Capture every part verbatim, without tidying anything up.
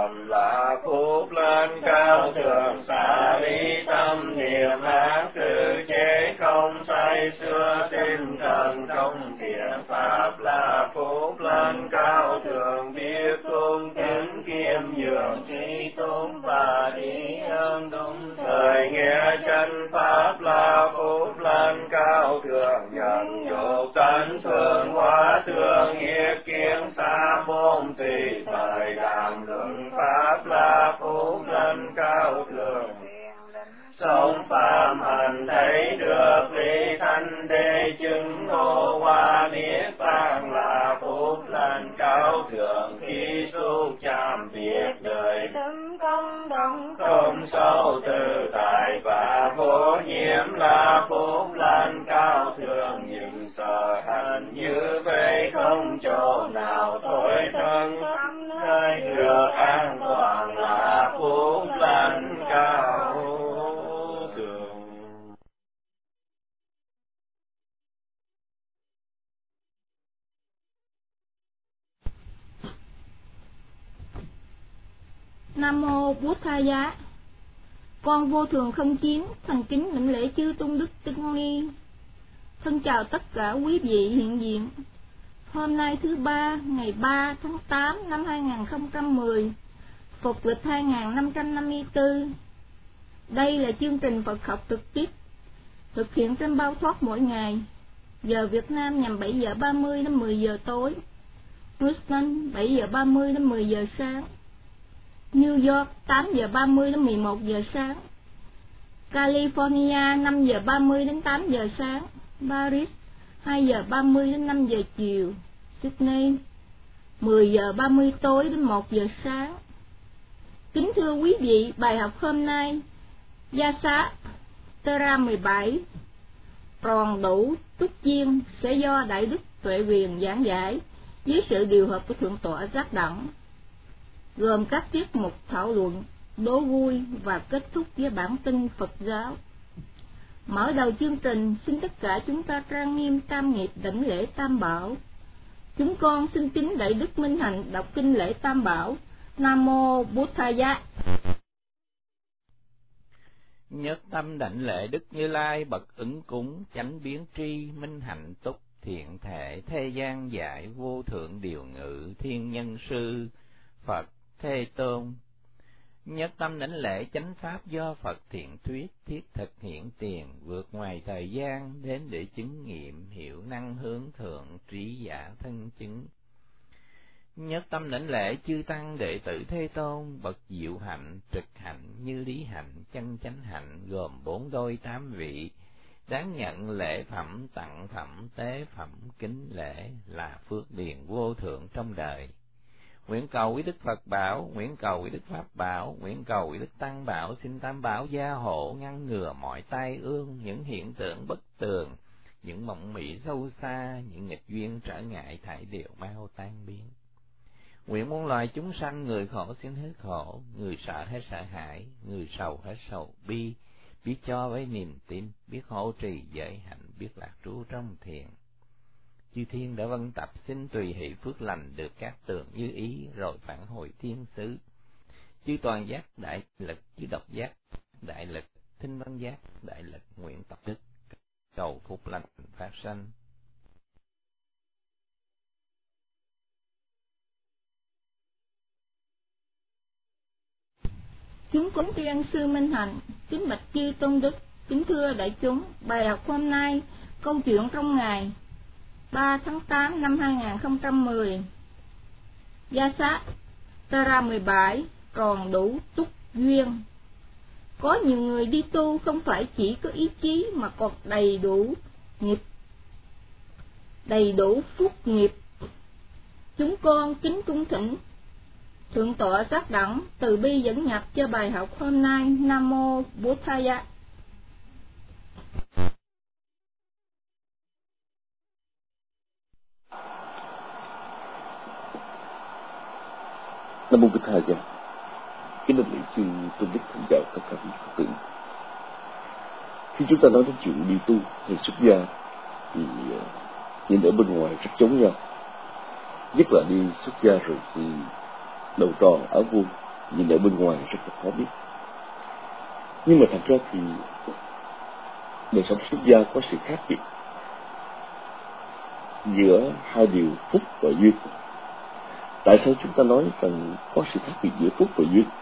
phẩm là phúc lên cao thượng, xả ly tâm niệm ác tự chế không say xưa tinh thần trong thiện pháp là phúc lên cao thượng, biết cung kính kiêm nhường trí tôn và trí ơn đúng thời, nghe chân pháp là phúc lên cao thượng, nhận dục tánh phương hóa thương nghiệp kiến xa môn tùy thời đàm luận pháp là phúc lên cao thượng, sống phạm hành thấy được lý thanh đế chứng ngộ hoa niết bàn là phúc lên cao thượng, khi xúc chạm biệt đời tấn công đóng không sâu tự tại và vô nhiễm là phúc lên cao thượng, nhưng sợ hạnh như vậy không chỗ nào thôi thân nơi được an toàn là phúc lên cao thượng. Nam mô Bụt Thaya. Con vô thường không kiến, thành kính lĩnh lễ chư tôn đức tăng ni. Thân chào tất cả quý vị hiện diện. Hôm nay thứ ba, ngày ba tháng tám năm hai nghìn không trăm mười, Phật lịch hai nghìn năm trăm năm mươi tư. Đây là chương trình Phật học trực tiếp thực hiện trên Bao Thoát mỗi ngày. Giờ Việt Nam nhằm bảy giờ ba mươi đến mười giờ tối, Houston bảy giờ ba mươi đến mười giờ sáng, New York tám giờ ba mươi đến mười một giờ sáng, California năm giờ ba mươi đến tám giờ sáng, Paris hai giờ ba mươi đến năm giờ chiều, Sydney mười giờ ba mươi tối đến một giờ sáng. Kính thưa quý vị, bài học hôm nay Yasa Tera mười bảy tròn đủ túc duyên sẽ do Đại Đức Tuệ Quyền giảng giải dưới sự điều hợp của Thượng tọa Giác Đẳng, gồm các tiết mục thảo luận, đố vui và kết thúc với bản tin Phật giáo. Mở đầu chương trình, xin tất cả chúng ta trang nghiêm tam nghiệp đảnh lễ Tam Bảo. Chúng con xin kính Đại Đức Minh Hạnh đọc kinh lễ Tam Bảo. Nam mô Bụt Thaya. Nhất tâm đảnh lễ Đức Như Lai bậc ứng cúng, chánh biến tri minh hạnh túc, thiện thể thế gian dạy, vô thượng điều ngự, thiên nhân sư Phật Thế Tôn. Nhất tâm đảnh lễ chánh pháp do Phật thiện thuyết, thiết thực hiện tiền, vượt ngoài thời gian đến để chứng nghiệm, hiệu năng hướng thượng, trí giả thân chứng. Nhất tâm đảnh lễ chư tăng đệ tử Thế Tôn, bậc diệu hạnh, trực hạnh, như lý hạnh, chân chánh hạnh, gồm bốn đôi tám vị, đáng nhận lễ phẩm, tặng phẩm, tế phẩm, kính lễ là phước điền vô thượng trong đời. Nguyện cầu quý Đức Phật bảo, nguyện cầu quý Đức Pháp bảo, nguyện cầu quý Đức Tăng bảo, xin Tam Bảo gia hộ, ngăn ngừa mọi tai ương, những hiện tượng bất tường, những mộng mị sâu xa, những nghịch duyên trở ngại thảy đều mau tan biến. Nguyện muôn loài chúng sanh, người khổ xin hết khổ, người sợ hết sợ hãi, người sầu hết sầu bi, biết cho với niềm tin, biết hộ trì giới hạnh, biết lạc trú trong thiền. Chư thiên đã vân tập, xin tùy hỷ phước lành được các tường như ý, rồi phản hồi thiên xứ. Chư toàn giác đại lực, chư độc giác đại lực, thinh văn giác đại lực, nguyện tập đức cầu phúc lành phát sanh. Chúng cúng tri ân sư Minh Hạnh, kính bạch chư tôn đức, kính thưa đại chúng. Bài học hôm nay, câu chuyện trong ngày ba tháng tám năm hai nghìn không trăm mười. Yasa Tara mười bảy tròn đủ túc duyên. Có nhiều người đi tu không phải chỉ có ý chí mà còn đầy đủ nghiệp, đầy đủ phúc nghiệp. Chúng con kính cung thỉnh Thượng tọa Giác Đẳng từ bi dẫn nhập cho bài học hôm nay. Nam mô Bụt Thaya. Nam mô Bụt Thaya. Kính thưa chư tôn đức, xin chào tất cả quý Phật tử. Khi chúng ta nói đến chuyện đi tu hay xuất gia thì nhìn ở bên ngoài rất giống nhau. Nhất là đi xuất gia rồi thì đầu tròn áo vuông, nhìn ở bên ngoài rất là khó biết. Nhưng mà thật ra thì đời sống xuất gia có sự khác biệt giữa hai điều phúc và duyên. Tại sao chúng ta nói rằng có sự khác biệt giữa phúc và duyên?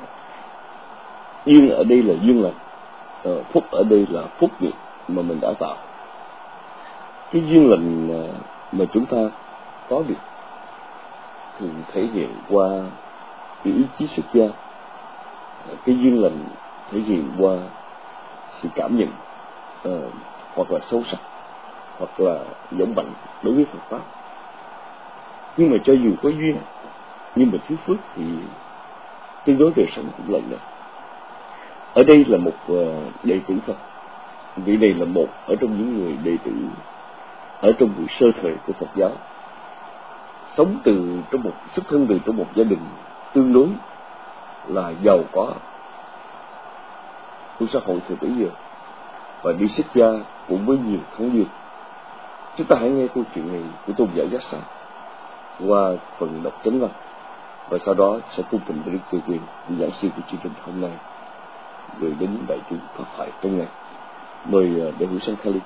Duyên ở đây là duyên lành, uh, phúc ở đây là phúc nghiệp mà mình đã tạo. Cái duyên lành mà chúng ta có được thường thể hiện qua cái ý chí xuất gia. Cái duyên lành thể hiện qua sự cảm nhận uh, hoặc là sâu sắc, hoặc là vững mạnh đối với Phật pháp. Nhưng mà cho dù có duyên, nhưng mà thiếu phước thì tương đối đời sống cũng lạnh lẽo. Ở đây là một uh, đệ tử Phật. Vị này là một ở trong những người đệ tử ở trong buổi sơ thời của Phật giáo, sống từ trong một xuất thân từ trong một gia đình tương đối là giàu có của xã hội thời bấy giờ, và đi xuất gia cũng với nhiều thắng duyên. Chúng ta hãy nghe câu chuyện này của tôn giả Giác Xá qua phần đọc chánh văn, và sau đó sẽ cung kính với Đức Từ Quyền, giảng sư của chương trình hôm nay, gửi đến đại chúng pháp thoại trong ngày. Mời đại hữu Sang Khalid.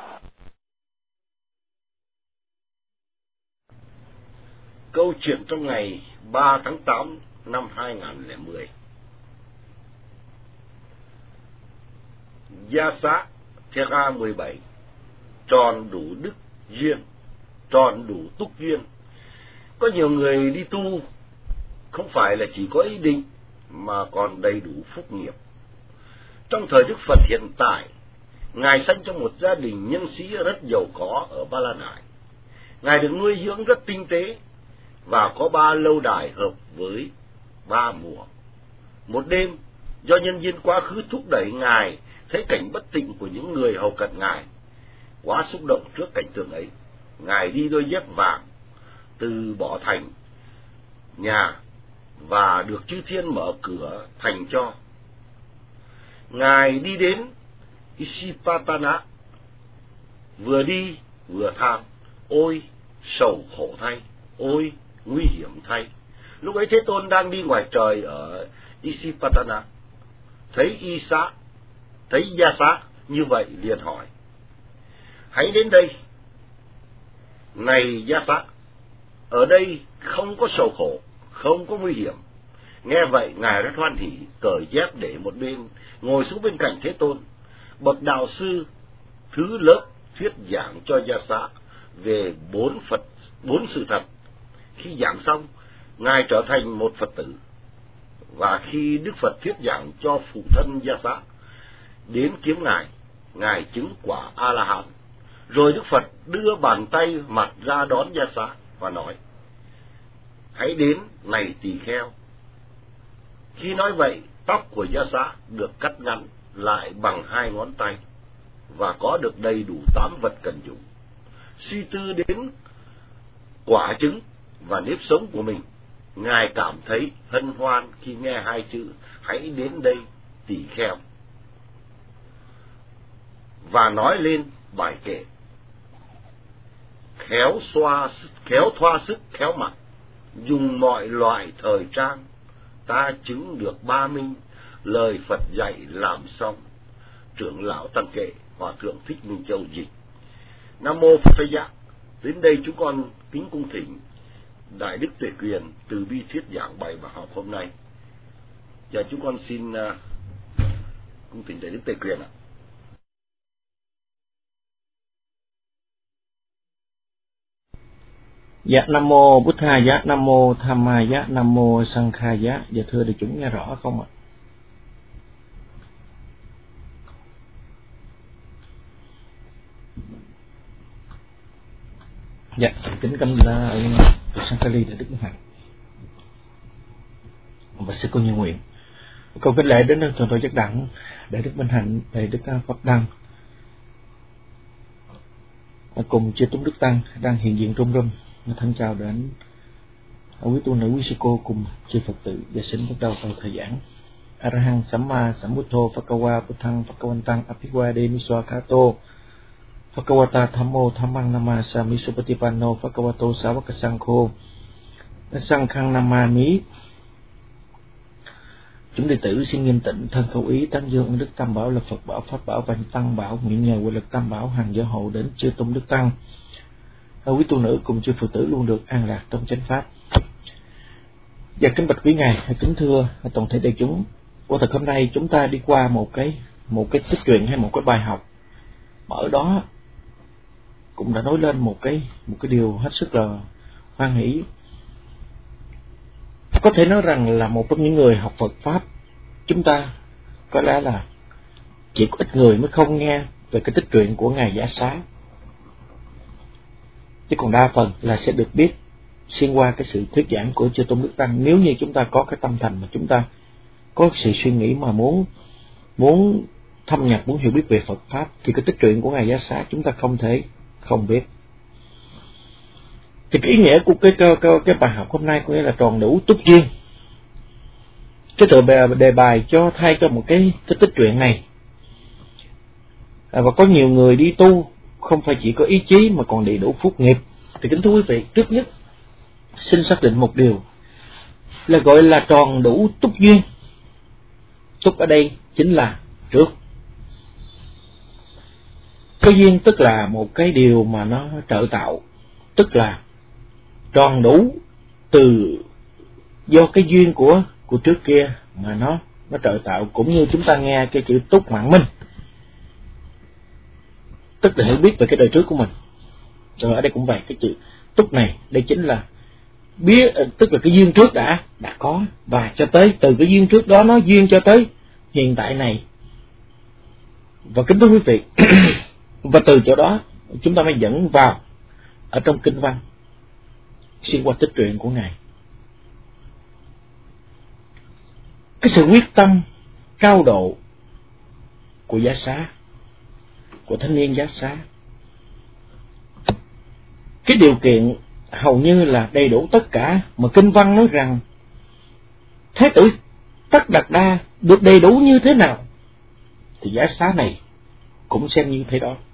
Câu chuyện trong ngày ba tháng tám năm hai nghìn không trăm lẻ mười. Gia Xá Thera mười bảy tròn đủ đức duyên, tròn đủ túc duyên. Có nhiều người đi tu không phải là chỉ có ý định mà còn đầy đủ phúc nghiệp. Trong thời Đức Phật hiện tại, Ngài sinh trong một gia đình nhân sĩ rất giàu có ở Ba La Nại. Ngài được nuôi dưỡng rất tinh tế và có ba lâu đài hợp với ba mùa. Một đêm, do nhân duyên quá khứ thúc đẩy Ngài thấy cảnh bất tịnh của những người hầu cận Ngài. Quá xúc động trước cảnh tượng ấy, Ngài đi đôi dép vàng từ bỏ thành nhà và được chư thiên mở cửa thành cho. Ngài đi đến Isipatana, vừa đi vừa than: ôi sầu khổ thay, ôi nguy hiểm thay. Lúc ấy Thế Tôn đang đi ngoài trời ở Isipatana, thấy Isa, thấy Gia Xá như vậy liền hỏi: hãy đến đây, này Gia Xá, ở đây không có sầu khổ, không có nguy hiểm. Nghe vậy, Ngài rất hoan hỉ, cởi dép để một bên, ngồi xuống bên cạnh Thế Tôn. Bậc đạo sư thứ lớp thuyết giảng cho Gia Xá về bốn Phật, bốn sự thật. Khi giảng xong, Ngài trở thành một Phật tử. Và khi Đức Phật thuyết giảng cho phụ thân Gia Xá đến kiếm Ngài, Ngài chứng quả A-la-hán. Rồi Đức Phật đưa bàn tay mặt ra đón Gia Xá và nói: hãy đến, này tỳ kheo. Khi nói vậy, tóc của Gia Xá được cắt ngắn lại bằng hai ngón tay và có được đầy đủ tám vật cần dùng. Suy tư đến quả chứng và nếp sống của mình, Ngài cảm thấy hân hoan khi nghe hai chữ hãy đến đây tỳ kheo, và nói lên bài kệ: khéo xoa khéo thoa sức khéo mặc, dùng mọi loại thời trang, ta chứng được ba minh, lời Phật dạy làm xong. Trưởng lão Tăng Kệ Hòa thượng Thích Minh Châu dịch. Nam mô Phật Thầy Giác. Đến đây chúng con kính cung thỉnh Đại Đức Tuệ Quyền từ bi thuyết giảng bài bài học hôm nay. Và chúng con xin uh, cung thỉnh Đại Đức Tuệ Quyền ạ. Dạ Nam mô Bụt Tha Giá, Nam mô Tham Ma Giá, Nam mô Sang Kha Giá. Dạ thưa đại chúng nghe rõ không ạ? Dạ, kính căm là ông Sankali Đại Đức Minh Hạnh và sư cô Như Nguyện. Câu kính lễ đến thượng tọa Giác Đẳng, Đại Đức Minh Hạnh, Đại Đức Pháp Đăng cùng chư tôn đức tăng đang hiện diện trong room. Thân chào đến quý tu nữ, quý sư cô cùng chư Phật tử và xin bắt đầu vào thời giảng. Arahang Samma Sambuddho Phakawa Buddhang Phakawantang Aphiwade Miswakato Phakawata Thammo Thammang Namasa Supatipanno Phakawato Savaka Sankho Sankhang Namami. Chúng đệ tử xin nghiêm tịnh thân khẩu ý tán dương ân đức Tam Bảo là Phật Bảo, Pháp Bảo và Tăng Bảo, nguyện nhờ quy lực Tam Bảo hàng gia hộ đến chư tôn đức tăng, quý tu nữ cùng chư Phật tử luôn được an lạc trong chánh pháp. Và kính bạch quý ngài, kính thưa toàn thể đại chúng, quả thật hôm nay chúng ta đi qua một cái một cái tích truyện hay một cái bài học, mà ở đó cũng đã nói lên một cái một cái điều hết sức là hoan hỷ. Có thể nói rằng là một trong những người học Phật pháp, chúng ta có lẽ là chỉ có ít người mới không nghe về cái tích truyện của ngài Giá Xá, chứ còn đa phần là sẽ được biết xuyên qua cái sự thuyết giảng của chư tôn đức tăng. Nếu như chúng ta có cái tâm thành mà chúng ta có sự suy nghĩ mà muốn muốn thâm nhập, muốn hiểu biết về Phật pháp, thì cái tích truyện của ngài Giá Xá chúng ta không thể không biết. Thì cái ý nghĩa của cái cái, cái, cái bài học hôm nay có nghĩa là tròn đủ túc duyên. Cái tựa đề bài cho thay cho một cái, cái tích truyện này. À, và có nhiều người đi tu không phải chỉ có ý chí mà còn đầy đủ phúc nghiệp. Thì kính thưa quý vị, trước nhất xin xác định một điều là gọi là tròn đủ túc duyên. Túc ở đây chính là trước. Cái duyên tức là một cái điều mà nó trợ tạo, tức là tròn đủ từ do cái duyên của của trước kia mà nó nó trợ tạo, cũng như chúng ta nghe cái chữ túc mạng minh, tức là hiểu biết về cái đời trước của mình. Rồi ở đây cũng vậy, cái chữ túc này đây chính là biết, tức là cái duyên trước đã đã có, và cho tới từ cái duyên trước đó nó duyên cho tới hiện tại này. Và kính thưa quý vị, và từ chỗ đó chúng ta mới dẫn vào ở trong kinh văn xuyên qua tích truyện của ngài. Cái sự quyết tâm cao độ của Giá Xá, của thanh niên Giá Xá, cái điều kiện hầu như là đầy đủ tất cả mà kinh văn nói rằng Thế tử Tất Đạt Đa được đầy đủ như thế nào thì Giá Xá này cũng xem như thế đó.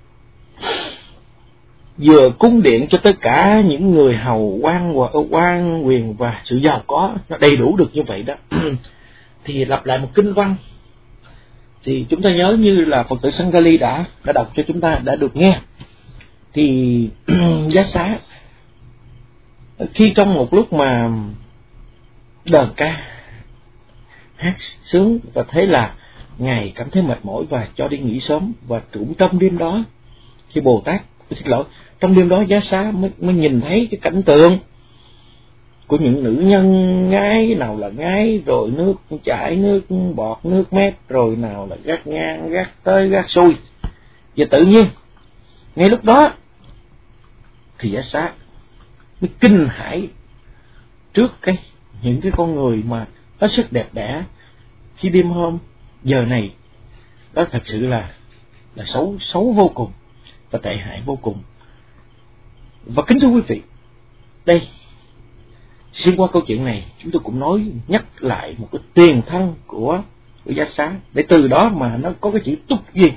Vừa cung điện cho tất cả những người hầu quan quan quyền và sự giàu có, nó đầy đủ được như vậy đó. Thì lặp lại một kinh văn thì chúng ta nhớ như là Phật tử Sangali đã đã đọc cho chúng ta đã được nghe. Thì Giá Xá khi trong một lúc mà đờn ca hát sướng và thấy là ngài cảm thấy mệt mỏi và cho đi nghỉ sớm, và cũng trong đêm đó khi Bồ Tát xin lỗi trong đêm đó Giá Xá mới, mới nhìn thấy cái cảnh tượng của những nữ nhân ngái, nào là ngái rồi nước chảy, nước bọt, nước mép, rồi nào là gác ngang, gác tới, gác xuôi. Và tự nhiên ngay lúc đó thì Giá Xá mới kinh hãi trước cái những cái con người mà hết sức đẹp đẽ khi đêm hôm giờ này. Đó thật sự là là xấu xấu vô cùng và tệ hại vô cùng. Và kính thưa quý vị, đây xuyên qua câu chuyện này chúng tôi cũng nói nhắc lại một cái tiền thân của, của Giá Xá, để từ đó mà nó có cái chữ túc duyên.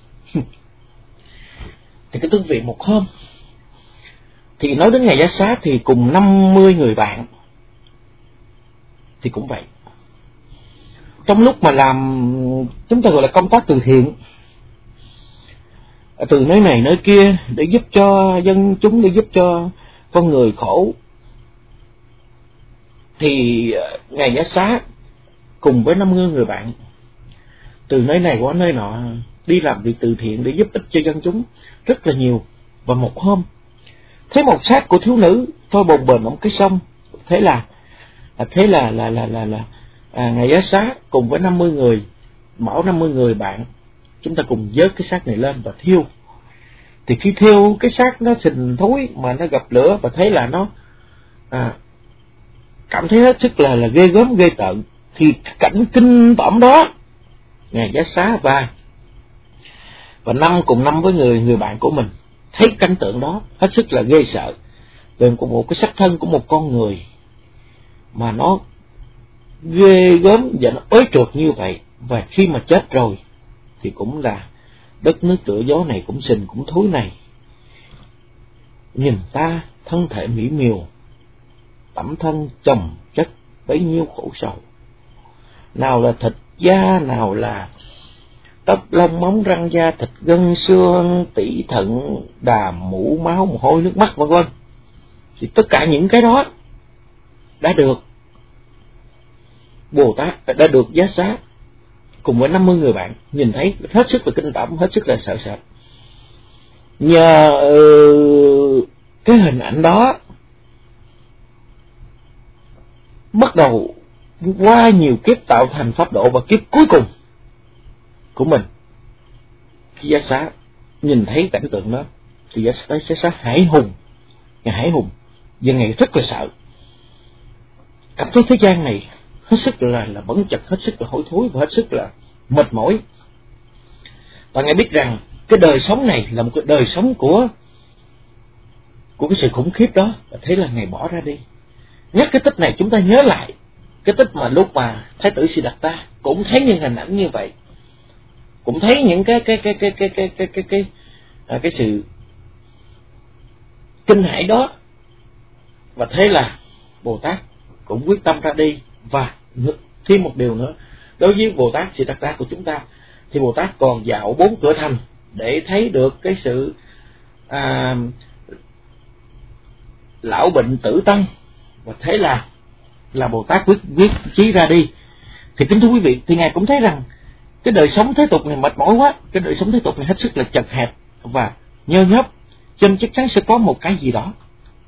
Thì cái quý vị, một hôm thì nói đến ngày Giá Xá thì cùng năm mươi người bạn thì cũng vậy. Trong lúc mà làm chúng ta gọi là công tác từ thiện từ nơi này nơi kia để giúp cho dân chúng, để giúp cho con người khổ, thì ngày Giá Xá cùng với năm mươi người bạn từ nơi này qua nơi nọ đi làm việc từ thiện để giúp ích cho dân chúng rất là nhiều. Và một hôm thấy một xác của thiếu nữ trôi bồng bềnh ở cái sông, thế là thế là là là là, là à, ngày Giá Xá cùng với năm mươi người, bảo năm mươi người bạn chúng ta cùng vớt cái xác này lên và thiêu. Thì khi thiêu cái xác nó sình thối mà nó gặp lửa và thấy là nó à, cảm thấy hết sức là là ghê gớm ghê tợn, thì cảnh kinh tởm đó ngày Giá Xá và và năm cùng năm với người người bạn của mình thấy cảnh tượng đó hết sức là ghê sợ, về một cái xác thân của một con người mà nó ghê gớm và nó ối trượt như vậy. Và khi mà chết rồi thì cũng là đất nước tựa gió này, cũng sình cũng thối này. Nhìn ta thân thể mỹ miều, tẩm thân chồng chất bấy nhiêu khổ sầu. nào là thịt da, nào là tóc lông móng răng da thịt gân xương tủy thận đàm mũ máu mồ hôi nước mắt vân vân, thì tất cả những cái đó đã được Bồ Tát đã được Giá Xá cùng với năm mươi người bạn nhìn thấy hết sức là kinh tởm, hết sức là sợ sệt. Nhờ uh, cái hình ảnh đó, bắt đầu qua nhiều kiếp tạo thành pháp độ, và kiếp cuối cùng của mình, khi Giá Xá nhìn thấy cảnh tượng đó thì Giá Xá, Giá Xá hãi hùng, ngài hãi hùng và ngài rất là sợ, cảm thấy thế gian này hết sức là là bẩn chật, hết sức là hôi thối và hết sức là mệt mỏi. Và ngài biết rằng cái đời sống này là một cái đời sống của của cái sự khủng khiếp đó, và thế là ngài bỏ ra đi. Nhắc cái tích này chúng ta nhớ lại cái tích mà lúc mà Thái tử Siddhartha cũng thấy những hình ảnh như vậy, cũng thấy những cái cái cái cái cái cái cái cái cái cái, cái sự kinh hãi đó, và thế là Bồ Tát cũng quyết tâm ra đi. Và thêm một điều nữa, đối với Bồ Tát Siddhartha của chúng ta thì Bồ Tát còn dạo bốn cửa thành để thấy được cái sự à, lão bệnh tử tăng, và thế là là Bồ Tát quyết quyết chí ra đi. Thì kính thưa quý vị, thì ngài cũng thấy rằng cái đời sống thế tục này mệt mỏi quá, cái đời sống thế tục này hết sức là chật hẹp và nhơ nhớp, cho nên chắc chắn sẽ có một cái gì đó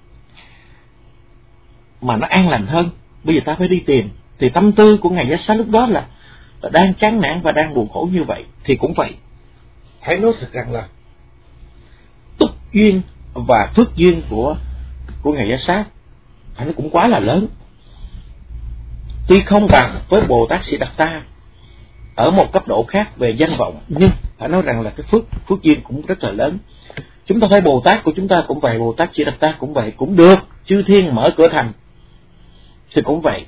mà nó an lành hơn. Bây giờ ta phải đi tìm. Thì tâm tư của ngài Giá Xá lúc đó là, là đang chán nản và đang buồn khổ như vậy. Thì cũng vậy, hãy nói thật rằng là túc duyên và phước duyên của của ngài Giá Xá nó cũng quá là lớn. Tuy không bằng với Bồ Tát Siddhartha ở một cấp độ khác về danh vọng, nhưng phải nói rằng là cái phước phước duyên cũng rất là lớn. Chúng ta thấy Bồ Tát của chúng ta cũng vậy, Bồ Tát Siddhartha cũng vậy, cũng được chư thiên mở cửa thành. Thì cũng vậy,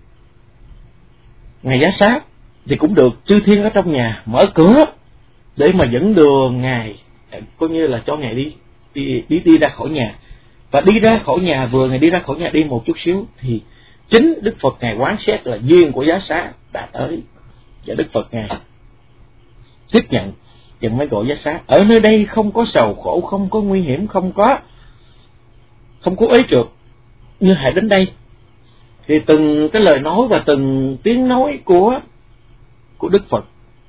ngài Giá Xá thì cũng được chư thiên ở trong nhà mở cửa để mà dẫn đường ngài, coi như là cho ngài đi đi đi đi ra khỏi nhà. Và đi ra khỏi nhà, vừa ngài đi ra khỏi nhà đi một chút xíu thì chính Đức Phật ngài quán xét là duyên của Giá Xá đã tới, và Đức Phật ngài tiếp nhận và mới gọi Giá Xá. Ở nơi đây không có sầu khổ, không có nguy hiểm, không có không có ế trượt, như hãy đến đây. Thì từng cái lời nói và từng tiếng nói của của Đức Phật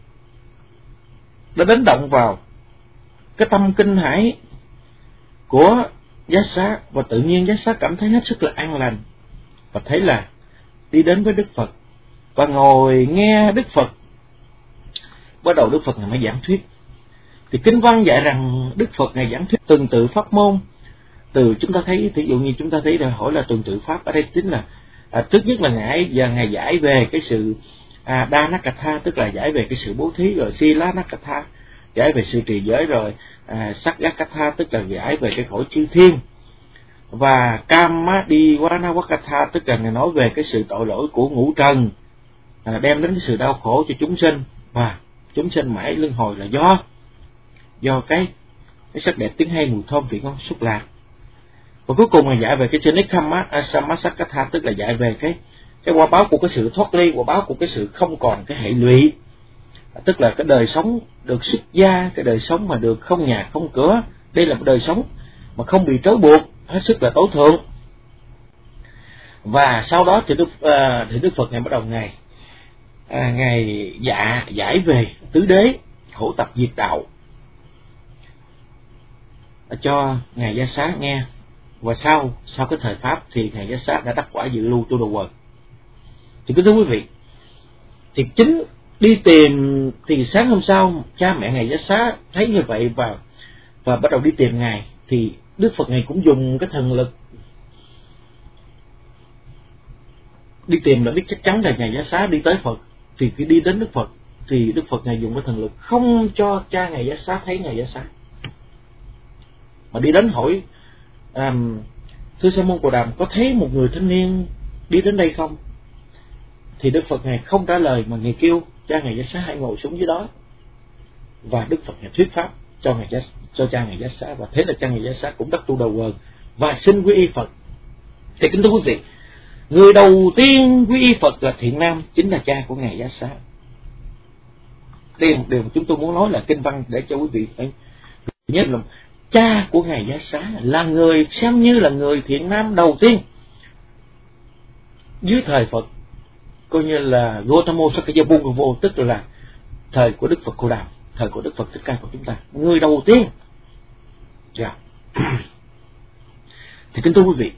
đã đánh động vào cái tâm kinh hãi của Giá Xá, và tự nhiên Giá Xá cảm thấy hết sức là an lành, và thấy là đi đến với Đức Phật và ngồi nghe Đức Phật. Bắt đầu Đức Phật ngài mới giảng thuyết. Thì kinh văn dạy rằng Đức Phật ngài giảng thuyết từng tự pháp môn. Từ chúng ta thấy, ví dụ như chúng ta thấy là hỏi là tuần tự pháp, ở đây chính là à, trước nhất là ngài và ngài giải về cái sự à, đa nakatha, tức là giải về cái sự bố thí, rồi sila nakatha giải về sự trì giới, rồi à, sakakatha tức là giải về cái cõi chư thiên, và kamadiwanawakatha tức là ngài nói về cái sự tội lỗi của ngũ trần, à, đem đến cái sự đau khổ cho chúng sinh, và chúng sinh mãi luân hồi là do do cái cái sắc đẹp tiếng hay mùi thơm vị ngon xúc lạc. Và cuối cùng là giải về cái Chanikkhamma Samasakatha, tức là giải về cái cái quả báo của cái sự thoát ly, quả báo của cái sự không còn cái hệ lụy, tức là cái đời sống được xuất gia, cái đời sống mà được không nhà không cửa. Đây là một đời sống mà không bị trói buộc, hết sức là tối thượng. Và sau đó thì Đức à, thì Đức Phật ngài bắt đầu ngài à, ngài dạ giải về tứ đế, khổ tập diệt đạo cho ngài Giá Xá nghe. Và sau sau cái thời pháp thì ngài Giá Xá đã đắc quả dự lưu tu đồ quần. Thì kính thưa quý vị, thì chính đi tìm, thì sáng hôm sau cha mẹ ngài Giá Xá thấy như vậy và và bắt đầu đi tìm ngài, thì Đức Phật ngài cũng dùng cái thần lực đi tìm, là biết chắc chắn là ngài Giá Xá đi tới Phật. Thì khi đi đến Đức Phật thì Đức Phật ngài dùng cái thần lực không cho cha ngài Giá Xá thấy ngài Giá Xá, mà đi đến hỏi à, thưa Sa môn Bồ Đàm, có thấy một người thanh niên đi đến đây không? Thì Đức Phật ngài không trả lời, mà ngài kêu cha ngài Giá Xá hãy ngồi xuống dưới đó. Và Đức Phật ngài thuyết pháp cho ngài Giá, cho cha ngài Giá Xá, và thế là cha ngài Giá Xá cũng đắc tu đầu quần và xin quy y Phật. Thì kính thưa quý vị, Người đầu tiên quy y Phật là Thiện Nam, chính là cha của ngài Giá Xá. Đây là một điều mà chúng tôi muốn nói là kinh văn để cho quý vị phải nhất là cha của ngài Giá Xá là người xem như là người Thiện Nam đầu tiên dưới thời Phật, coi như là Gautama Sakayamuni, tức là thời của Đức Phật Cô Đàm, thời của Đức Phật Thích Ca của chúng ta, người đầu tiên. Yeah. Thì kính thưa quý vị,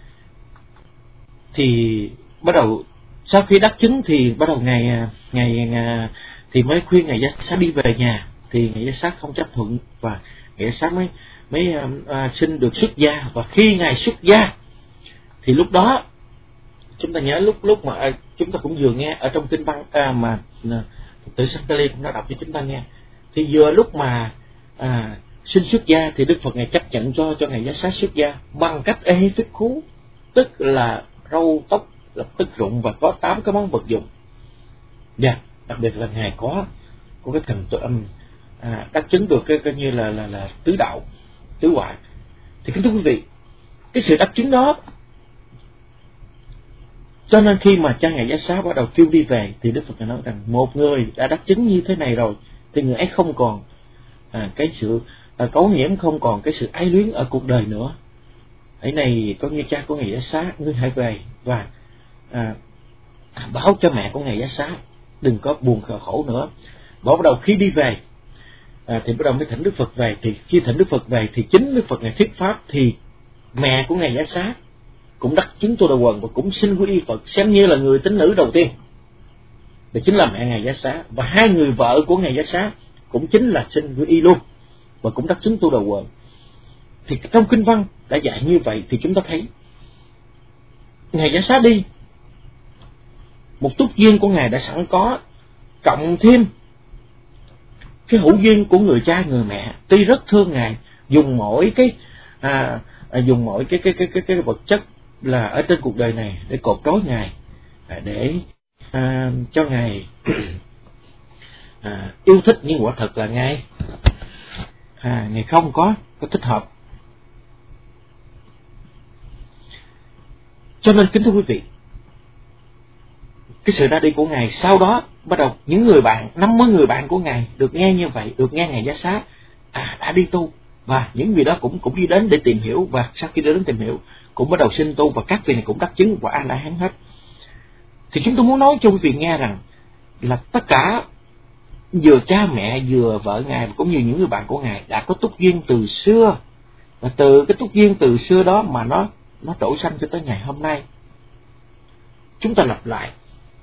thì bắt đầu sau khi đắc chứng thì bắt đầu ngày ngày, ngày thì mới khuyên ngài Giá Xá đi về nhà, thì ngài Giá Xá không chấp thuận và ngài Giá Xá mới mới à, xin được xuất gia. Và khi ngài xuất gia thì lúc đó chúng ta nhớ lúc lúc mà à, chúng ta cũng vừa nghe ở trong kinh văn à, mà à, Tự Santali cũng đã đọc cho chúng ta nghe, thì vừa lúc mà à, xin xuất gia thì Đức Phật ngài chấp nhận cho cho ngài Giá Xá xuất gia bằng cách ê phích khú, tức là râu tóc lập tức rụng và có tám cái món vật dụng. Dạ, yeah, đặc biệt là ngài có có cái thần tự âm à, đắc chứng được cái coi như là là là tứ đạo tứ hoại. Thì kính thưa quý vị, cái sự đắc chứng đó, cho nên khi mà cha ngài Giá Xá bắt đầu kêu đi về thì Đức Phật ngài nói rằng một người đã đắc chứng như thế này rồi thì người ấy không còn à, cái sự à, cấu nhiễm, không còn cái sự ái luyến ở cuộc đời nữa. Ấy này có như cha của ngài Giá Xá, ngươi hãy về và à, báo cho mẹ của ngài Giá Xá đừng có buồn khổ nữa. Và bắt đầu khi đi về à, thì bắt đầu mới thỉnh Đức Phật về. Thì khi thỉnh Đức Phật về thì chính Đức Phật ngài thuyết pháp, thì mẹ của ngài Giá Xá cũng đắc chứng Tu Đà Quần và cũng xin quy y Phật, xem như là người tín nữ đầu tiên. Đó chính là mẹ ngài Giá Xá, và hai người vợ của ngài Giá Xá cũng chính là xin quy y luôn và cũng đắc chứng Tu Đà Quần. Thì trong kinh văn đã dạy như vậy, thì chúng ta thấy ngài Giá Xá đi, một túc duyên của ngài đã sẵn có, cộng thêm cái hữu duyên của người cha người mẹ, tuy rất thương ngài, dùng mỗi cái à, à, dùng mỗi cái cái cái cái cái vật chất là ở trên cuộc đời này để cột trói ngài, à, để à, cho ngài à, yêu thích, nhưng quả thật là ngài à, ngài không có có thích hợp. Cho nên kính thưa quý vị, cái sự ra đi của ngài sau đó bắt đầu những người bạn, năm mươi người bạn của ngài được nghe như vậy, được nghe ngài Giá Xá à đã đi tu, và những vị đó cũng cũng đi đến để tìm hiểu, và sau khi đến tìm hiểu cũng bắt đầu sinh tu, và các vị này cũng đắc chứng và an đã hán hết. Thì chúng tôi muốn nói cho quý vị nghe rằng là tất cả vừa cha mẹ vừa vợ ngài cũng như những người bạn của ngài đã có túc duyên từ xưa, và từ cái túc duyên từ xưa đó mà nó nó trổ sanh cho tới ngày hôm nay. Chúng ta lặp lại,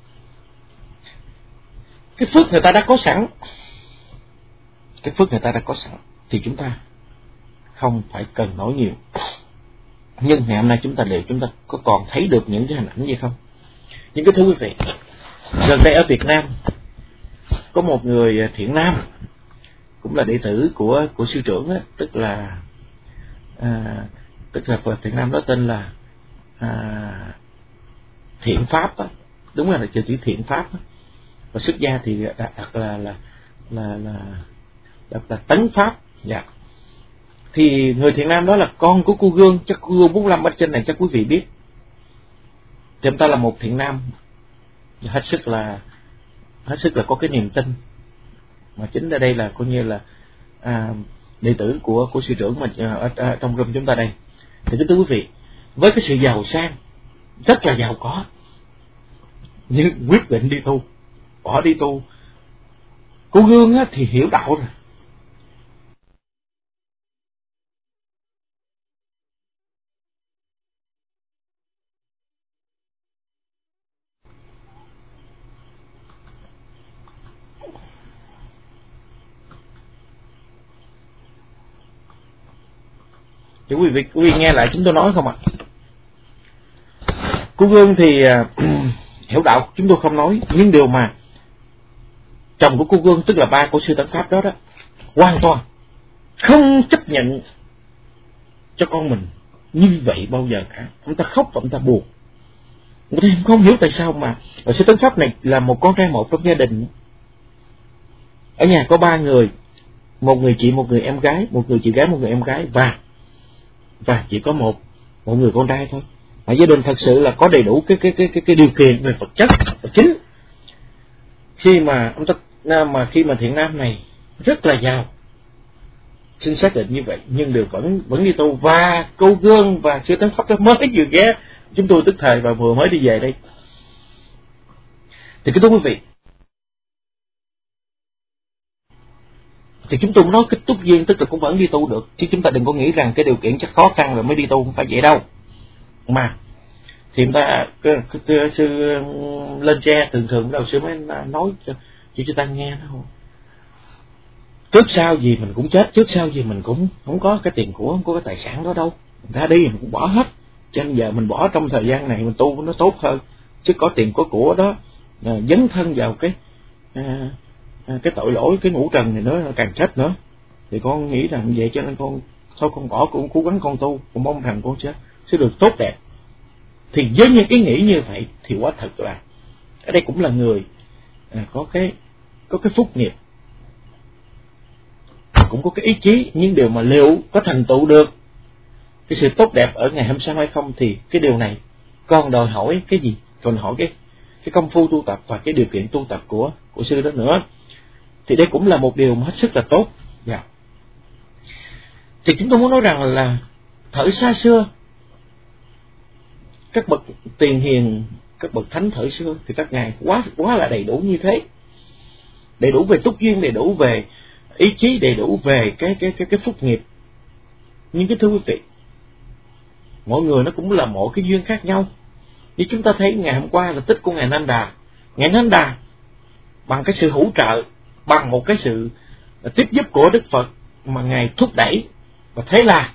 cái phước người ta đã có sẵn, cái phước người ta đã có sẵn thì chúng ta không phải cần nói nhiều. Nhưng ngày hôm nay chúng ta liệu chúng ta có còn thấy được những cái hình ảnh gì không? Nhưng cái thưa quý vị, gần đây ở Việt Nam có một người thiện nam, cũng là đệ tử của của sư trưởng á, tức là à, tức là Phật thiện nam đó tên là à, Thiện Pháp á, đúng là chữ chữ Thiện Pháp á. Và xuất gia thì đặt, đặt là là là là đặt là Tấn Pháp. Dạ. Thì người thiện nam đó là con của cô Gương, chắc cô Gương bốn mươi lăm ở trên này chắc quý vị biết. Thì ông ta là một thiện nam hết sức là hết sức là có cái niềm tin, mà chính ở đây là coi như là à, đệ tử của của sư trưởng mà ở, ở trong room chúng ta đây. Thì kính thưa quý vị, với cái sự giàu sang rất là giàu có, nhưng quyết định đi tu, bỏ đi tu. Cô Gương á, thì hiểu đạo rồi. Thì quý vị, quý vị nghe lại chúng tôi nói không ạ? À? Cô Gương thì uh, hiểu đạo chúng tôi không nói, nhưng điều mà chồng của cô Gương, tức là ba của sư Tấn Pháp đó đó, hoàn toàn không chấp nhận cho con mình như vậy bao giờ cả. Ông ta khóc và ông ta buồn. Người ta không hiểu tại sao mà ở sư Tấn Pháp này là một con trai một trong gia đình. Ở nhà có ba người, một người chị, một người em gái, một người chị gái, một người em gái, và và chỉ có một một người con trai thôi. mà gia đình thật sự là có đầy đủ cái cái cái cái, cái điều kiện về vật chất và chính. Khi mà ông ta mà khi mà thiện nam này rất là giàu, xin xác định như vậy, nhưng đều vẫn vẫn đi tu, và cô Gương và sư Tấn Pháp đó mới vừa ghé chúng tôi tức thời và vừa mới đi về đây. Thì kính thưa quý vị, thì chúng tôi nói cái túc duyên tức là cũng vẫn đi tu được, chứ chúng ta đừng có nghĩ rằng cái điều kiện chắc khó khăn rồi mới đi tu, không phải vậy đâu. Mà thì người ta cái, cái, cái, sư lên xe thường thường đầu sư mới nói cho cho chúng ta nghe thôi. Trước sau gì mình cũng chết, trước sau gì mình cũng không có cái tiền của, không có cái tài sản đó đâu. Người ta đi mình cũng bỏ hết. Cho nên giờ mình bỏ trong thời gian này mình tu nó tốt hơn. Chứ có tiền có của đó à, dấn thân vào cái à, à, cái tội lỗi, cái ngũ trần này nữa càng chết nữa. Thì con nghĩ rằng vậy, cho nên con thôi con bỏ, cũng cố gắng con tu, con mong rằng con sẽ sẽ được tốt đẹp. Thì với những ý nghĩ như vậy thì quả thật là ở đây cũng là người à, có cái có cái phúc nghiệp, cũng có cái ý chí, nhưng điều mà liệu có thành tựu được cái sự tốt đẹp ở ngày hôm sau hay không thì cái điều này còn đòi hỏi cái gì? Còn hỏi cái cái công phu tu tập và cái điều kiện tu tập của của sư đó nữa. Thì đây cũng là một điều mà hết sức là tốt. Yeah. Thì chúng tôi muốn nói rằng là thời xa xưa, các bậc tiền hiền, các bậc thánh thời xưa thì các ngài quá quá là đầy đủ như thế, đầy đủ về túc duyên, đầy đủ về ý chí, đầy đủ về cái cái cái cái phúc nghiệp. Nhưng cái thưa quý vị, mọi người nó cũng là mỗi cái duyên khác nhau. Như chúng ta thấy ngày hôm qua là tích của ngài Nam Đà, ngài Nam Đà bằng cái sự hỗ trợ, bằng một cái sự tiếp giúp của Đức Phật mà ngài thúc đẩy, và thế là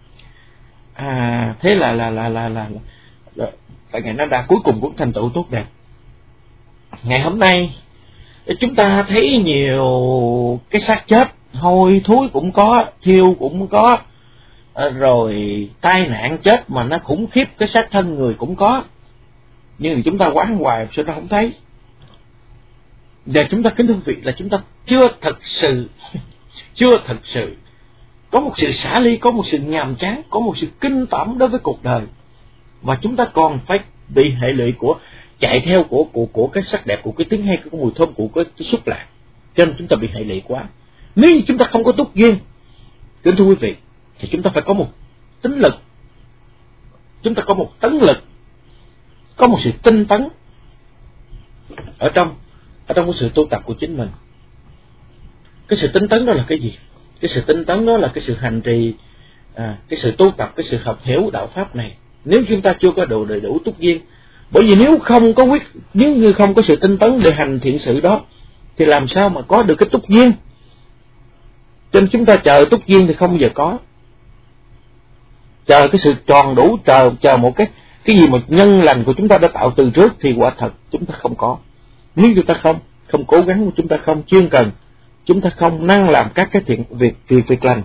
à thế là là là là là, là, là ngài Nam Đà cuối cùng cũng thành tựu tốt đẹp. Ngày hôm nay chúng ta thấy nhiều cái xác chết, hôi thối cũng có, thiêu cũng có, rồi tai nạn chết mà nó khủng khiếp, cái xác thân người cũng có, nhưng chúng ta quán hoài sao nó không thấy. Và chúng ta kính thưa quý vị là chúng ta chưa thật sự chưa thật sự có một sự xả ly, có một sự nhàm chán, có một sự kinh tởm đối với cuộc đời, và chúng ta còn phải bị hệ lụy của chạy theo của của của cái sắc đẹp, của cái tiếng hay, của cái mùi thơm, của cái, cái xúc lạc, cho nên chúng ta bị hệ lụy quá. Nếu như chúng ta không có túc duyên, kính thưa quý vị, thì chúng ta phải có một tính lực, chúng ta có một tấn lực, có một sự tinh tấn ở trong ở trong cái sự tu tập của chính mình. Cái sự tinh tấn đó là cái gì? Cái sự tinh tấn đó là cái sự hành trì, à, cái sự tu tập, cái sự học hiểu đạo pháp này. Nếu chúng ta chưa có đủ đầy đủ túc duyên, bởi vì nếu không có quyết, nếu như không có sự tinh tấn để hành thiện sự đó, thì làm sao mà có được cái túc duyên? Cho nên chúng ta chờ túc duyên thì không bao giờ có. Chờ cái sự tròn đủ, chờ chờ một cái cái gì mà nhân lành của chúng ta đã tạo từ trước thì quả thật chúng ta không có. Nếu chúng ta không không cố gắng, chúng ta không chuyên cần, chúng ta không năng làm các cái thiện việc việc việc lành,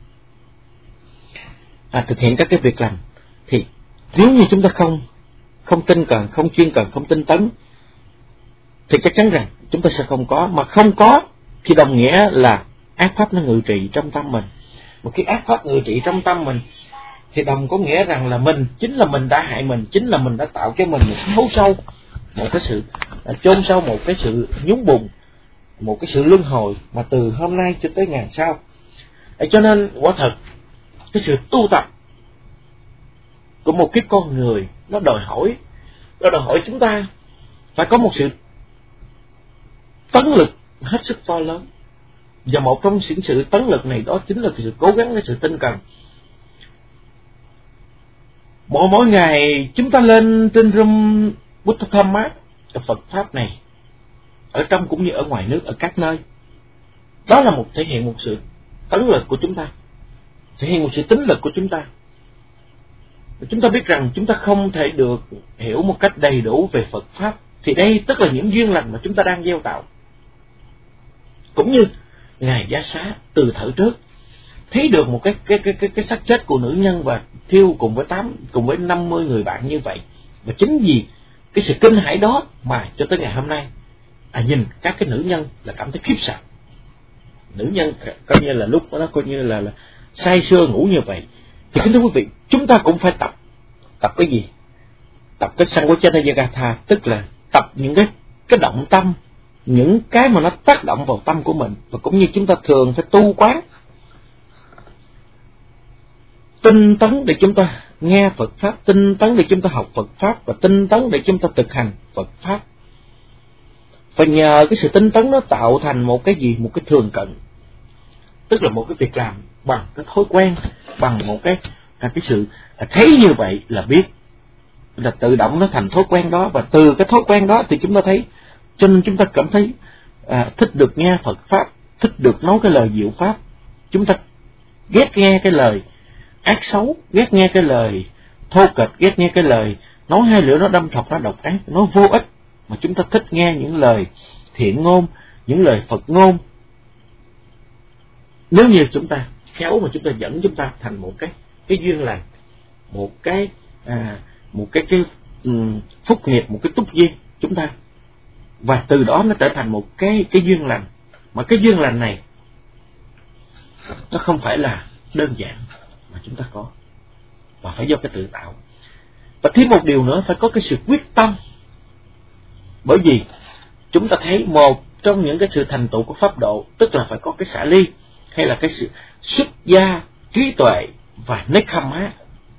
à, thực hiện các cái việc lành, thì nếu như chúng ta không không tinh cần, không chuyên cần, không tinh tấn, thì chắc chắn rằng chúng ta sẽ không có. Mà không có thì đồng nghĩa là ác pháp nó ngự trị trong tâm mình. Một cái ác pháp ngự trị trong tâm mình thì đồng có nghĩa rằng là mình, chính là mình đã hại mình, chính là mình đã tạo cho mình một cái hố sâu, một cái sự chôn sâu, một cái sự nhúng bùn, một cái sự luân hồi mà từ hôm nay cho tới ngàn sau. Cho nên quả thật cái sự tu tập của một cái con người nó đòi hỏi nó đòi hỏi chúng ta phải có một sự tấn lực hết sức to lớn. Và một trong những sự tấn lực này đó chính là sự cố gắng, cái sự tinh cần. Mỗi mỗi ngày chúng ta lên trên room Buddha Dhamma, Phật pháp này, ở trong cũng như ở ngoài nước, ở các nơi, đó là một thể hiện một sự tấn lực của chúng ta, thể hiện một sự tính lực của chúng ta. Chúng ta biết rằng chúng ta không thể được hiểu một cách đầy đủ về Phật pháp, thì đây tức là những duyên lành mà chúng ta đang gieo tạo. Cũng như ngài Giá Xá từ thời trước thấy được một cái cái cái cái cái xác chết của nữ nhân và thiêu cùng với tám cùng với năm mươi người bạn như vậy, và chính vì cái sự kinh hãi đó mà cho tới ngày hôm nay à, nhìn các cái nữ nhân là cảm thấy khiếp sợ. Nữ nhân coi như là lúc đó coi như là, là say sưa ngủ như vậy. Thì kính thưa quý vị, chúng ta cũng phải tập tập cái gì? tập cái Sanghochanayagata, tức là tập những cái cái động tâm, những cái mà nó tác động vào tâm của mình, và cũng như chúng ta thường phải tu quán tinh tấn để chúng ta nghe Phật pháp, tinh tấn để chúng ta học Phật pháp, và tinh tấn để chúng ta thực hành Phật pháp. Và nhờ cái sự tinh tấn nó tạo thành một cái gì, một cái thường cận, tức là một cái việc làm bằng cái thói quen, bằng một cái cái sự thấy như vậy là biết, là tự động nó thành thói quen đó, và từ cái thói quen đó thì chúng ta thấy, cho nên chúng ta cảm thấy à, thích được nghe Phật pháp, thích được nói cái lời diệu pháp. Chúng ta ghét nghe cái lời ác xấu, ghét nghe cái lời thô kệch, ghét nghe cái lời nói hai lửa nó đâm thọc, nó độc ác, nó vô ích, mà chúng ta thích nghe những lời thiện ngôn, những lời Phật ngôn. Nếu như chúng ta khéo mà chúng ta dẫn chúng ta thành một cái cái duyên lành, một cái à, một cái cái um, phúc nghiệp, một cái túc duyên chúng ta, và từ đó nó trở thành một cái cái duyên lành. Mà cái duyên lành này nó không phải là đơn giản mà chúng ta có, mà phải do cái tự tạo. Và thêm một điều nữa, phải có cái sự quyết tâm. Bởi vì chúng ta thấy một trong những cái sự thành tựu của pháp độ, tức là phải có cái xả ly, hay là cái sự xuất gia, trí tuệ và nekkhamma,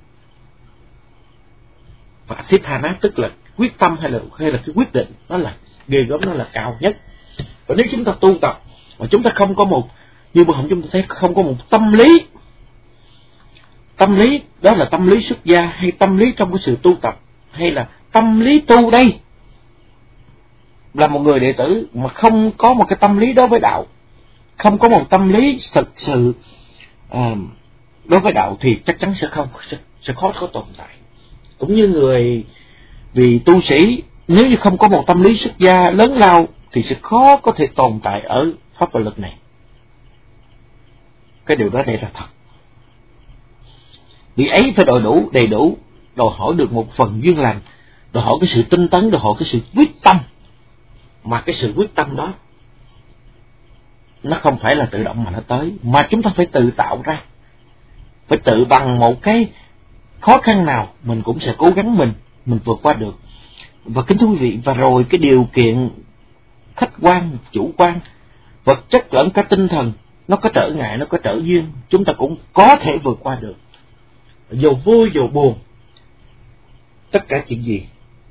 và thithana, tức là quyết tâm hay là hay là cái quyết định, nó là ghê gớm, nó là cao nhất. Và nếu chúng ta tu tập mà chúng ta không có một, như bữa hôm chúng ta thấy, không có một tâm lý, tâm lý đó là tâm lý xuất gia, hay tâm lý trong cái sự tu tập, hay là tâm lý tu đây, là một người đệ tử mà không có một cái tâm lý đối với đạo, không có một tâm lý thực sự à, đối với đạo, thì chắc chắn sẽ không sẽ, sẽ khó có tồn tại. Cũng như người vì tu sĩ, nếu như không có một tâm lý xuất gia lớn lao thì sẽ khó có thể tồn tại ở pháp và lực này. Cái điều đó đây là thật. Vì ấy phải đòi đủ, đầy đủ, đòi hỏi được một phần duyên lành, đòi hỏi cái sự tinh tấn, đòi hỏi cái sự quyết tâm. Mà cái sự quyết tâm đó nó không phải là tự động mà nó tới, mà chúng ta phải tự tạo ra. Phải tự bằng một cái khó khăn nào mình cũng sẽ cố gắng mình mình vượt qua được. Và kính thưa quý vị, và rồi cái điều kiện khách quan, chủ quan, vật chất lẫn cả tinh thần, nó có trở ngại, nó có trở duyên, chúng ta cũng có thể vượt qua được. Dù vui dù buồn, tất cả chuyện gì,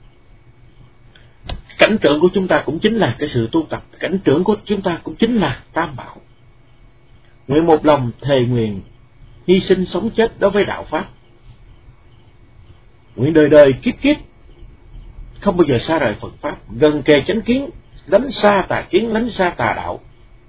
cảnh trưởng của chúng ta cũng chính là cái sự tu tập, cảnh trưởng của chúng ta cũng chính là Tam Bảo. Nguyện một lòng thề nguyện hy sinh sống chết đối với đạo pháp, nguyện đời đời kiếp kiếp không bao giờ xa rời Phật pháp, gần kề chánh kiến, đánh xa tà kiến, đánh xa tà đạo.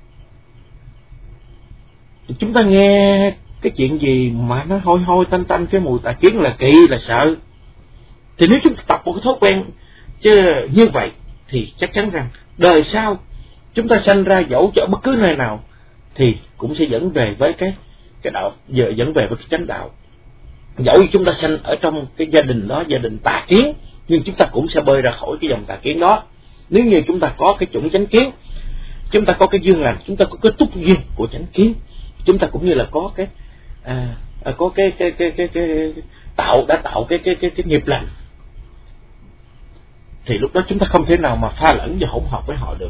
Chúng ta nghe cái chuyện gì mà nó hôi hôi tanh tanh, cái mùi tà kiến là kỵ, là sợ, thì nếu chúng ta tập một cái thói quen chứ như vậy thì chắc chắn rằng đời sau chúng ta sanh ra dẫu cho bất cứ nơi nào thì cũng sẽ dẫn về với cái cái đạo, giờ dẫn về với cái chánh đạo. Dẫu chúng ta sanh ở trong cái gia đình đó, gia đình tà kiến, nhưng chúng ta cũng sẽ bơi ra khỏi cái dòng tà kiến đó. Nếu như chúng ta có cái chủng chánh kiến, chúng ta có cái duyên lành, chúng ta có cái túc duyên của chánh kiến, chúng ta cũng như là có cái à, có cái cái cái cái, cái, cái tạo đã tạo cái cái cái cái nghiệp lành, thì lúc đó chúng ta không thể nào mà pha lẫn và hỗn hợp với họ được.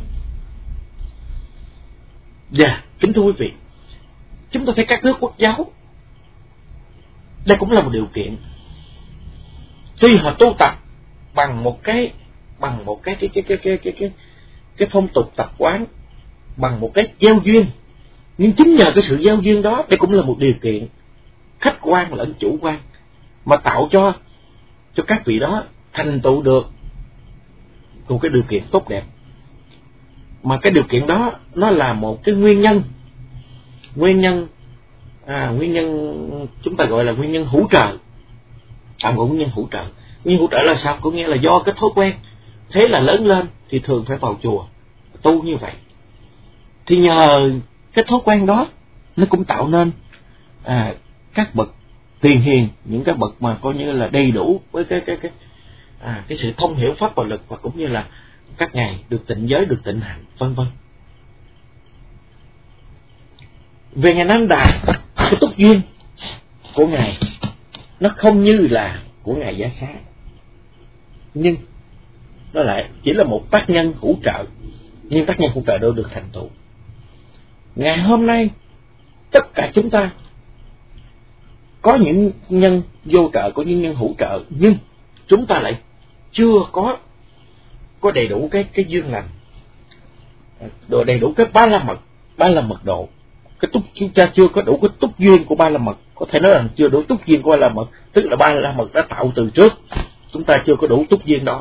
Dạ, yeah, kính thưa quý vị, chúng ta thấy các nước quốc giáo, đây cũng là một điều kiện. Tuy họ tu tập bằng một cái bằng một cái cái cái cái cái cái cái, cái phong tục tập quán, bằng một cái gieo duyên, nhưng chính nhờ cái sự gieo duyên đó, đây cũng là một điều kiện khách quan lẫn chủ quan mà tạo cho cho các vị đó thành tựu được một cái điều kiện tốt đẹp. Mà cái điều kiện đó nó là một cái nguyên nhân nguyên nhân à, nguyên nhân chúng ta gọi là nguyên nhân hữu trợ. À, một nguyên nhân hữu trợ. Nguyên nhân hữu trợ là sao? Có nghĩa là do cái thói quen, thế là lớn lên thì thường phải vào chùa tu như vậy. Thì nhờ cái thói quen đó nó cũng tạo nên à, các bậc tiền hiền, những cái bậc mà coi như là đầy đủ với cái cái cái à, cái sự thông hiểu pháp và lực, và cũng như là các ngài được tịnh giới, được tịnh hạnh, vân vân. Về ngài Nam Đà, cái túc duyên của ngài nó không như là của ngài Giá Xá. nhưng nó lại chỉ là một tác nhân hỗ trợ, nhưng tác nhân hỗ trợ đâu được thành tựu. Ngày hôm nay tất cả chúng ta có những nhân vô trợ, có những nhân hỗ trợ, nhưng chúng ta lại chưa có có đầy đủ cái cái duyên lành, đồ đầy đủ cái ba la mật, ba la mật độ. Cái túc chúng ta chưa có đủ cái túc duyên của ba la mật, có thể nói rằng chưa đủ túc duyên của ba la mật, tức là ba la mật đã tạo từ trước, chúng ta chưa có đủ túc duyên đó.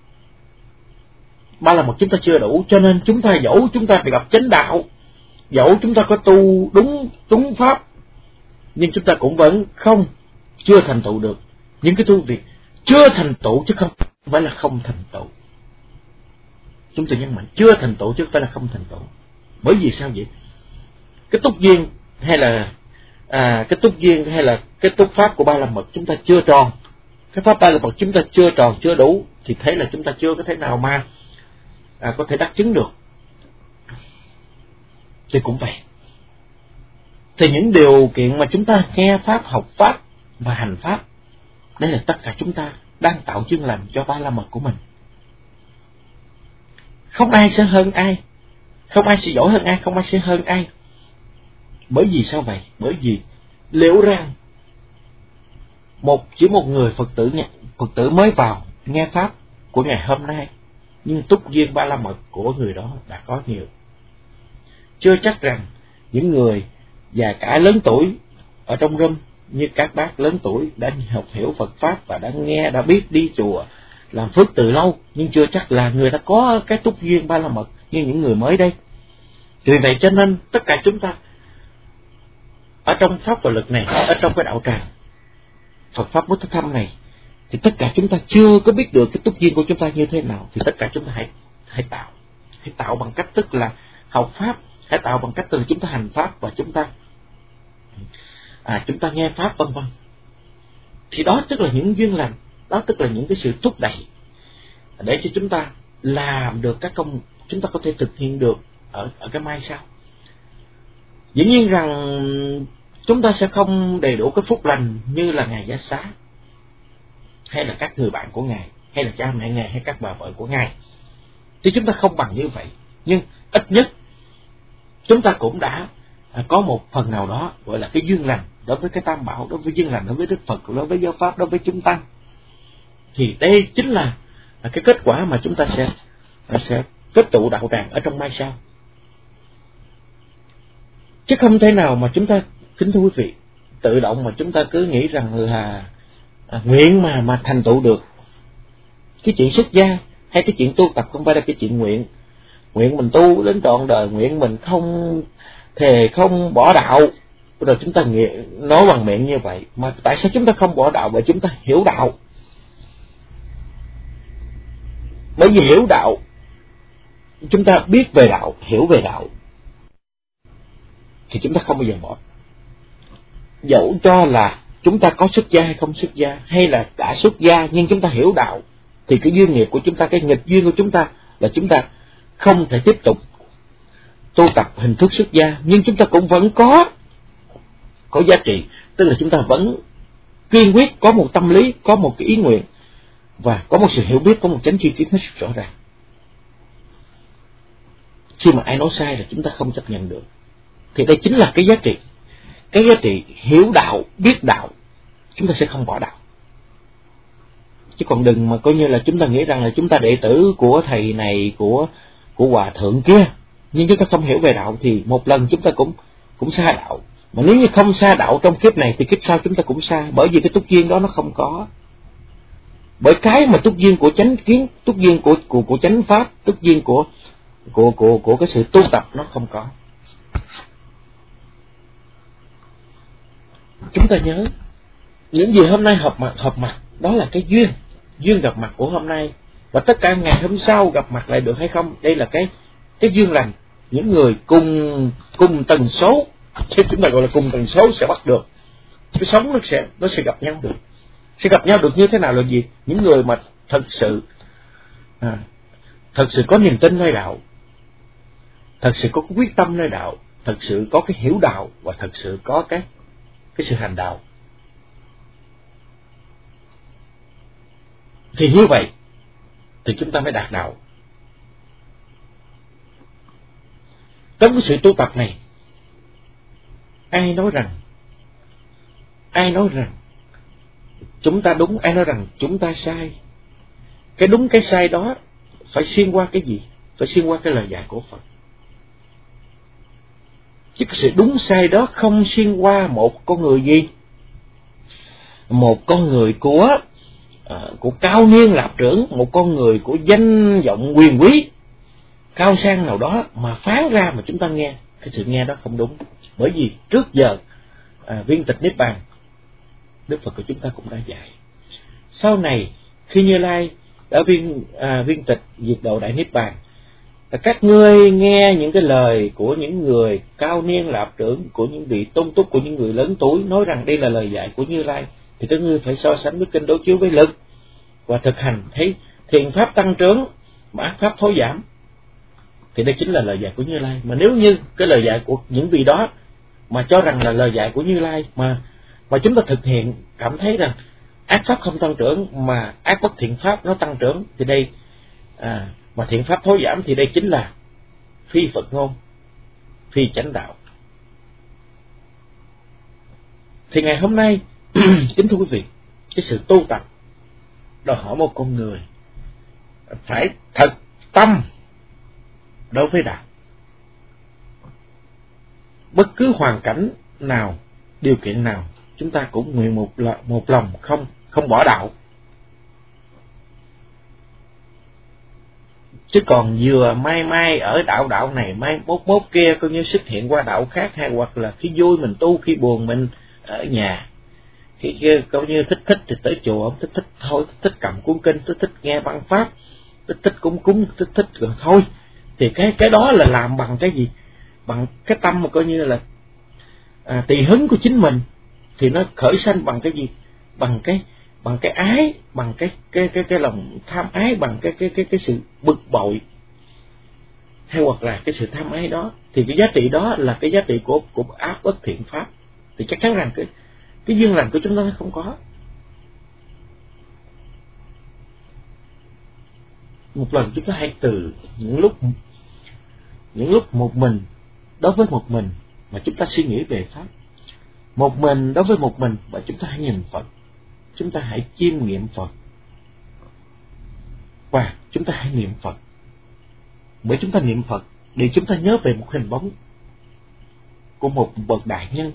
Ba la mật chúng ta chưa đủ, cho nên chúng ta dẫu chúng ta gặp chánh đạo, dẫu chúng ta có tu đúng đúng pháp, nhưng chúng ta cũng vẫn không chưa thành tựu được những cái tu việc, chưa thành tựu chứ không phải là không thành tựu. Chúng tôi nhấn mạnh chưa thành tựu chứ không phải là không thành tựu. Bởi vì sao vậy? Cái túc duyên hay là à, cái túc duyên hay là cái túc pháp của ba la mật chúng ta chưa tròn, cái pháp ba la mật chúng ta chưa tròn, chưa đủ, thì thế là chúng ta chưa có thể nào mà à, có thể đắc chứng được. Thì cũng vậy. Thì những điều kiện mà chúng ta nghe pháp, học pháp và hành pháp, đây là tất cả chúng ta đang tạo duyên lành cho ba la mật của mình. Không ai sẽ hơn ai, không ai sẽ giỏi hơn ai, không ai sẽ hơn ai. Bởi vì sao vậy? Bởi vì liệu rằng một chỉ một người Phật tử Phật tử mới vào nghe pháp của ngày hôm nay, nhưng túc duyên ba la mật của người đó đã có nhiều. Chưa chắc rằng những người già cả lớn tuổi ở trong room như các bác lớn tuổi đã học hiểu Phật pháp và đã nghe, đã biết đi chùa làm phước từ lâu, nhưng chưa chắc là người ta có cái túc duyên ba la mật như những người mới đây. Vì vậy cho nên tất cả chúng ta ở trong pháp và lực này, ở trong cái đạo tràng Phật pháp Bố Thích Thâm này, thì tất cả chúng ta chưa có biết được cái túc duyên của chúng ta như thế nào, thì tất cả chúng ta hãy hãy tạo, hãy tạo bằng cách tức là học pháp, hãy tạo bằng cách từ chúng ta hành pháp và chúng ta à, chúng ta nghe pháp vân vân. Thì đó tức là những duyên lành, đó tức là những cái sự thúc đẩy để cho chúng ta làm được các công, chúng ta có thể thực hiện được ở ở cái mai sau. Dĩ nhiên rằng chúng ta sẽ không đầy đủ cái phúc lành như là Ngài Giá Xá, hay là các người bạn của Ngài, hay là cha mẹ Ngài, hay các bà vợ của Ngài. Thì chúng ta không bằng như vậy, nhưng ít nhất chúng ta cũng đã có một phần nào đó gọi là cái duyên lành đối với cái Tam Bảo, đối với duyên lành đối với Đức Phật, đối với giáo pháp, đối với chúng tăng. Thì đây chính là cái kết quả mà chúng ta sẽ sẽ kết tụ đạo tràng ở trong mai sau. Chứ không thể nào mà chúng ta, kính thưa quý vị, tự động mà chúng ta cứ nghĩ rằng là à, nguyện mà mà thành tựu được. Cái chuyện xuất gia hay cái chuyện tu tập không phải là cái chuyện nguyện. Nguyện mình tu đến trọn đời, nguyện mình không thề không bỏ đạo, rồi chúng ta nghĩ, nói bằng miệng như vậy. Mà tại sao chúng ta không bỏ đạo? Bởi chúng ta hiểu đạo. Bởi vì hiểu đạo, chúng ta biết về đạo, hiểu về đạo, thì chúng ta không bao giờ bỏ. Dẫu cho là chúng ta có xuất gia hay không xuất gia, hay là đã xuất gia nhưng chúng ta hiểu đạo, thì cái duyên nghiệp của chúng ta, cái nghịch duyên của chúng ta là chúng ta không thể tiếp tục tu tập hình thức xuất gia, nhưng chúng ta cũng vẫn có có giá trị, tức là chúng ta vẫn kiên quyết có một tâm lý, có một cái ý nguyện và có một sự hiểu biết, có một chánh tri kiến hết sức rõ ràng. Khi mà ai nói sai là chúng ta không chấp nhận được. Thì đây chính là cái giá trị, cái giá trị hiểu đạo, biết đạo, chúng ta sẽ không bỏ đạo. Chứ còn đừng mà coi như là chúng ta nghĩ rằng là chúng ta đệ tử của thầy này, của của hòa thượng kia, nhưng chúng ta không hiểu về đạo thì một lần chúng ta cũng cũng xa đạo. Mà nếu như không xa đạo trong kiếp này thì kiếp sau chúng ta cũng xa, bởi vì cái túc duyên đó nó không có. Bởi cái mà túc duyên của chánh kiến, túc duyên của của của chánh pháp, túc duyên của của của của cái sự tu tập nó không có. Chúng ta nhớ những gì hôm nay họp mặt họp mặt đó là cái duyên, duyên gặp mặt của hôm nay, và tất cả ngày hôm sau gặp mặt lại được hay không, đây là cái cái duyên lành. Những người cùng cùng tần số, chứ chúng ta gọi là cùng tần số sẽ bắt được cái sống, nó sẽ nó sẽ gặp nhau được. Sẽ gặp nhau được như thế nào là gì? Những người mà thật sự à, thật sự có niềm tin nơi đạo, thật sự có quyết tâm nơi đạo, thật sự có cái hiểu đạo, và thật sự có cái cái sự hành đạo. Thì như vậy thì chúng ta mới đạt đạo. Trong cái sự tu tập này, ai nói rằng ai nói rằng chúng ta đúng, ai nói rằng chúng ta sai. Cái đúng cái sai đó phải xuyên qua cái gì? Phải xuyên qua cái lời dạy của Phật. Chứ cái sự đúng sai đó không xuyên qua một con người gì? Một con người của à, của cao niên lạp trưởng, một con người của danh vọng quyền quý cao sang nào đó mà phán ra mà chúng ta nghe. Cái sự nghe đó không đúng. Bởi vì trước giờ à, viên tịch Niết Bàn, Đức Phật của chúng ta cũng đã dạy. Sau này khi Như Lai đã viên à, viên tịch diệt độ đại Niết Bàn, các ngươi nghe những cái lời của những người cao niên lạp trưởng, của những vị tôn túc, của những người lớn tuổi nói rằng đây là lời dạy của Như Lai, thì các ngươi phải so sánh với kinh Đối Chiếu với lực và thực hành, thấy thiện pháp tăng trưởng mà ác pháp thối giảm, thì đây chính là lời dạy của Như Lai. Mà nếu như cái lời dạy của những vị đó mà cho rằng là lời dạy của Như Lai mà mà chúng ta thực hiện cảm thấy rằng ác pháp không tăng trưởng mà ác bất thiện pháp nó tăng trưởng, thì đây à, mà thiện pháp thối giảm, thì đây chính là phi Phật ngôn, phi chánh đạo. Thì ngày hôm nay kính thưa quý vị, cái sự tu tập đòi hỏi một con người phải thật tâm đối với đạo. Bất cứ hoàn cảnh nào, điều kiện nào, chúng ta cũng nguyện một một lòng không không bỏ đạo. Chứ còn vừa mai mai ở đạo đạo này, mai mốt mốt kia coi như xuất hiện qua đạo khác, hay hoặc là khi vui mình tu, khi buồn mình ở nhà, khi kia coi như thích thích thì tới chùa, không thích thích thôi, thích, thích cầm cuốn kinh, thích thích nghe băng pháp, thích thích cúng cúng, thích thích rồi thôi. Thì cái cái đó là làm bằng cái gì? Bằng cái tâm mà coi như là à, tùy hứng của chính mình, thì nó khởi sanh bằng cái gì? Bằng cái bằng cái ái, bằng cái cái cái cái lòng tham ái, bằng cái cái cái cái sự bực bội, hay hoặc là cái sự tham ái đó, thì cái giá trị đó là cái giá trị của của ác bất thiện pháp, thì chắc chắn rằng cái cái duyên lành của chúng ta không có. Một lần chúng ta hãy từ những lúc những lúc một mình, đối với một mình mà chúng ta suy nghĩ về pháp, một mình đối với một mình và chúng ta hãy nhìn Phật, chúng ta hãy chiêm nghiệm Phật, và chúng ta hãy niệm Phật. Bởi chúng ta niệm Phật để chúng ta nhớ về một hình bóng của một bậc đại nhân,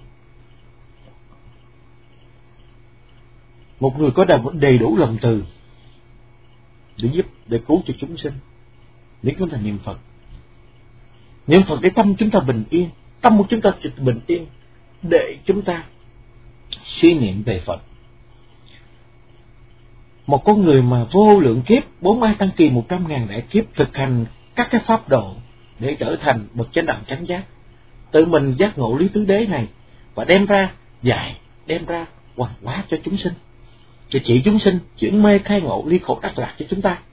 một người có đầy đủ lòng từ để giúp, để cứu cho chúng sinh. Nếu chúng ta niệm Phật, niệm Phật để tâm chúng ta bình yên, tâm của chúng ta bình yên, để chúng ta suy niệm về Phật. Một con người mà vô lượng kiếp, bốn ai tăng kỳ một trăm ngàn đại kiếp thực hành các cái pháp độ để trở thành bậc chánh đẳng chánh giác, tự mình giác ngộ lý tứ đế này và đem ra dạy, đem ra hoàn hóa cho chúng sinh, để chỉ chúng sinh chuyển mê khai ngộ, ly khổ đắc lạc cho chúng ta.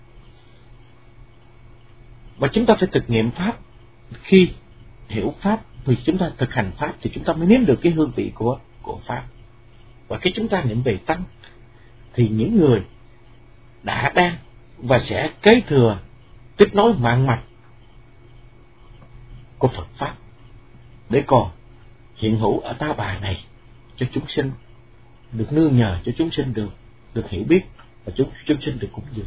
Và chúng ta phải thực nghiệm pháp. Khi hiểu pháp, vì chúng ta thực hành pháp thì chúng ta mới nếm được cái hương vị của của pháp. Và khi chúng ta niệm về tăng, thì những người đã đang và sẽ kế thừa tiếp nối mạng mạch của Phật pháp, để còn hiện hữu ở ta bà này cho chúng sinh được nương nhờ, cho chúng sinh được được hiểu biết, và chúng chúng sinh được cúng dường.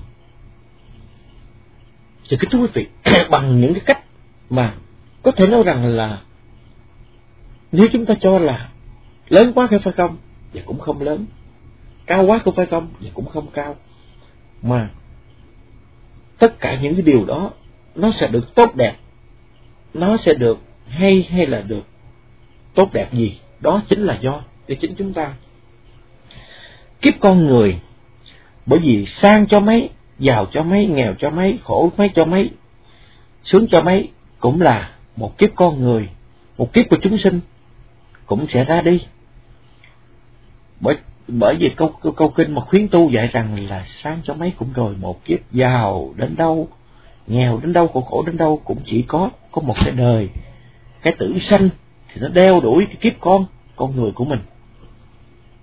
Thì kính thưa quý vị, bằng những cái cách mà có thể nói rằng là nếu chúng ta cho là lớn quá thì phải không, và cũng không lớn, cao quá cũng phải không, và cũng không cao, mà tất cả những cái điều đó nó sẽ được tốt đẹp, nó sẽ được hay hay là được tốt đẹp gì, đó chính là do từ chính chúng ta. Kiếp con người, bởi vì sang cho mấy, giàu cho mấy, nghèo cho mấy, khổ mấy cho mấy, sướng cho mấy, cũng là một kiếp con người, một kiếp của chúng sinh cũng sẽ ra đi. Bởi bởi vì câu, câu câu kinh mà khuyến tu dạy rằng là sang cho mấy cũng rồi, một kiếp giàu đến đâu, nghèo đến đâu, khổ khổ đến đâu, cũng chỉ có có một cái đời, cái tử sanh thì nó đeo đuổi cái kiếp con con người của mình.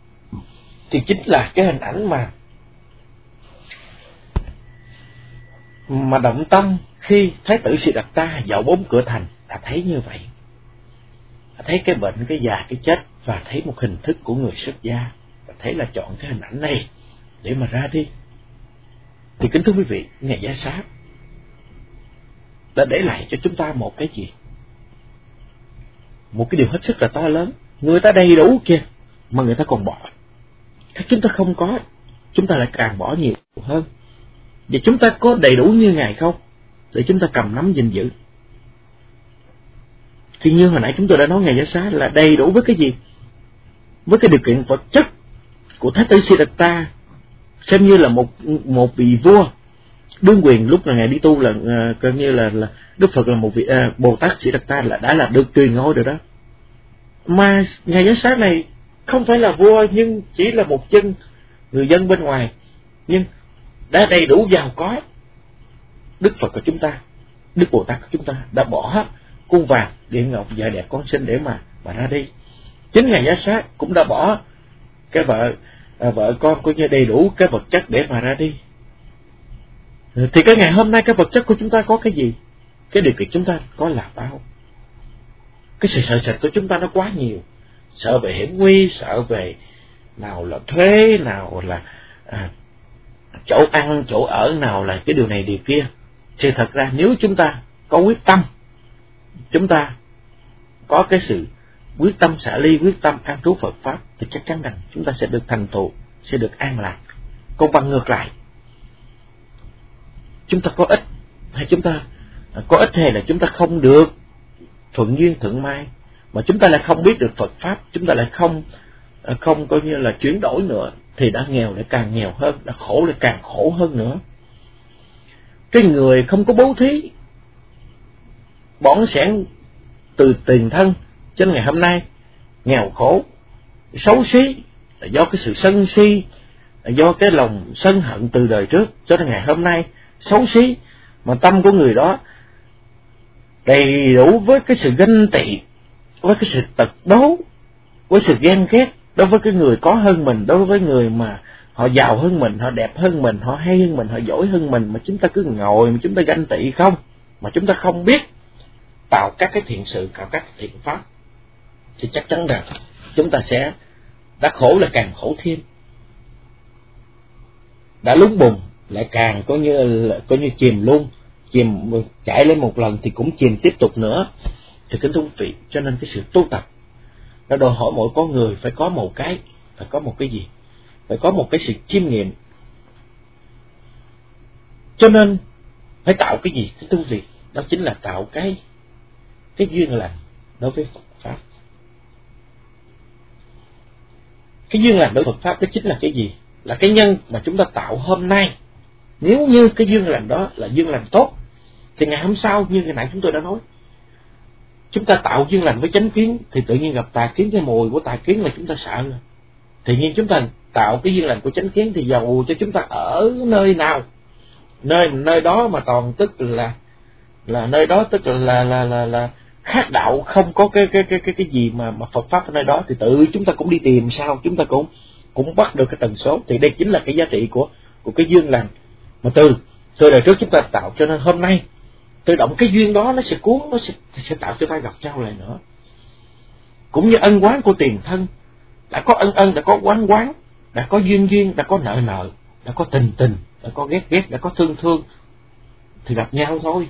Thì chính là cái hình ảnh mà mà động tâm khi Thái tử Siddhartha dạo bốn cửa thành đã thấy như vậy, đã thấy cái bệnh, cái già, cái chết, và thấy một hình thức của người xuất gia, và thấy là chọn cái hình ảnh này để mà ra đi. Thì kính thưa quý vị, Ngài Giá Sát đã để lại cho chúng ta một cái gì? Một cái điều hết sức là to lớn. Người ta đầy đủ kìa, mà người ta còn bỏ.ถ้าchúng ta không có, chúng ta lại càng bỏ nhiều hơn. Và chúng ta có đầy đủ như Ngài không? Để chúng ta cầm nắm gìn giữ. Thì như hồi nãy chúng tôi đã nói, Ngài Giá Xá là đầy đủ với cái gì? Với cái điều kiện vật chất của Thái tử Siddhartha, xem như là một một vị vua đương quyền. Lúc là Ngài đi tu là uh, coi như là, là Đức Phật là một vị uh, Bồ Tát Siddhartha là đã là được truyền ngôi rồi đó. Mà Ngài Giá Sát này không phải là vua, nhưng chỉ là một chân người dân bên ngoài, nhưng đã đầy đủ giàu có. Đức Phật của chúng ta, Đức Bồ Tát của chúng ta đã bỏ hết cung vàng, điện ngọc, vợ đẹp, con sinh để mà mà ra đi. Chính Ngài Giá Sát cũng đã bỏ cái vợ à, vợ con coi như đầy đủ cái vật chất để mà ra đi. Thì cái ngày hôm nay cái vật chất của chúng ta có cái gì? Cái điều kiện chúng ta có là bao? Cái sự sợ sệt của chúng ta nó quá nhiều. Sợ về hiểm nguy, sợ về nào là thuế, nào là à, chỗ ăn, chỗ ở, nào là cái điều này điều kia. Sự thật ra nếu chúng ta có quyết tâm, chúng ta có cái sự quyết tâm xả ly, quyết tâm an trú Phật Pháp, thì chắc chắn rằng chúng ta sẽ được thành tựu, sẽ được an lạc. Còn bằng ngược lại, chúng ta có ích hay chúng ta có ích hay là chúng ta không được thuận duyên thuận mai, mà chúng ta lại không biết được Phật Pháp, chúng ta lại không không coi như là chuyển đổi nữa, thì đã nghèo lại càng nghèo hơn, đã khổ lại càng khổ hơn nữa. Cái người không có bố thí, bỏng sẻn từ tiền thân, cho nên ngày hôm nay nghèo khổ, xấu xí là do cái sự sân si, là do cái lòng sân hận từ đời trước, cho nên ngày hôm nay xấu xí. Mà tâm của người đó đầy đủ với cái sự ganh tị, với cái sự tật đố, với sự ghen ghét đối với cái người có hơn mình, đối với người mà họ giàu hơn mình, họ đẹp hơn mình, họ hay hơn mình, họ giỏi hơn mình, mà chúng ta cứ ngồi mà chúng ta ganh tị không, mà chúng ta không biết tạo các cái thiện sự, tạo các thiện pháp, thì chắc chắn rằng chúng ta sẽ đã khổ là càng khổ thêm, đã lún bùn lại càng có như có như chìm luôn, chìm chảy lên một lần thì cũng chìm tiếp tục nữa. Thì kính thưa quý vị, cho nên cái sự tu tập nó đòi hỏi mỗi con người phải có một cái, phải có một cái gì, phải có một cái sự chiêm nghiệm. Cho nên phải tạo cái gì kính thưa quý vị? Đó chính là tạo cái cái duyên lành đối với Phật Pháp. Cái duyên lành đối với Phật Pháp đó chính là cái gì? Là cái nhân mà chúng ta tạo hôm nay. Nếu như cái duyên lành đó là duyên lành tốt, thì ngày hôm sau như ngày nãy chúng tôi đã nói, chúng ta tạo duyên lành với chánh kiến, thì tự nhiên gặp tà kiến, cái mùi của tà kiến là chúng ta sợ rồi. Thì nhiên chúng ta tạo cái duyên lành của chánh kiến, thì dầu cho chúng ta ở nơi nào, nơi nơi đó mà toàn tức là là nơi đó tức là là là là, là khác đạo, không có cái cái cái cái cái gì mà mà Phật Pháp ở nơi đó, thì tự chúng ta cũng đi tìm sao, chúng ta cũng cũng bắt được cái tần số. Thì đây chính là cái giá trị của của cái duyên lành mà từ từ đời trước chúng ta tạo. Cho nên hôm nay tự động cái duyên đó nó sẽ cuốn, nó sẽ, sẽ tạo cho ta gặp nhau lại nữa. Cũng như ân oán của tiền thân, đã có ân ân, đã có oán oán, đã có duyên duyên, đã có nợ nợ, đã có tình tình, đã có ghét ghét, đã có thương thương, thì gặp nhau thôi.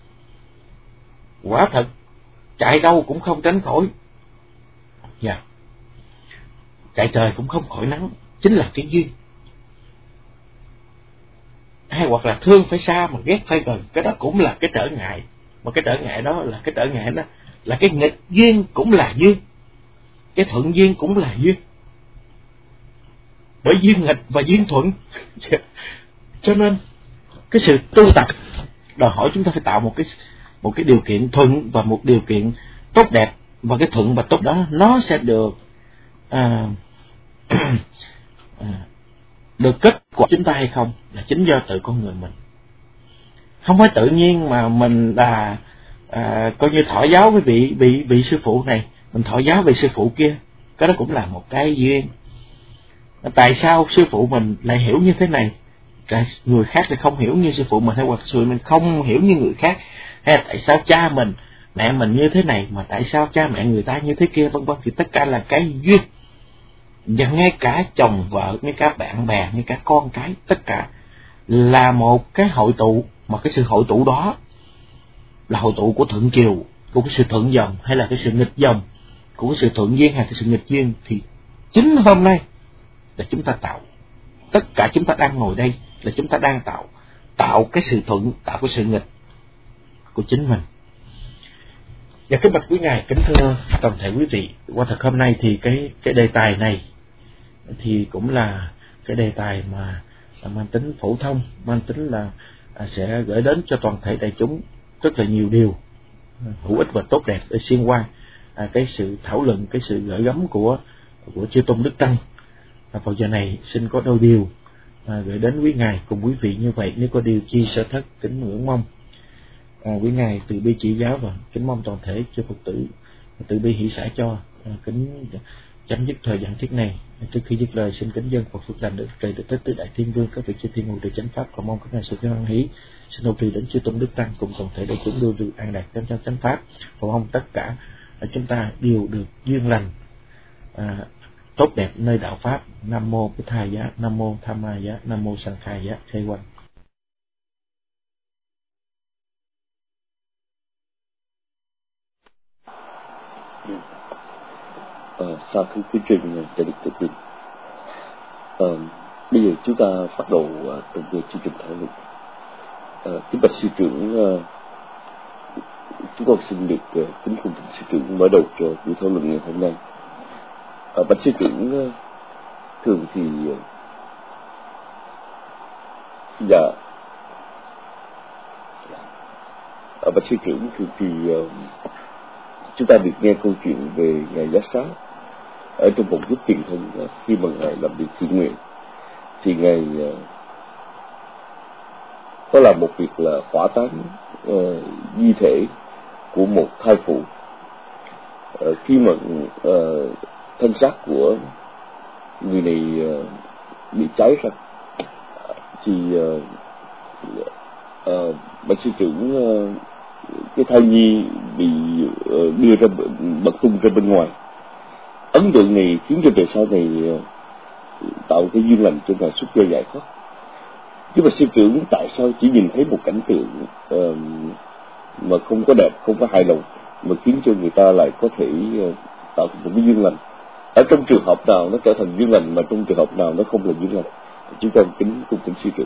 Quả thật chạy đâu cũng không tránh khỏi, dạ, yeah. Chạy trời cũng không khỏi nắng, chính là cái duyên. Hay hoặc là thương phải xa mà ghét phải gần, cái đó cũng là cái trở ngại. Mà cái trở ngại đó là cái trở ngại đó là cái nghịch duyên cũng là duyên, cái thuận duyên cũng là duyên. Bởi duyên nghịch và duyên thuận. Cho nên cái sự tu tập đòi hỏi chúng ta phải tạo một cái một cái điều kiện thuận và một điều kiện tốt đẹp, và cái thuận và tốt đó nó sẽ được à, à, được kết quả chúng ta hay không là chính do tự con người mình. Không phải tự nhiên mà mình là à, coi như thọ giáo với vị vị vị sư phụ này, mình thọ giáo vị sư phụ kia, cái đó cũng là một cái duyên. Tại sao sư phụ mình lại hiểu như thế này, tại người khác thì không hiểu như sư phụ mình, hay hoặc sư mình không hiểu như người khác, hay là tại sao cha mình mẹ mình như thế này mà tại sao cha mẹ người ta như thế kia, vân vân, thì tất cả là cái duyên. Và ngay cả chồng vợ, ngay cả bạn bè, ngay cả con cái, tất cả là một cái hội tụ, mà cái sự hội tụ đó là hội tụ của thuận chiều, của cái sự thuận dòng, hay là cái sự nghịch dòng, của cái sự thuận duyên hay cái sự nghịch duyên. Thì chính hôm nay là chúng ta tạo, tất cả chúng ta đang ngồi đây là chúng ta đang tạo, tạo cái sự thuận, tạo cái sự nghịch của chính mình. Và kính bạch quý ngài, kính thưa toàn thể quý vị, qua thật hôm nay thì cái cái đề tài này thì cũng là cái đề tài mà mang tính phổ thông, mang tính là sẽ gửi đến cho toàn thể đại chúng rất là nhiều điều hữu ích và tốt đẹp để xuyên qua cái sự thảo luận, cái sự gửi gắm của của chư tôn đức tăng. Vào giờ này xin có đôi điều gửi đến quý ngài cùng quý vị như vậy. Nếu có điều chi sở thất, kính ngưỡng mong À, quý ngài từ bi chỉ giáo, và kính mong toàn thể chư Phật tử từ bi hỷ xả cho. À, kính chấm dứt thời gian thiết này. Trước khi dứt lời xin kính dân Phật phước lành được trời được tới tứ đại thiên vương, các vị chư thiên ngồi được chánh pháp, cầu mong các ngài sự hoan hỷ. Xin hậu trì đến chư tôn đức tăng cùng toàn thể đại chúng đều được an đạt trong trong chánh pháp. Cầu mong tất cả chúng ta đều được duyên lành à, tốt đẹp nơi đạo pháp. Nam mô Bích Thầy Giá, Nam mô Tham Ma Giá, Nam mô Sanh Khai Giá. Khai Quang. À, sau khi chương trình đã được thực hiện, à, bây giờ chúng ta bắt đầu à, trong chương trình thảo luận. À, kính bạch sư trưởng, à, chúng con xin được à, kính cung thỉnh sư trưởng mở đầu cho buổi thảo luận ngày hôm nay. À, bạch sư trưởng, à, thường thì à, dạ, à, bạch sư trưởng thường thì à, chúng ta được nghe câu chuyện về ngài Giác Xá ở trong một chút truyền thông. Khi mà ngài làm việc thiện nguyện thì ngài uh, có làm một việc là hỏa táng uh, di thể của một thai phụ. Uh, khi mà uh, thân xác của người này uh, bị cháy ra thì uh, uh, bác sĩ trưởng uh, cái thai nhi bị uh, đưa ra bật tung ra bên ngoài. Ấn tượng này khiến cho đời sau này uh, tạo cái duyên lành cho ngài xuất gia giải thoát. Nhưng mà sư trưởng tại sao chỉ nhìn thấy một cảnh tượng uh, mà không có đẹp, không có hài lòng, mà khiến cho người ta lại có thể uh, tạo thành một cái duyên lành? Ở trong trường hợp nào nó trở thành duyên lành, mà trong trường hợp nào nó không là duyên lành? Chúng ta kính cung kính sư trưởng.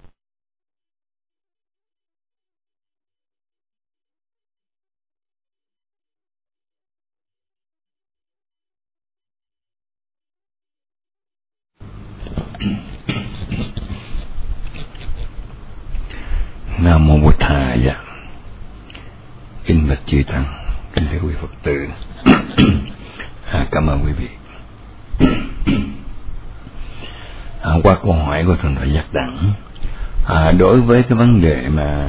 Nam mô Bụt Thầy. Dạ. Kính bạch chư tăng, kính thưa quý Phật tử. à, cảm ơn quý vị. à, qua câu hỏi của Thượng Tọa Giác Đẳng, à, đối với cái vấn đề mà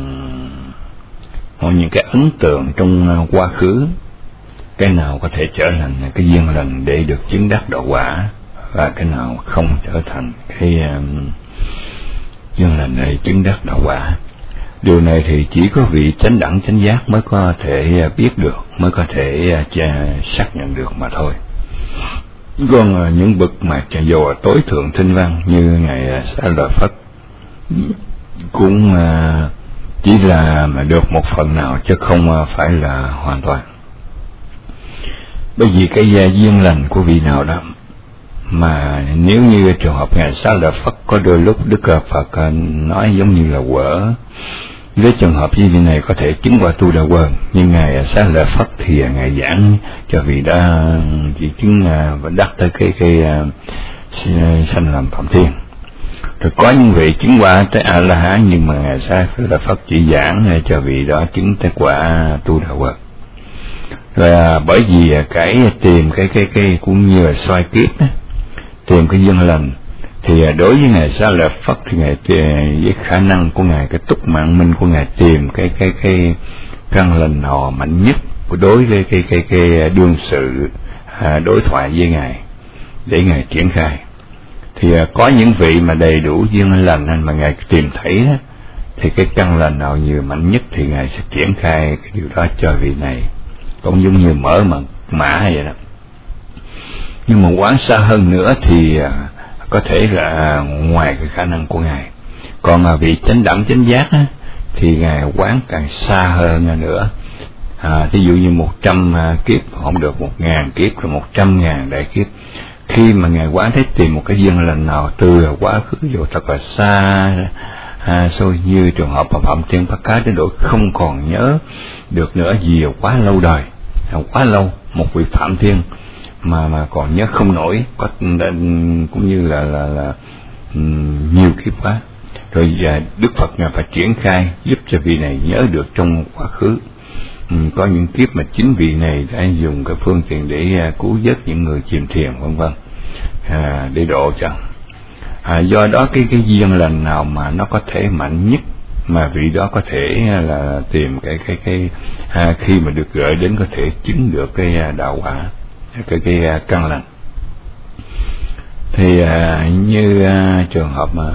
hoặc những cái ấn tượng trong quá khứ, cái nào có thể trở thành cái duyên lành để được chứng đắc đạo quả, và cái nào không trở thành cái um, duyên lành để chứng đắc đạo quả. Điều này thì chỉ có vị chánh đẳng chánh giác mới có thể biết được, mới có thể uh, xác nhận được mà thôi. Còn uh, những bậc mà dù tối thượng tinh văn như ngài Xá Lợi Phất cũng uh, chỉ là mà được một phần nào, chứ không uh, phải là hoàn toàn. Bởi vì cái uh, duyên lành của vị nào đó, mà nếu như trường hợp ngài Xá Lợi Phất có đôi lúc Đức Phật nói giống như là quở, với trường hợp như thế này có thể chứng qua tu đà quần, nhưng ngài Xá Lợi Phất thì ngài giảng cho vị đã chỉ chứng và đắc tới cái cái sanh làm phạm thiên. Rồi có những vị chứng qua tới A La Hán, nhưng mà ngài Xá Lợi Phất chỉ giảng cho vị đó chứng tới quả tu đà quần. Rồi à, bởi vì cái tìm cái cái cái cũng như là soi kiếp đó, tìm cái duyên lành, thì đối với ngài Xá Lợi Phất thì ngài với khả năng của ngài, cái túc mạng minh của ngài tìm cái cái cái căn lành hò mạnh nhất của đối với cái cái cái đương sự à, đối thoại với ngài để ngài triển khai. Thì à, có những vị mà đầy đủ duyên lành mà Ngài tìm thấy đó, thì cái căn lành nào nhiều mạnh nhất thì Ngài sẽ triển khai cái điều đó cho vị này, cũng giống như mở mật mã vậy đó. Nhưng mà quán xa hơn nữa thì à, có thể là ngoài cái khả năng của Ngài. Còn à, vị chánh đẳng chánh giác á, thì Ngài quán càng xa hơn nữa. À, ví dụ như một trăm à, kiếp không được, một ngàn kiếp, rồi một trăm ngàn đại kiếp. Khi mà Ngài quán thấy tìm một cái duyên lành nào từ quá khứ vô thật là xa à, xôi, như trường hợp mà Phạm Thiên Phát Cá đến độ không còn nhớ được nữa vì quá lâu đời, quá lâu, một vị Phạm Thiên mà mà còn nhớ không nổi, có cũng như là là là um, nhiều kiếp quá. Rồi à, Đức Phật Ngài phải triển khai giúp cho vị này nhớ được trong quá khứ. Um, có những kiếp mà chính vị này đã dùng cái phương tiện để à, cứu vớt những người chìm thuyền vân vân, à, để độ cho. À, do đó cái cái duyên lành nào mà nó có thể mạnh nhất mà vị đó có thể là tìm cái cái cái à, khi mà được gửi đến có thể chứng được cái đạo quả, cái cái căn lành. Thì à, như à, trường hợp mà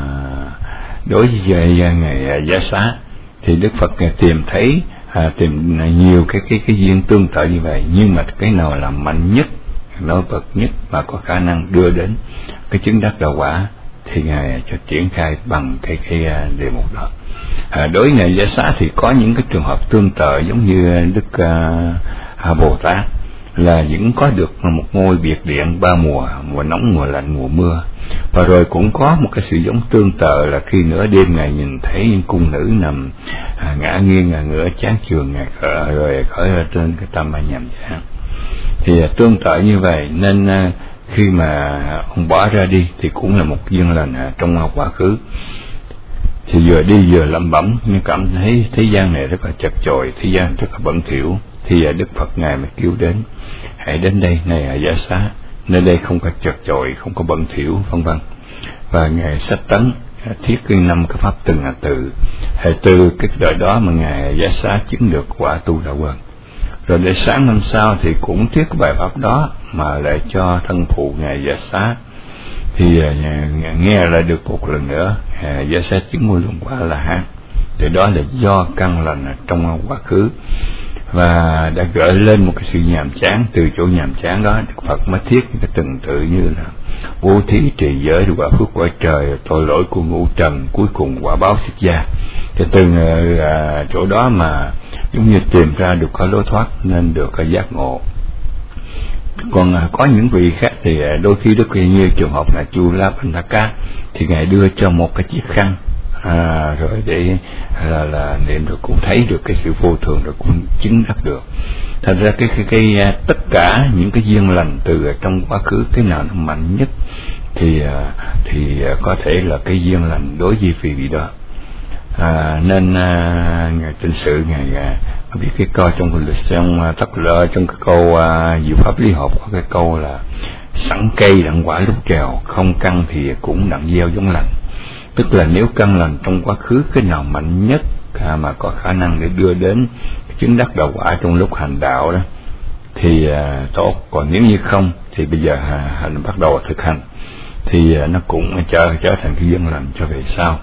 đối với Ngài Giá Xá thì Đức Phật Ngài tìm thấy à, tìm nhiều cái cái cái duyên tương tự như vậy, nhưng mà cái nào là mạnh nhất, nổi bật nhất mà có khả năng đưa đến cái chứng đắc đạo quả thì Ngài cho triển khai bằng cái cái đề mục đó. À, đối với Ngài Giá Xá thì có những cái trường hợp tương tự giống như Đức à, Bồ Tát, là vẫn có được một ngôi biệt điện ba mùa, mùa nóng, mùa lạnh, mùa mưa. Và rồi cũng có một cái sự giống tương tự là khi nửa đêm Ngài nhìn thấy những cung nữ nằm à, ngã nghiêng ngả ngửa chán chường, Ngài khởi rồi khởi ra trên cái tam ba nhàm chán. Thì à, tương tự như vậy nên à, khi mà ông bỏ ra đi thì cũng là một duyên lành à, trong quá khứ. Thì vừa đi vừa lẩm bẩm nhưng cảm thấy thế gian này rất là chật chội, thế gian rất là bẩn thỉu. Thì à, Đức Phật Ngài mới kêu đến: hãy đến đây này à, Giá Xá, nơi đây không có chật chội, không có bẩn thỉu vân vân. Và Ngài sách tấn thiết cái năm cái pháp từng à từ, hệ từ cái đời đó mà Ngài Giá Xá chứng được quả tu đạo quân. Rồi để sáng năm sau thì cũng thuyết bài pháp đó mà lại cho thân phụ Ngài Giá Xá. Thì à, nghe lại được một lần nữa, à, Giá Xá chứng ngôi luân quả là hán. Thì đó là do căn lành trong quá khứ và đã gợi lên một cái sự nhàm chán. Từ chỗ nhàm chán đó Đức Phật mới thiết những cái từng tự như là bố thí, trì giới, quả phước quả trời, tội lỗi của ngũ trần, cuối cùng quả báo xuất gia. Thì từ à, chỗ đó mà giống như tìm ra được có lối thoát nên được cái giác ngộ. Còn à, có những vị khác thì à, đôi khi Đức như trường hợp là Chu La Ban Đa Ca thì Ngài đưa cho một cái chiếc khăn à, rồi để là là niệm rồi cũng thấy được cái sự vô thường, rồi cũng chứng đắc được. Thành ra cái cái, cái tất cả những cái duyên lành từ trong quá khứ, cái nào nó mạnh nhất thì thì có thể là cái duyên lành đối với vị đó. À, nên à, Ngài Tịnh Sự Ngài à, biết cái câu trong lịch trong tất lỡ trong cái câu à, Diệu Pháp Lý Học có cái câu là sẵn cây đặng quả lúc trèo, không căn thì cũng đặng gieo giống lành. Tức là nếu căn lành trong quá khứ cái nào mạnh nhất à, mà có khả năng để đưa đến chứng đắc đạo quả trong lúc hành đạo đó thì à, tốt. Còn nếu như không thì bây giờ à, hành bắt đầu thực hành thì à, nó cũng trở trở thành cái duyên lành cho về sau.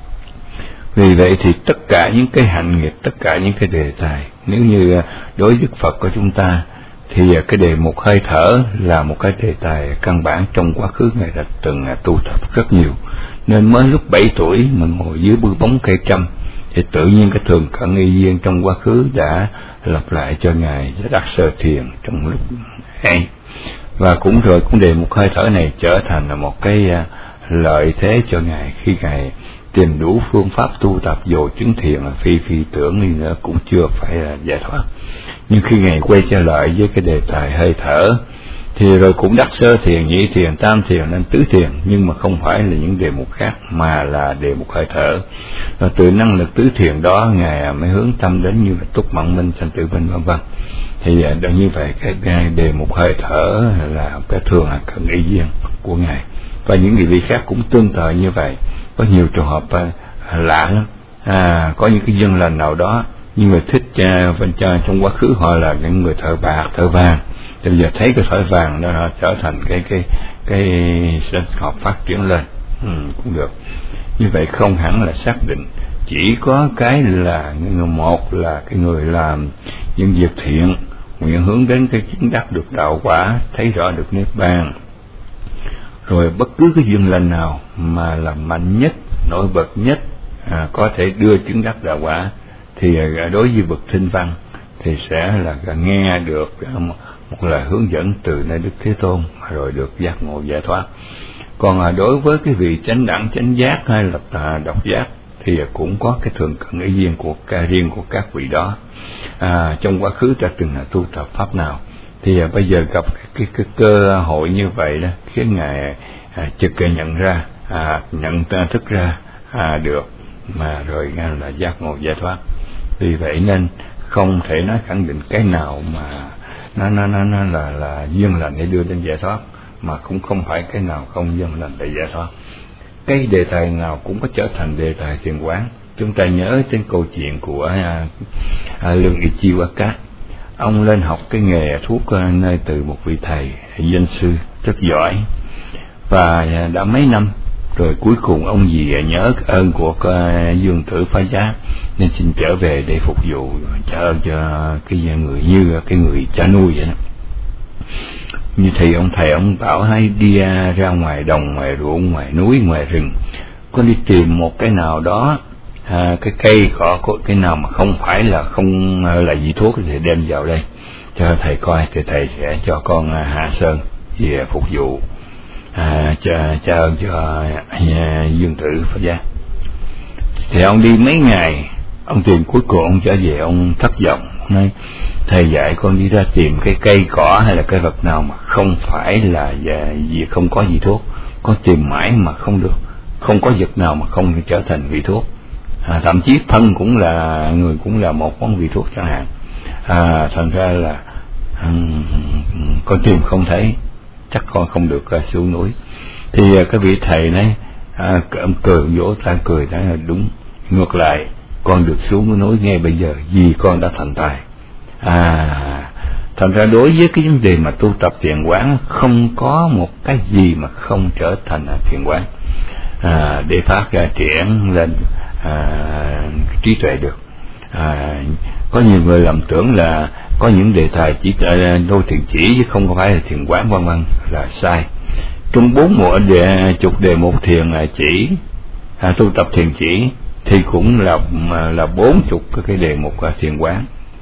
Vì vậy thì tất cả những cái hạnh nghiệp, tất cả những cái đề tài, nếu như đối với Đức Phật của chúng ta thì cái đề một hơi thở là một cái đề tài căn bản trong quá khứ Ngài đã từng tu tập rất nhiều. Nên mới lúc bảy tuổi mà ngồi dưới bư bóng cây trăm thì tự nhiên cái thường cận y duyên trong quá khứ đã lặp lại cho Ngài đắc sơ thiền trong lúc ấy. Và cũng rồi cũng đề một hơi thở này trở thành là một cái lợi thế cho Ngài khi Ngài tìm đủ phương pháp tu tập, dù chứng thiền là phi phi tưởng đi nữa cũng chưa phải là giải thoát. Nhưng khi Ngài quay trở lại với cái đề tài hơi thở thì rồi cũng đắc sơ thiền, nhị thiền, tam thiền nên tứ thiền, nhưng mà không phải là những đề mục khác mà là đề mục hơi thở. Và từ năng lực tứ thiền đó Ngài mới hướng tâm đến như là túc mạng minh, sanh tử minh vân vân. Thì đương như vậy cái đề mục hơi thở là cái thường là cận ý duyên của Ngài. Và những người vị khác cũng tương tự như vậy. Có nhiều trường hợp à, lạ lắm. À, có những cái duyên lành nào đó nhưng mà thích uh, bên cho trong quá khứ họ là những người thợ bạc, thợ vàng. Thì bây giờ thấy cái thỏi vàng đó nó trở thành cái cái cái sẽ họ phát triển lên, ừ, cũng được. Như vậy không hẳn là xác định, chỉ có cái là một là cái người làm những việc thiện, nguyện hướng đến cái chứng đắc được đạo quả, thấy rõ được niết bàn. Rồi bất cứ cái duyên lành nào mà là mạnh nhất, nổi bật nhất, à, có thể đưa chứng đắc đạo quả, thì à, đối với bậc thinh văn thì sẽ là nghe được à, một, một lời hướng dẫn từ nơi Đức Thế Tôn, rồi được giác ngộ giải thoát. Còn à, đối với cái vị chánh đẳng, chánh giác hay là à, độc giác thì cũng có cái thường cận ý riêng của ca riêng của các vị đó. À, trong quá khứ ta từng là tu tập pháp nào, thì à, bây giờ gặp cái, cái, cái cơ hội như vậy đó, khiến ngài à, trực nhận ra, à, nhận thức ra à, được, mà rồi nghe là giác ngộ giải thoát. Vì vậy nên không thể nói khẳng định cái nào mà nó nó nó, nó là là duyên lành để đưa đến giải thoát, mà cũng không phải cái nào không duyên lành để giải thoát. Cái đề tài nào cũng có trở thành đề tài thiền quán. Chúng ta nhớ đến câu chuyện của à, à, Lương Ichiwaka. Ông lên học cái nghề thuốc à, nơi từ một vị thầy danh sư rất giỏi, và à, đã mấy năm rồi cuối cùng ông gì nhớ ơn của cái Dương Tử Phá Giá nên xin trở về để phục vụ trả ơn cho cái người như cái người cha nuôi vậy đó. Như thì ông thầy ông bảo hãy đi ra ngoài đồng, ngoài ruộng, ngoài núi, ngoài rừng, có đi tìm một cái nào đó, à, cái cây cỏ có cái nào mà không phải là không là gì thuốc thì đem vào đây cho thầy coi, thì thầy sẽ cho con hạ sơn về phục vụ, à, cho cha ơn cho à, Dương Tử Phật gia. Thì ông đi mấy ngày, ông tìm cuối cùng ông trở về, ông thất vọng, nói thầy dạy con đi ra tìm cái cây cỏ hay là cái vật nào mà không phải là gì, không có gì thuốc, có tìm mãi mà không được, không có vật nào mà không trở thành vị thuốc, à, thậm chí thân cũng là người cũng là một món vị thuốc chẳng hạn. À, thành ra là um, con tìm không thấy, chắc con không được uh, xuống núi. Thì uh, cái vị thầy này à, ông cười vỗ tay cười nói là đúng, ngược lại con được xuống núi ngay bây giờ vì con đã thành tài. À, thành ra đối với cái vấn đề mà tu tập thiền quán không có một cái gì mà không trở thành thiền quán, à, để phát ra triển lên à, trí tuệ được. À, có nhiều người lầm tưởng là có những đề tài chỉ đôi thiền chỉ chứ không phải là thiền quán vân vân, là sai. Trong bốn bộ đề chục đề một thiền chỉ, à, tu tập thiền chỉ thì cũng là là bốn chục cái đề mục thiền quán,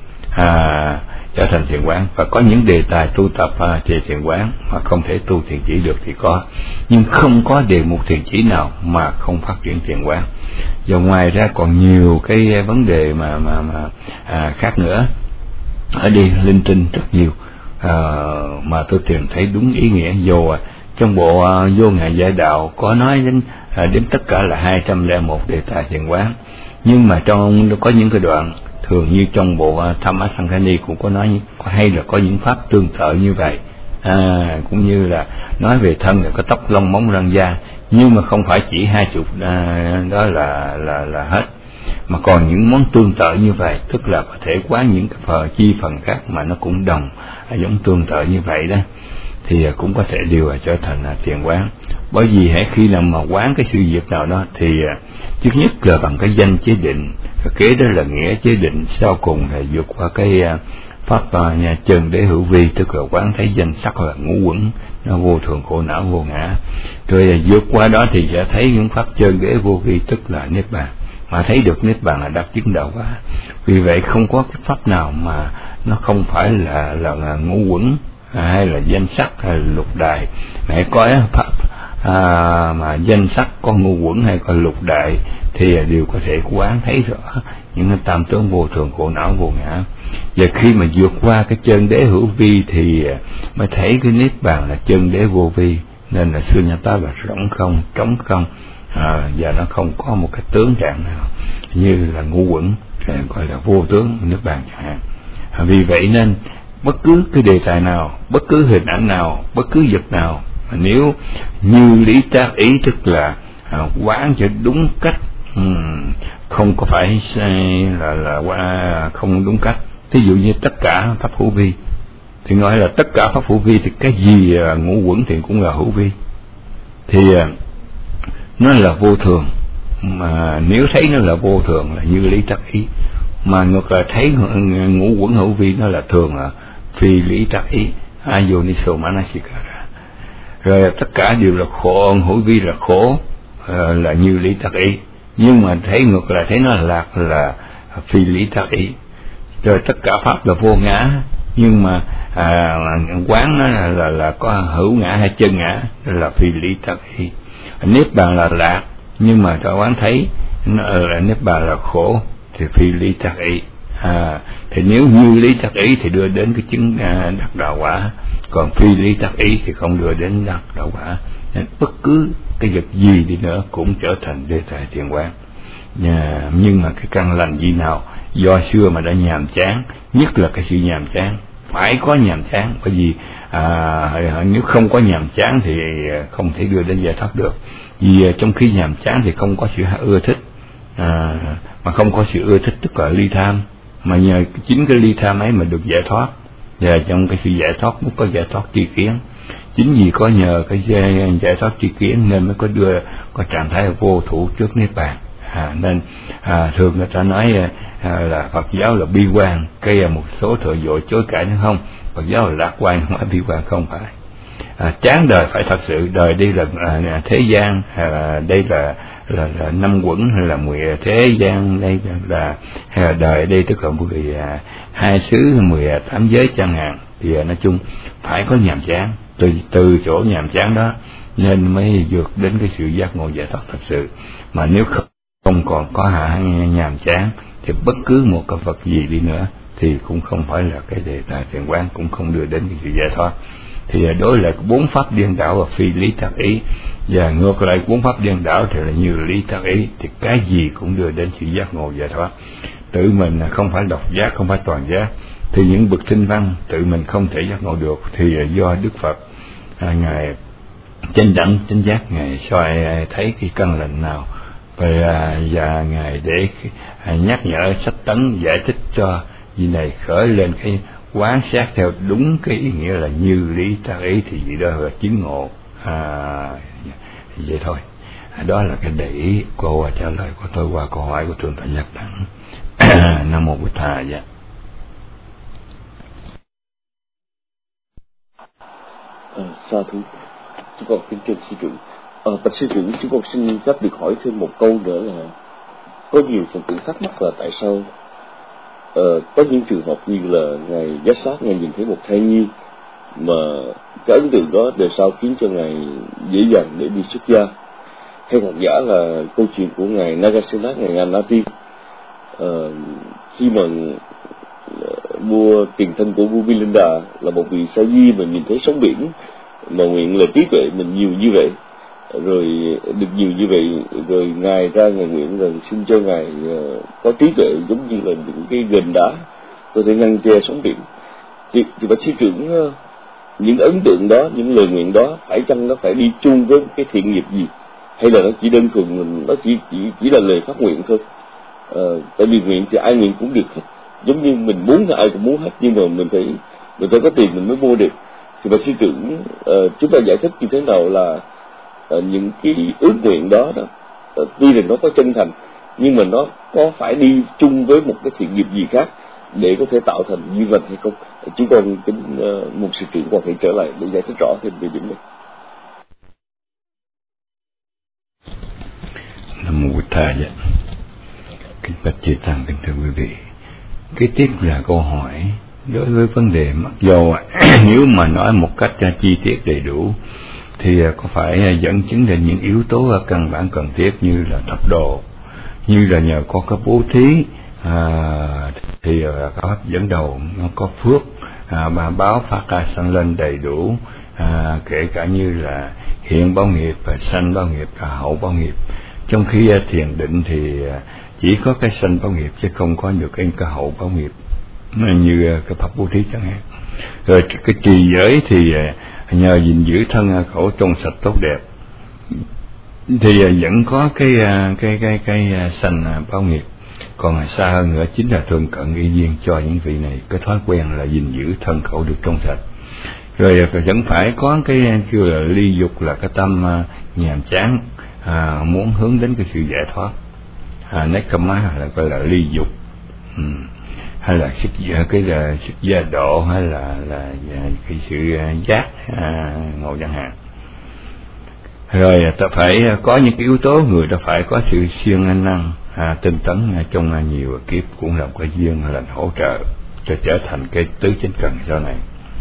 à, trở thành thiền quán. Và có những đề tài tu tập à, về thiền quán mà không thể tu thiền chỉ được thì có, nhưng không có đề mục thiền chỉ nào mà không phát triển thiền quán. Và ngoài ra còn nhiều cái vấn đề mà mà mà à, khác nữa, ở đây linh tinh rất nhiều, à, mà tôi tìm thấy đúng ý nghĩa. Dù à, trong bộ à, Vô Ngại Giải Đạo có nói đến à, đến tất cả là hai trăm lẻ một đề tài thiền quán, nhưng mà trong có những cái đoạn thường như trong bộ uh, Dhammasankani cũng có nói, hay là có những pháp tương tự như vậy, à, cũng như là nói về thân là có tóc lông móng răng da, nhưng mà không phải chỉ hai chục à, đó là là là hết, mà còn những món tương tự như vậy, tức là có thể quán những cái phần chi phần khác mà nó cũng đồng à, giống tương tự như vậy đó, thì à, cũng có thể đều à, trở thành à, thiền quán. Bởi vì hễ khi nào mà quán cái sự việc nào đó thì à, trước nhất là bằng cái danh chế định, kế đó là nghĩa chế định, sau cùng là vượt qua cái uh, pháp uh, nhà chân đế hữu vi, tức là quán thấy danh sắc là ngũ uẩn, nó vô thường khổ não vô ngã. Rồi uh, vượt qua đó thì sẽ thấy những pháp chân đế vô vi, tức là niết bàn. Mà thấy được niết bàn là đắc chứng đạo quả. Vì vậy không có cái pháp nào mà nó không phải là là, là ngũ uẩn à, hay là danh sắc hay là lục đại. Mẹ có pháp à, mà danh sắc có ngũ uẩn hay có lục đại thì đều có thể quán thấy rõ những cái tam tướng vô thường khổ não vô ngã. Và khi mà vượt qua cái chân đế hữu vi thì mới thấy cái niết bàn là chân đế vô vi, nên là xưa nhà ta là rỗng không, trống không, à, và nó không có một cái tướng trạng nào như là ngũ uẩn, gọi là vô tướng niết bàn chẳng hạn. À, vì vậy nên bất cứ cái đề tài nào, bất cứ hình ảnh nào, bất cứ vật nào, nếu như lý tác ý, tức là à, quán cho đúng cách um, không có phải là là qua không đúng cách. Ví dụ như tất cả pháp hữu vi thì nói là tất cả pháp hữu vi, thì cái gì ngũ uẩn thì cũng là hữu vi, thì nó là vô thường. Mà nếu thấy nó là vô thường là như lý tắc ý, mà ngược lại thấy ngũ uẩn hữu vi nó là thường, là phi lý tắc ý, ayoniso manasikara. Rồi tất cả đều là khổ, hữu vi là khổ, là như lý tắc ý, nhưng mà thấy ngược lại thấy nó là lạc là phi lý tắc ý. Rồi tất cả pháp là vô ngã, nhưng mà à, quán nó là, là là có hữu ngã hay chân ngã, là phi lý tắc ý. Niết bàn là lạc, nhưng mà ta quán thấy nó là niết bàn là khổ, thì phi lý tắc ý. À, thì nếu như lý tắc ý thì đưa đến cái chứng à, đắc đạo quả, còn phi lý tắc ý thì không đưa đến đắc đạo quả. Nên bất cứ cái vật gì đi nữa cũng trở thành đề tài thiền quán. À, nhưng mà cái căn lành gì nào do xưa mà đã nhàm chán, nhất là cái sự nhàm chán, phải có nhàm chán, bởi vì à, nếu không có nhàm chán thì không thể đưa đến giải thoát được. Vì trong khi nhàm chán thì không có sự ưa thích, à, mà không có sự ưa thích tức là ly tham, mà nhờ chính cái ly tham ấy mà được giải thoát. Và trong cái sự giải thoát mới có giải thoát tri kiến. Chính vì có nhờ cái giải thoát tri kiến nên mới có đưa có trạng thái vô thủ trước niết bàn. À, nên à, thường người ta nói à, là Phật giáo là bi quan, cái một số thợ dội chối cãi nữa không. Phật giáo là lạc quan, không phải bi quan, không phải. À, chán đời phải thật sự, đời đây là à, thế gian, à, đây là là, là năm quẩn hay là mười thế gian, đây là, là đời đây tức là mười à, hai xứ, mười à, tám giới chẳng hạn. Thì à, nói chung phải có nhàm chán, từ từ chỗ nhàm chán đó nên mới vượt đến cái sự giác ngộ giải thoát thật sự. Mà nếu không không còn có hạ nhàm chán thì bất cứ một cái vật gì đi nữa thì cũng không phải là cái đề tài thiền quán, cũng không đưa đến cái sự giải thoát. Thì đối lại bốn pháp điên đảo và phi lý tắc ý, và ngược lại bốn pháp điên đảo thì là như lý tắc ý, thì cái gì cũng đưa đến sự giác ngộ giải thoát. Tự mình không phải độc giác, không phải toàn giác, thì những bậc tinh văn tự mình không thể giác ngộ được, thì do Đức Phật à, ngài chánh đẳng chánh giác, ngài soi thấy cái căn lành nào và, và ngài để nhắc nhở sách tấn giải thích cho gì này khởi lên cái quán sát theo đúng cái ý nghĩa là như lý tắc ý, thì gì đó là chứng ngộ. À, vậy thôi. À, đó là cái để ý cô trả lời của tôi qua câu hỏi của Thượng tọa Nhật Đẳng. Nam mô Bụt Thà. Dạ. À, sa thú. Chúng con kính thưa sư trưởng. À, bạch sư trưởng, chúng con xin phép được hỏi thêm một câu nữa là có nhiều phần tử thắc mắc là tại sao uh, có những trường hợp như là ngài giác sát, ngài nhìn thấy một thai nhi mà cái ấn tượng đó đời sau khiến cho ngài dễ dàng để đi xuất gia, hay hoặc giả là câu chuyện của ngài Nagasena, ngài Anati uh, khi mà uh, mua tiền thân của vua Milinda là một vị sa di mà nhìn thấy sóng biển mà nguyện là trí tuệ mình nhiều như vậy, rồi được nhiều như vậy, rồi ngài ra ngài nguyện rằng xin cho ngài uh, có trí tuệ giống như là những cái gành đá có thể ngăn che sóng biển. Thì, thì bạch sư trưởng, uh, những ấn tượng đó, những lời nguyện đó phải chăng nó phải đi chung với cái thiện nghiệp gì, hay là nó chỉ đơn thuần mình nó chỉ chỉ chỉ là lời phát nguyện thôi? Uh, tại vì nguyện thì ai nguyện cũng được hết, giống như mình muốn thì ai cũng muốn hết, nhưng mà mình phải mình phải có tiền mình mới mua được. Thì bạch sư trưởng, uh, chúng ta giải thích như thế nào là uh, những cái ước nguyện đó, đó uh, tuy là nó có chân thành nhưng mà nó có phải đi chung với một cái thiện nghiệp gì khác để có thể tạo thành duyên lành hay không? Chúng con kính uh, một sự trưởng còn thể trở lại để giải thích rõ thêm về điểm này. Nam mô Bụt Thà. Dạ. Kính bạch chư tăng, kính thưa quý vị, cái tiếp là câu hỏi đối với vấn đề mặc dù nếu mà nói một cách chi tiết đầy đủ thì có phải dẫn chứng đến những yếu tố căn bản cần thiết như là thập độ, như là nhờ có cái bố thí à, thì có hấp dẫn đầu, nó có phước à, mà báo phát ra sanh lên đầy đủ, à, kể cả như là hiện báo nghiệp và sanh báo nghiệp và hậu báo nghiệp. Trong khi thiền định thì chỉ có cái sanh báo nghiệp chứ không có được cái, cái hậu báo nghiệp như cái pháp bố thí chẳng hạn. Rồi cái trì giới thì nhờ gìn giữ thân khẩu trong sạch tốt đẹp, thì vẫn có cái cái cái cái sanh báo nghiệp. Còn xa hơn nữa chính là thường cận y duyên cho những vị này cái thói quen là gìn giữ thân khẩu được trong sạch. Rồi vẫn phải có cái kêu là ly dục, là cái tâm nhàm chán, à, muốn hướng đến cái sự giải thoát, à, nekama là gọi là ly dục, ừ. hay là sức cái là sức gia độ, hay là là cái sự giác à, ngộ chẳng hạn. Rồi ta phải có những cái yếu tố, người ta phải có sự siêng năng, à, tinh tấn trong nhiều kiếp, cũng là một cái duyên lành hỗ trợ cho trở thành cái tứ chánh cần sau này.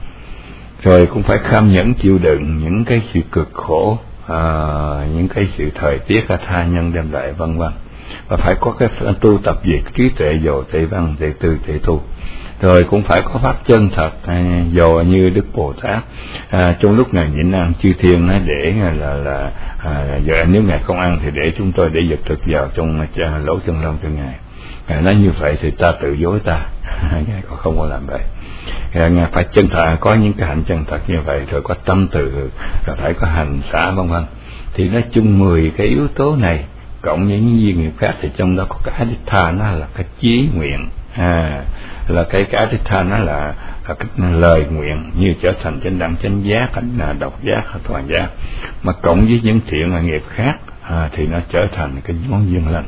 Rồi cũng phải kham nhẫn chịu đựng những cái sự cực khổ, à, những cái sự thời tiết tha nhân đem lại, vân vân. Và phải có cái tu tập về trí tuệ dầu tệ văn tệ tư tệ tu. Rồi cũng phải có pháp chân thật, à, dầu như Đức Bồ Tát à, trong lúc này nhịn ăn chư thiên á, để là là à, giờ nếu ngài không ăn thì để chúng tôi để vật thực vào trong à, lỗ chân lông cho ngài. Ngài nói như vậy thì ta tự dối ta, ngài còn không có làm vậy. Ngài phải chân thật, có những cái hạnh chân thật như vậy, rồi có tâm từ, rồi phải có hành xả, vân vân. Thì nói chung mười cái yếu tố này cộng với những duyên nghiệp khác, thì trong đó có cái aditha, nó là cái chí nguyện, à, là cái cái aditha nó là, là cái lời nguyện như trở thành chánh đẳng chánh giác, là độc giác, toàn giác, mà cộng với những thiện nghiệp khác, à, thì nó trở thành cái món duyên lành.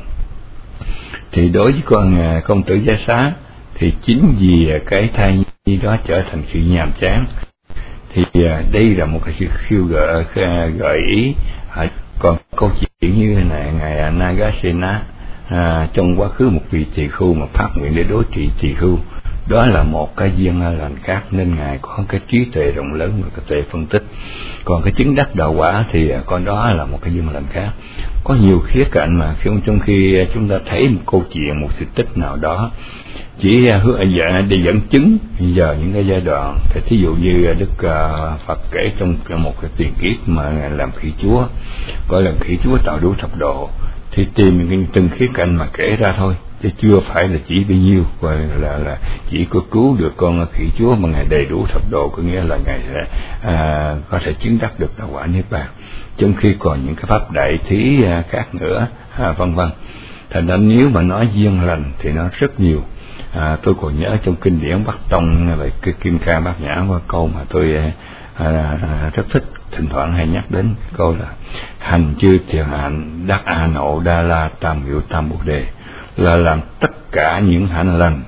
Thì đối với con công tử Giá Xá, thì chính vì cái thai nhi đó trở thành sự nhàm chán, thì đây là một cái sự khiêu gợi gợi ý. À, còn câu chuyện như thế này, ngài Nagasena à, trong quá khứ một vị tỳ khưu mà phát nguyện để đối trị tỳ khưu, đó là một cái duyên lành khác, nên ngài có cái trí tuệ rộng lớn và cái tuệ phân tích. Còn cái chứng đắc đạo quả thì con đó là một cái duyên lành khác. Có nhiều khía cạnh mà khi trong khi chúng ta thấy một câu chuyện, một sự tích nào đó chỉ hướng để dẫn chứng giờ những cái giai đoạn, thì thí dụ như Đức uh, Phật kể trong một cái tiền kiếp mà ngài làm khỉ chúa, gọi là khỉ chúa tạo đủ thập độ, thì tìm những từng khía cạnh mà kể ra thôi, chứ chưa phải là chỉ bấy nhiêu, và là là chỉ có cứu được con khỉ chúa mà ngài đầy đủ thập độ, có nghĩa là ngài sẽ à, có thể chứng đắc được đạo quả niết bàn. Trong khi còn những cái pháp đại thí à, khác nữa, à, vân vân. Thành ra nếu mà nói duyên lành thì nó rất nhiều. À, tôi còn nhớ trong kinh điển Bắc Tông về cái Kim Cang Bát Nhã có câu mà tôi à, à, rất thích, thỉnh thoảng hay nhắc đến câu là hành chư thiền hạnh đắc a nộ đa la tam hiệu tam bồ đề, là làm tất cả những hạnh lành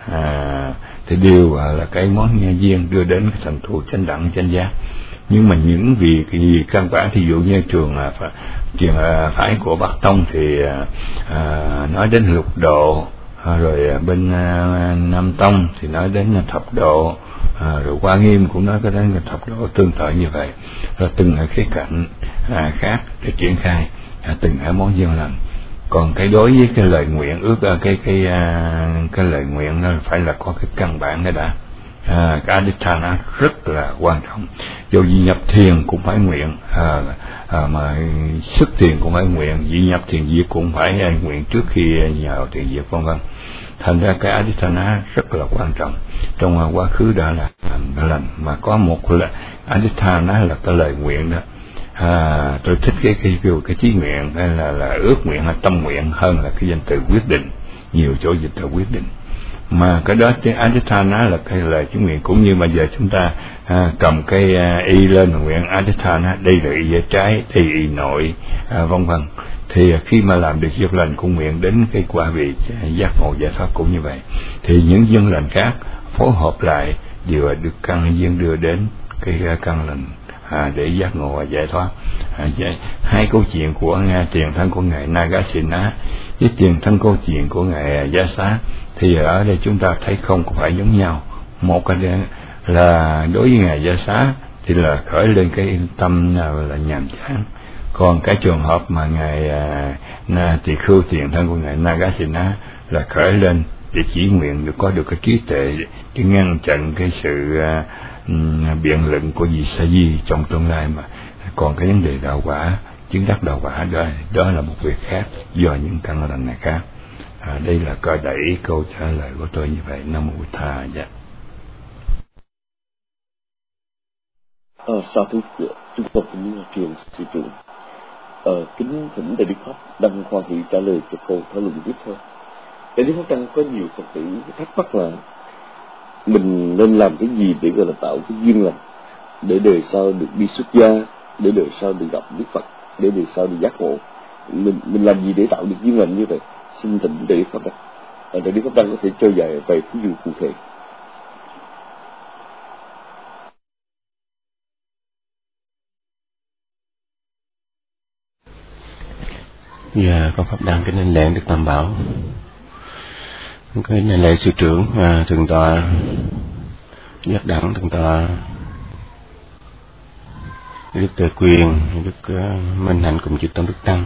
à, thì đều à, là cái món nhân duyên đưa đến cái thành tựu chánh đẳng chánh giác. Nhưng mà những việc gì căn bản, thí dụ như trường à, trường à, phái của Bắc Tông thì à, à, nói đến lục độ, à, rồi bên à, Nam Tông thì nói đến thập độ, à, rồi Hoa Nghiêm cũng nói cái đến thập độ tương tự như vậy, rồi từng ở khía cạnh à, khác để triển khai à, từng ở món duyên lành. Còn cái đối với cái lời nguyện ước cái cái cái, cái lời nguyện nó phải là có cái căn bản cái đã. À, cái aditthana rất là quan trọng. Dù gì nhập thiền cũng phải nguyện, à, à, mà xuất thiền cũng phải nguyện, dị nhập thiền diệt cũng phải nguyện trước khi vào thiền diệt, vân vân. Thành ra cái aditthana rất là quan trọng. Trong quá khứ đã là lành, mà có một là aditthana là cái lời nguyện đó. À, tôi thích cái cái cái, cái chí nguyện hay là là ước nguyện hay tâm nguyện hơn là cái danh từ quyết định. Nhiều chỗ dịch là quyết định, mà cái đó cái aditthana là cái lời chí nguyện. Cũng như bây giờ chúng ta à, cầm cái à, y lên mà nguyện aditthana, đây là y trái, đây y nội, à, vân vân. Thì khi mà làm được duyên lành cũng nguyện đến cái quả vị giác ngộ giải thoát cũng như vậy. Thì những duyên lành khác phối hợp lại đều được căn duyên đưa đến cái căn lành à, để giác ngộ và giải thoát. À, giải, hai câu chuyện của Nga tiền thân của ngài Nagasena với tiền thân câu chuyện của ngài Giá Xá thì ở đây chúng ta thấy không có phải giống nhau. Một cái là đối với ngài Giá Xá thì là khởi lên cái tâm là nhàm chán. Còn cái trường hợp mà ngài à, tỳ khưu tiền thân của ngài Nagasena là khởi lên để chỉ nguyện được có được cái trí tuệ để ngăn chặn cái sự à, biện luận của vị sa di trong tương lai. Mà còn cái vấn đề đạo quả, chứng đắc đạo quả đó, đó là một việc khác, do những căn lành này khác. À, đây là coi đẩy câu trả lời của tôi như vậy. Nam mô Tha dạ. Ờ, sa thú chúng tôi cũng truyền sư trưởng Ờ, kính thỉnh Đại Đức Pháp Đăng khoan hỷ trả lời cho câu thảo luận tiếp theo. Đại Đức Pháp Đăng có nhiều Phật tử thắc mắc là mình nên làm cái gì để gọi là tạo cái duyên lành, để đời sau được đi xuất gia, để đời sau được gặp Đức Phật, để đời sau được giác ngộ. Mình mình làm gì để tạo được duyên lành như vậy? Xin thỉnh Đại Đức Pháp Đăng. À, Đại Đức Pháp Đăng có thể cho dài vài thí dụ cụ thể. Dạ, con Pháp Đăng kính anh lễ Đức Tam Bảo, kính anh lễ sư trưởng à, thượng tọa Giác Đẳng, thượng tọa Đức Tề Quyền, Đức uh, Minh Hạnh cùng chư tôn đức tăng.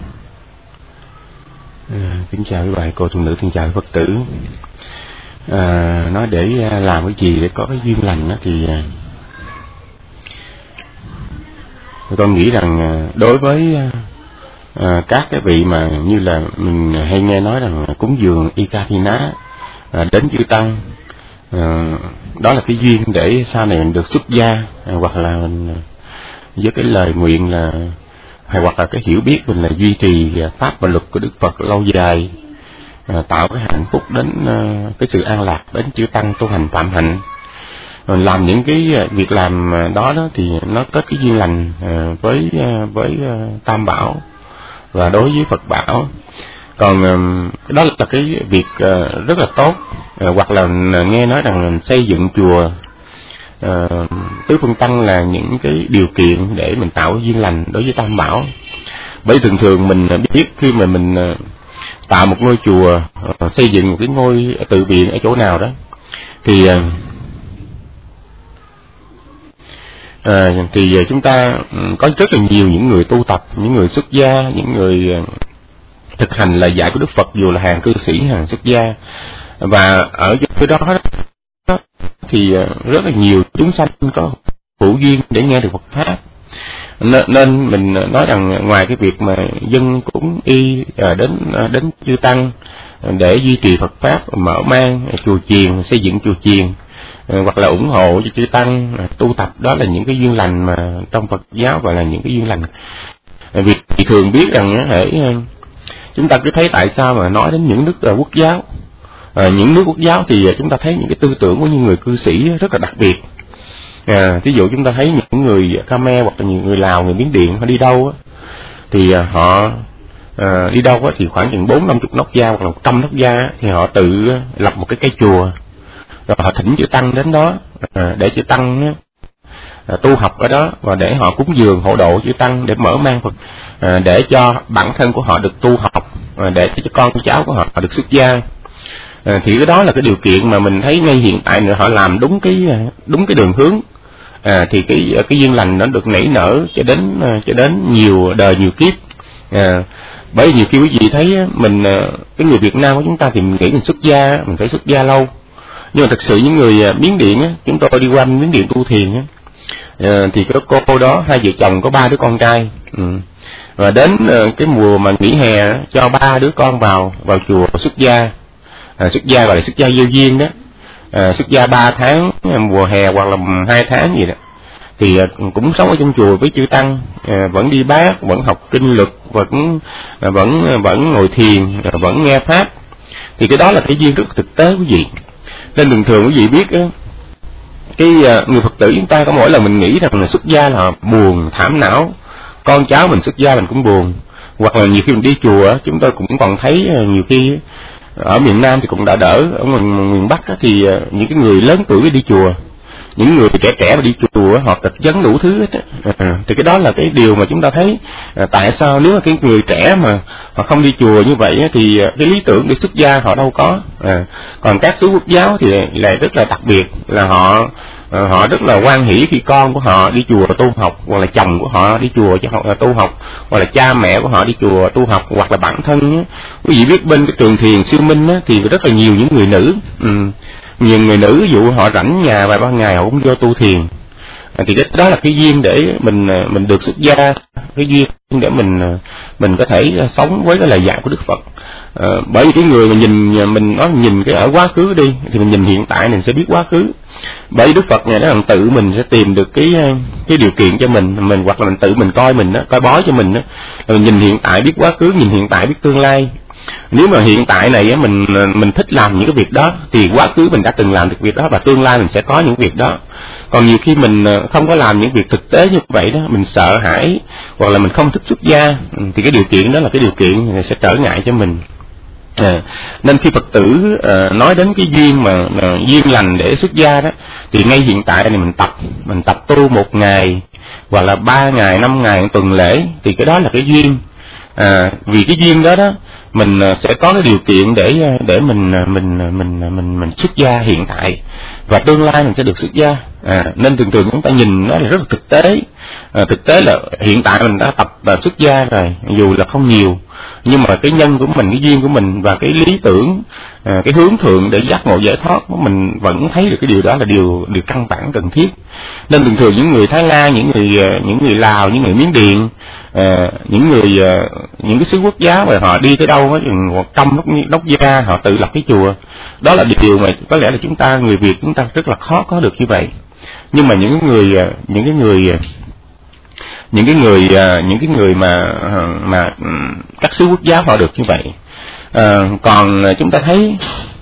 À, kính chào quý bà cô tu nữ, kính chào Phật tử. À, nói để uh, làm cái gì để có cái duyên lành đó, thì uh, con nghĩ rằng uh, đối với uh, À, các cái vị mà như là mình hay nghe nói rằng cúng dường Ikathina à, đến chư tăng, à, đó là cái duyên để sau này mình được xuất gia, à, hoặc là mình với cái lời nguyện là hay hoặc là cái hiểu biết mình là duy trì pháp và luật của Đức Phật lâu dài, à, tạo cái hạnh phúc đến à, cái sự an lạc đến chư tăng tu hành phạm hạnh. Rồi làm những cái việc làm đó đó thì nó kết cái duyên lành à, với à, với à, Tam Bảo và đối với Phật bảo. Còn uh, đó là cái việc uh, rất là tốt. Uh, hoặc là nghe nói rằng xây dựng chùa uh, tứ phương tăng là những cái điều kiện để mình tạo duyên lành đối với Tam Bảo. Bởi thường thường mình biết khi mà mình uh, tạo một ngôi chùa, uh, xây dựng một cái ngôi tự viện ở chỗ nào đó, thì uh, À, thì chúng ta có rất là nhiều những người tu tập, những người xuất gia, những người thực hành lời dạy của Đức Phật, dù là hàng cư sĩ, hàng xuất gia. Và ở cái đó thì rất là nhiều chúng sanh có hữu duyên để nghe được Phật Pháp. Nên mình nói rằng ngoài cái việc mà dân cúng y đến đến chư tăng để duy trì Phật Pháp, mở mang chùa chiền, xây dựng chùa chiền, hoặc là ủng hộ cho chư tăng tu tập, đó là những cái duyên lành mà trong Phật giáo gọi là những cái duyên lành. Vì thường biết rằng hệ chúng ta cứ thấy tại sao mà nói đến những nước quốc giáo, à, những nước quốc giáo thì chúng ta thấy những cái tư tưởng của những người cư sĩ rất là đặc biệt. À, ví dụ chúng ta thấy những người Khmer hoặc là những người Lào, người Miến Điện, họ đi đâu á, thì họ à, đi đâu á, thì khoảng chừng bốn năm chục nóc gia hoặc là một trăm nóc gia thì họ tự lập một cái cái chùa, rồi họ thỉnh chư tăng đến đó à, để chư tăng à, tu học ở đó, và để họ cúng dường hộ độ chư tăng, để mở mang Phật, à, để cho bản thân của họ được tu học, à, để cho con cháu của họ được xuất gia. À, thì cái đó là cái điều kiện mà mình thấy ngay hiện tại nữa, họ làm đúng cái đúng cái đường hướng, à, thì cái cái duyên lành nó được nảy nở cho đến cho đến nhiều đời nhiều kiếp. À, bởi vì nhiều khi quý vị thấy mình, cái người Việt Nam của chúng ta thì mình nghĩ mình xuất gia, mình phải xuất gia lâu, nhưng mà thực sự những người Miến Điện á, chúng tôi đi qua Miến Điện tu thiền á, à, thì có cô đó hai vợ chồng có ba đứa con trai, ừ. Và đến cái mùa mà nghỉ hè cho ba đứa con vào vào chùa xuất gia, à, xuất gia gọi là xuất gia vô duyên đó, à, xuất gia ba tháng mùa hè hoặc là hai tháng gì đó, thì cũng sống ở trong chùa với chư tăng, à, vẫn đi bát, vẫn học kinh lực, vẫn vẫn vẫn ngồi thiền, vẫn nghe pháp. Thì cái đó là cái duyên rất thực tế quý vị. Nên thường thường quý vị biết á, cái người Phật tử chúng ta có mỗi lần mình nghĩ rằng là xuất gia là buồn, thảm não, con cháu mình xuất gia mình cũng buồn. Hoặc là nhiều khi mình đi chùa chúng tôi cũng còn thấy nhiều khi ở miền Nam thì cũng đã đỡ, ở miền, miền Bắc thì những cái người lớn tuổi đi chùa, những người trẻ trẻ mà đi chùa họ kịch vấn đủ thứ hết á. À, thì cái đó là cái điều mà chúng ta thấy, à, tại sao nếu mà cái người trẻ mà họ không đi chùa như vậy á, thì cái lý tưởng để xuất gia họ đâu có. À, còn các xứ quốc giáo thì lại rất là đặc biệt, là họ à, họ rất là hoan hỷ khi con của họ đi chùa tu học, hoặc là chồng của họ đi chùa cho họ tu học, hoặc là cha mẹ của họ đi chùa tu học, hoặc là bản thân á. Quý vị biết bên cái trường thiền Siêu Minh á, thì rất là nhiều những người nữ, ừ. nhiều người nữ ví dụ họ rảnh nhà vài ba ngày họ cũng vô tu thiền, Thì cái đó là cái duyên để mình mình được xuất gia, cái duyên để mình mình có thể sống với cái lời dạy của Đức Phật. À, bởi vì cái người mà nhìn mình nói nhìn cái ở quá khứ đi thì mình nhìn hiện tại mình sẽ biết quá khứ. Bởi vì Đức Phật này đó là tự mình sẽ tìm được cái cái điều kiện cho mình, mình hoặc là mình tự mình coi mình đó, coi bói cho mình đó. Mình nhìn hiện tại biết quá khứ, nhìn hiện tại biết tương lai. Nếu mà hiện tại này mình mình thích làm những cái việc đó thì quá khứ mình đã từng làm được việc đó và tương lai mình sẽ có những việc đó. Còn nhiều khi mình không có làm những việc thực tế như vậy đó, mình sợ hãi hoặc là mình không thích xuất gia thì cái điều kiện đó là cái điều kiện sẽ trở ngại cho mình. À, nên khi Phật tử à, nói đến cái duyên mà à, duyên lành để xuất gia đó thì ngay hiện tại này mình tập mình tập tu một ngày hoặc là ba ngày, năm ngày, một tuần lễ thì cái đó là cái duyên. À, vì cái duyên đó đó mình sẽ có cái điều kiện để để mình mình mình mình mình xuất gia hiện tại và tương lai mình sẽ được xuất gia. À, nên thường thường chúng ta nhìn nó là rất là thực tế. À, thực tế là hiện tại mình đã tập và xuất gia rồi, dù là không nhiều, nhưng mà cái nhân của mình, cái duyên của mình và cái lý tưởng, à, cái hướng thượng để giác ngộ giải thoát, mình vẫn thấy được cái điều đó là điều điều căn bản cần thiết. Nên thường thường những người Thái Lan, những người những người Lào, những người Miến Điện, à, những người những cái xứ quốc giáo mà họ đi tới đâu đó, trong nóc, nóc gia họ tự lập cái chùa, đó là điều mà có lẽ là chúng ta người Việt chúng ta rất là khó có được như vậy. Nhưng mà những người những cái người những cái người những cái người mà mà các xứ quốc giáo họ được như vậy. À, còn chúng ta thấy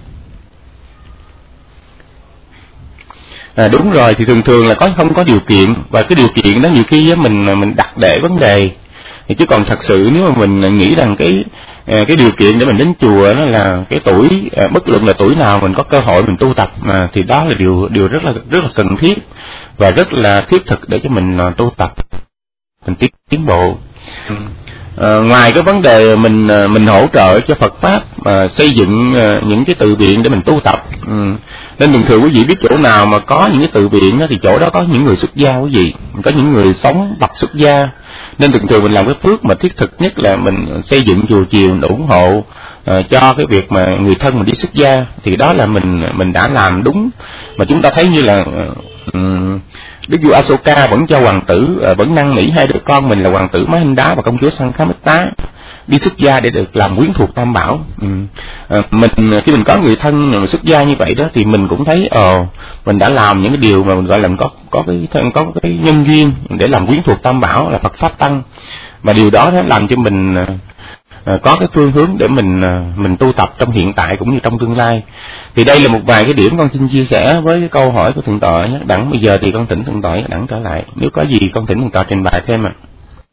à, đúng rồi thì thường thường là có không có điều kiện, và cái điều kiện đó nhiều khi mình mình đặt để vấn đề thì chứ còn thật sự nếu mà mình nghĩ rằng cái cái điều kiện để mình đến chùa đó là cái tuổi, bất luận là tuổi nào mình có cơ hội mình tu tập mà thì đó là điều điều rất là rất là cần thiết và rất là thiết thực để cho mình tu tập, mình tiến tiến bộ. À, ngoài cái vấn đề mình mình hỗ trợ cho Phật pháp mà xây dựng những cái tự viện để mình tu tập, ừ. Nên thường thường quý vị biết chỗ nào mà có những cái tự viện đó thì chỗ đó có những người xuất gia quý vị, có những người sống tập xuất gia. Nên thường thường mình làm cái phước mà thiết thực nhất là mình xây dựng chùa chiền, mình ủng hộ uh, cho cái việc mà người thân mình đi xuất gia, thì đó là mình mình đã làm đúng. Mà chúng ta thấy như là uh, Đức vua Asoka vẫn cho hoàng tử uh, vẫn năn nỉ hai đứa con mình là hoàng tử Mahinda và công chúa Sankhamita đi xuất gia để được làm quyến thuộc Tam Bảo. Ừ. À, mình khi mình có người thân mà xuất gia như vậy đó thì mình cũng thấy ờ uh, mình đã làm những cái điều mà mình gọi là mình có có cái có cái nhân duyên để làm quyến thuộc Tam Bảo là Phật pháp tăng, và điều đó nó làm cho mình uh, có cái phương hướng để mình uh, mình tu tập trong hiện tại cũng như trong tương lai. Thì đây là một vài cái điểm con xin chia sẻ với cái câu hỏi của thượng tọa nhé. Đặng bây giờ thì con thỉnh thượng tọa đặng trở lại, nếu có gì con thỉnh thượng tọa trình bày thêm ạ. À.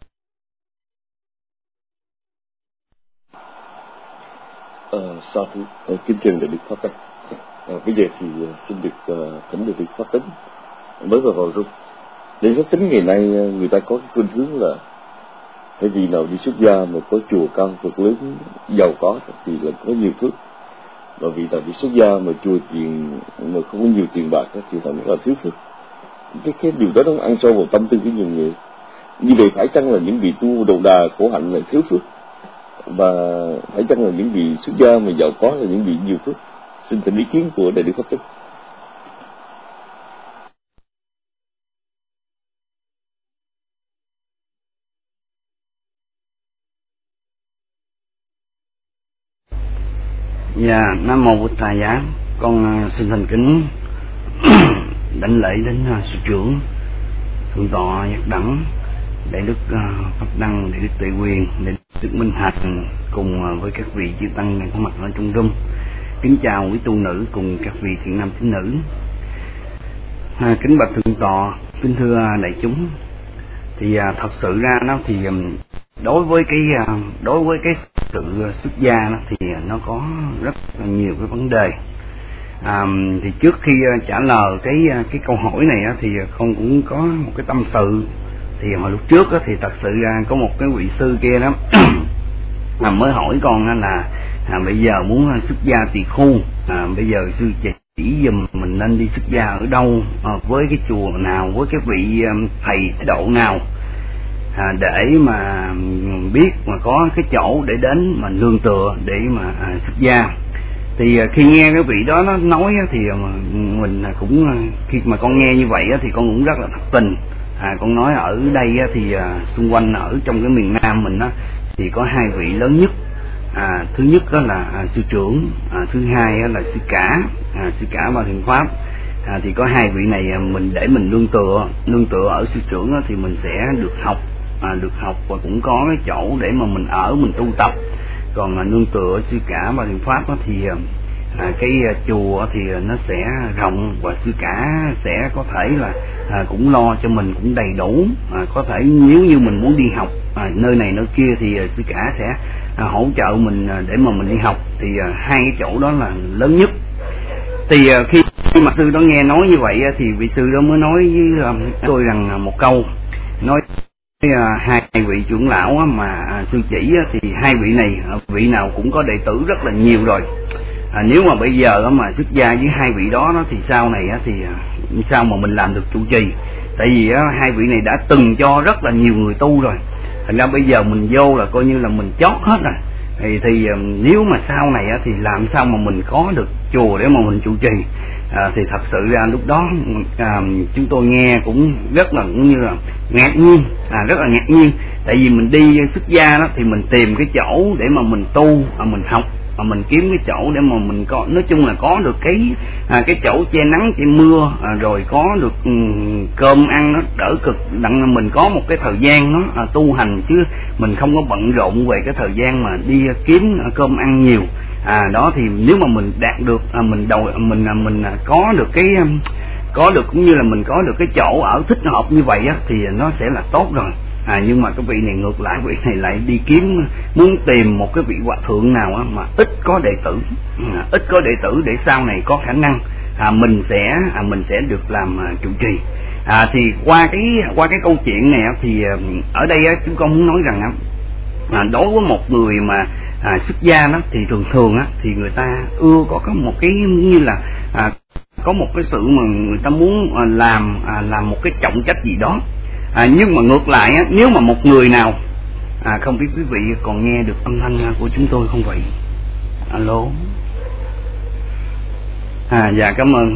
Ờ, sao thưa ờ, kính trình đại đức Pháp Tánh. Ờ, bây giờ thì xin được uh, thỉnh đại đức Pháp Tánh mới vào vào rung. Đại đức Pháp Tánh ngày nay người ta có cái khuynh hướng là thay vì nào đi xuất gia mà có chùa cao Phật lớn giàu có thì là có nhiều phước, và vì nào đi xuất gia mà chùa tiền mà không có nhiều tiền bạc thì họ mới là thiếu phước. Cái cái điều đó nó ăn sâu vào tâm tư của nhiều người. Như vậy phải chăng là những vị tu đầu đà khổ hạnh là thiếu phước, và phải chăng là những vị xuất gia mà giàu có là những vị nhiều phước? Xin thỉnh ý kiến của đại đức Pháp Tánh. Dạ, Nam Mô Bụt Thầy Giá. Con xin thành kính đảnh lễ đến sư trưởng thượng tọa Giác Đẳng, đại đức Pháp Đăng, đại đức Tuệ Quyền, đại đức Minh Hạnh cùng với các vị chư tăng đang có mặt ở trong room. Kính chào quý tu nữ cùng các vị thiện nam tín nữ. À, kính bạch thượng tọa, kính thưa đại chúng. Thì à, thật sự ra nó thì đối với cái đối với cái sự xuất gia nó thì nó có rất là nhiều cái vấn đề. À, thì trước khi trả lời cái cái câu hỏi này thì con cũng có một cái tâm sự. Thì hồi lúc trước thì thật sự ra có một cái vị sư kia đó mà mới hỏi con là à, bây giờ muốn xuất gia tỳ khu, à, bây giờ sư chỉ dùm mình nên đi xuất gia ở đâu, à, với cái chùa nào, với cái vị thầy thái độ nào, à, để mà biết mà có cái chỗ để đến mà nương tựa để mà à, xuất gia. Thì khi nghe cái vị đó nó nói thì mình cũng, khi mà con nghe như vậy thì con cũng rất là thất tình. À, con nói ở đây thì xung quanh ở trong cái miền Nam mình thì có hai vị lớn nhất. À, thứ nhất đó là à, sư trưởng, à, thứ hai là sư cả, à, sư cả Ba Thiện Pháp. À, thì có hai vị này mình để mình nương tựa, nương tựa ở sư trưởng thì mình sẽ được học, à, được học và cũng có cái chỗ để mà mình ở, mình tu tập. Còn à, nương tựa sư cả Ba Thiện Pháp thì à, cái à, chùa thì nó sẽ rộng và sư cả sẽ có thể là à, cũng lo cho mình cũng đầy đủ. À, có thể nếu như mình muốn đi học à, nơi này nơi kia thì à, sư cả sẽ à, hỗ trợ mình à, để mà mình đi học. Thì à, hai cái chỗ đó là lớn nhất. Thì à, khi khi mà sư đó nghe nói như vậy thì vị sư đó mới nói với à, tôi rằng một câu, nói à, hai vị trưởng lão mà à, sư chỉ thì hai vị này vị nào cũng có đệ tử rất là nhiều rồi. À, nếu mà bây giờ mà xuất gia với hai vị đó, đó thì sau này thì sao mà mình làm được trụ trì? Tại vì hai vị này đã từng cho rất là nhiều người tu rồi, thành ra bây giờ mình vô là coi như là mình chót hết rồi. Thì, thì nếu mà sau này thì làm sao mà mình có được chùa để mà mình trụ trì? À, thì thật sự ra lúc đó à, chúng tôi nghe cũng rất là cũng như là ngạc nhiên, à, rất là ngạc nhiên. Tại vì mình đi xuất gia đó thì mình tìm cái chỗ để mà mình tu, à, mình học, à, mình kiếm cái chỗ để mà mình có, nói chung là có được cái à, cái chỗ che nắng che mưa, à, rồi có được um, cơm ăn nó đỡ cực, đặng mình có một cái thời gian nó à, tu hành, chứ mình không có bận rộn về cái thời gian mà đi kiếm à, cơm ăn nhiều. À, đó thì nếu mà mình đạt được à, mình đầu mình à, mình à, có được cái um, có được cũng như là mình có được cái chỗ ở thích hợp như vậy á, thì nó sẽ là tốt rồi. À, nhưng mà cái vị này ngược lại, vị này lại đi kiếm, muốn tìm một cái vị hòa thượng nào á, mà ít có đệ tử, à, ít có đệ tử để sau này có khả năng à, mình sẽ à, mình sẽ được làm à, trụ trì. À, thì qua cái qua cái câu chuyện này thì à, ở đây á, chúng con muốn nói rằng á, à, đối với một người mà à, xuất gia đó thì thường thường á thì người ta ưa có có một cái như là à, có một cái sự mà người ta muốn à, làm à, làm một cái trọng trách gì đó. À, nhưng mà ngược lại á, nếu mà một người nào à, không biết quý vị còn nghe được âm thanh của chúng tôi không vậy? Alo. À, dạ cảm ơn.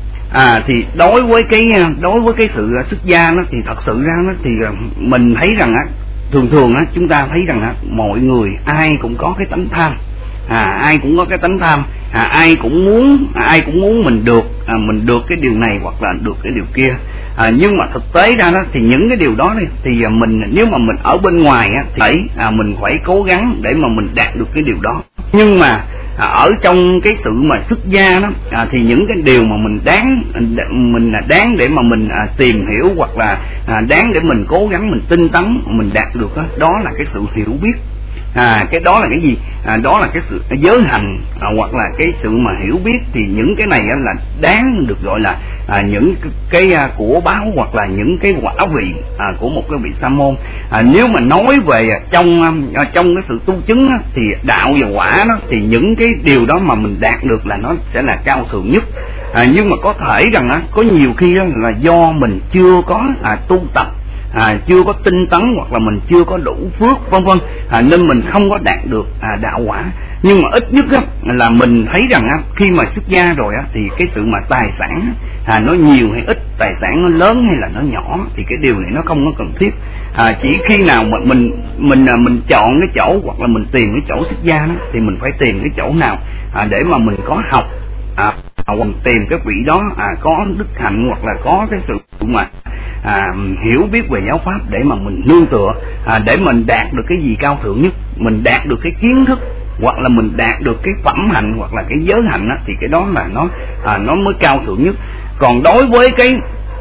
À, thì đối với cái đối với cái sự xuất gia nó thì thật sự ra nó thì mình thấy rằng á, thường thường á chúng ta thấy rằng á, mọi người ai cũng có cái tánh tham, à, ai cũng có cái tánh tham, à, ai cũng muốn à, ai cũng muốn mình được à, mình được cái điều này hoặc là được cái điều kia. À, nhưng mà thực tế ra đó thì những cái điều đó đi, thì mình nếu mà mình ở bên ngoài á, thì phải à, mình phải cố gắng để mà mình đạt được cái điều đó. Nhưng mà à, ở trong cái sự mà xuất gia đó à, thì những cái điều mà mình đáng mình là đáng để mà mình à, tìm hiểu hoặc là à, đáng để mình cố gắng mình tinh tấn mình đạt được đó, đó là cái sự hiểu biết. À, cái đó là cái gì? À, đó là cái sự giới hành à, hoặc là cái sự mà hiểu biết. Thì những cái này á, là đáng được gọi là à, những cái, cái à, của báo hoặc là những cái quả vị à, của một cái vị sa môn. À, nếu mà nói về à, trong à, trong cái sự tu chứng á, thì đạo và quả đó, thì những cái điều đó mà mình đạt được là nó sẽ là cao thượng nhất. À, nhưng mà có thể rằng á, có nhiều khi á, là do mình chưa có à, tu tập, À, chưa có tinh tấn hoặc là mình chưa có đủ phước vân vân, à, nên mình không có đạt được à, đạo quả. Nhưng mà ít nhất á, là mình thấy rằng á, khi mà xuất gia rồi á, thì cái sự mà tài sản à, nó nhiều hay ít, tài sản nó lớn hay là nó nhỏ, thì cái điều này nó không có cần thiết. À, chỉ khi nào mà mình mình à, mình chọn cái chỗ hoặc là mình tìm cái chỗ xuất gia đó, thì mình phải tìm cái chỗ nào à, để mà mình có học à, hoặc tìm cái vị đó à, có đức hạnh hoặc là có cái sự mà à, hiểu biết về giáo pháp để mà mình nương tựa, à, để mình đạt được cái gì cao thượng nhất, mình đạt được cái kiến thức hoặc là mình đạt được cái phẩm hạnh hoặc là cái giới hạnh đó, thì cái đó là nó à, nó mới cao thượng nhất. Còn đối với cái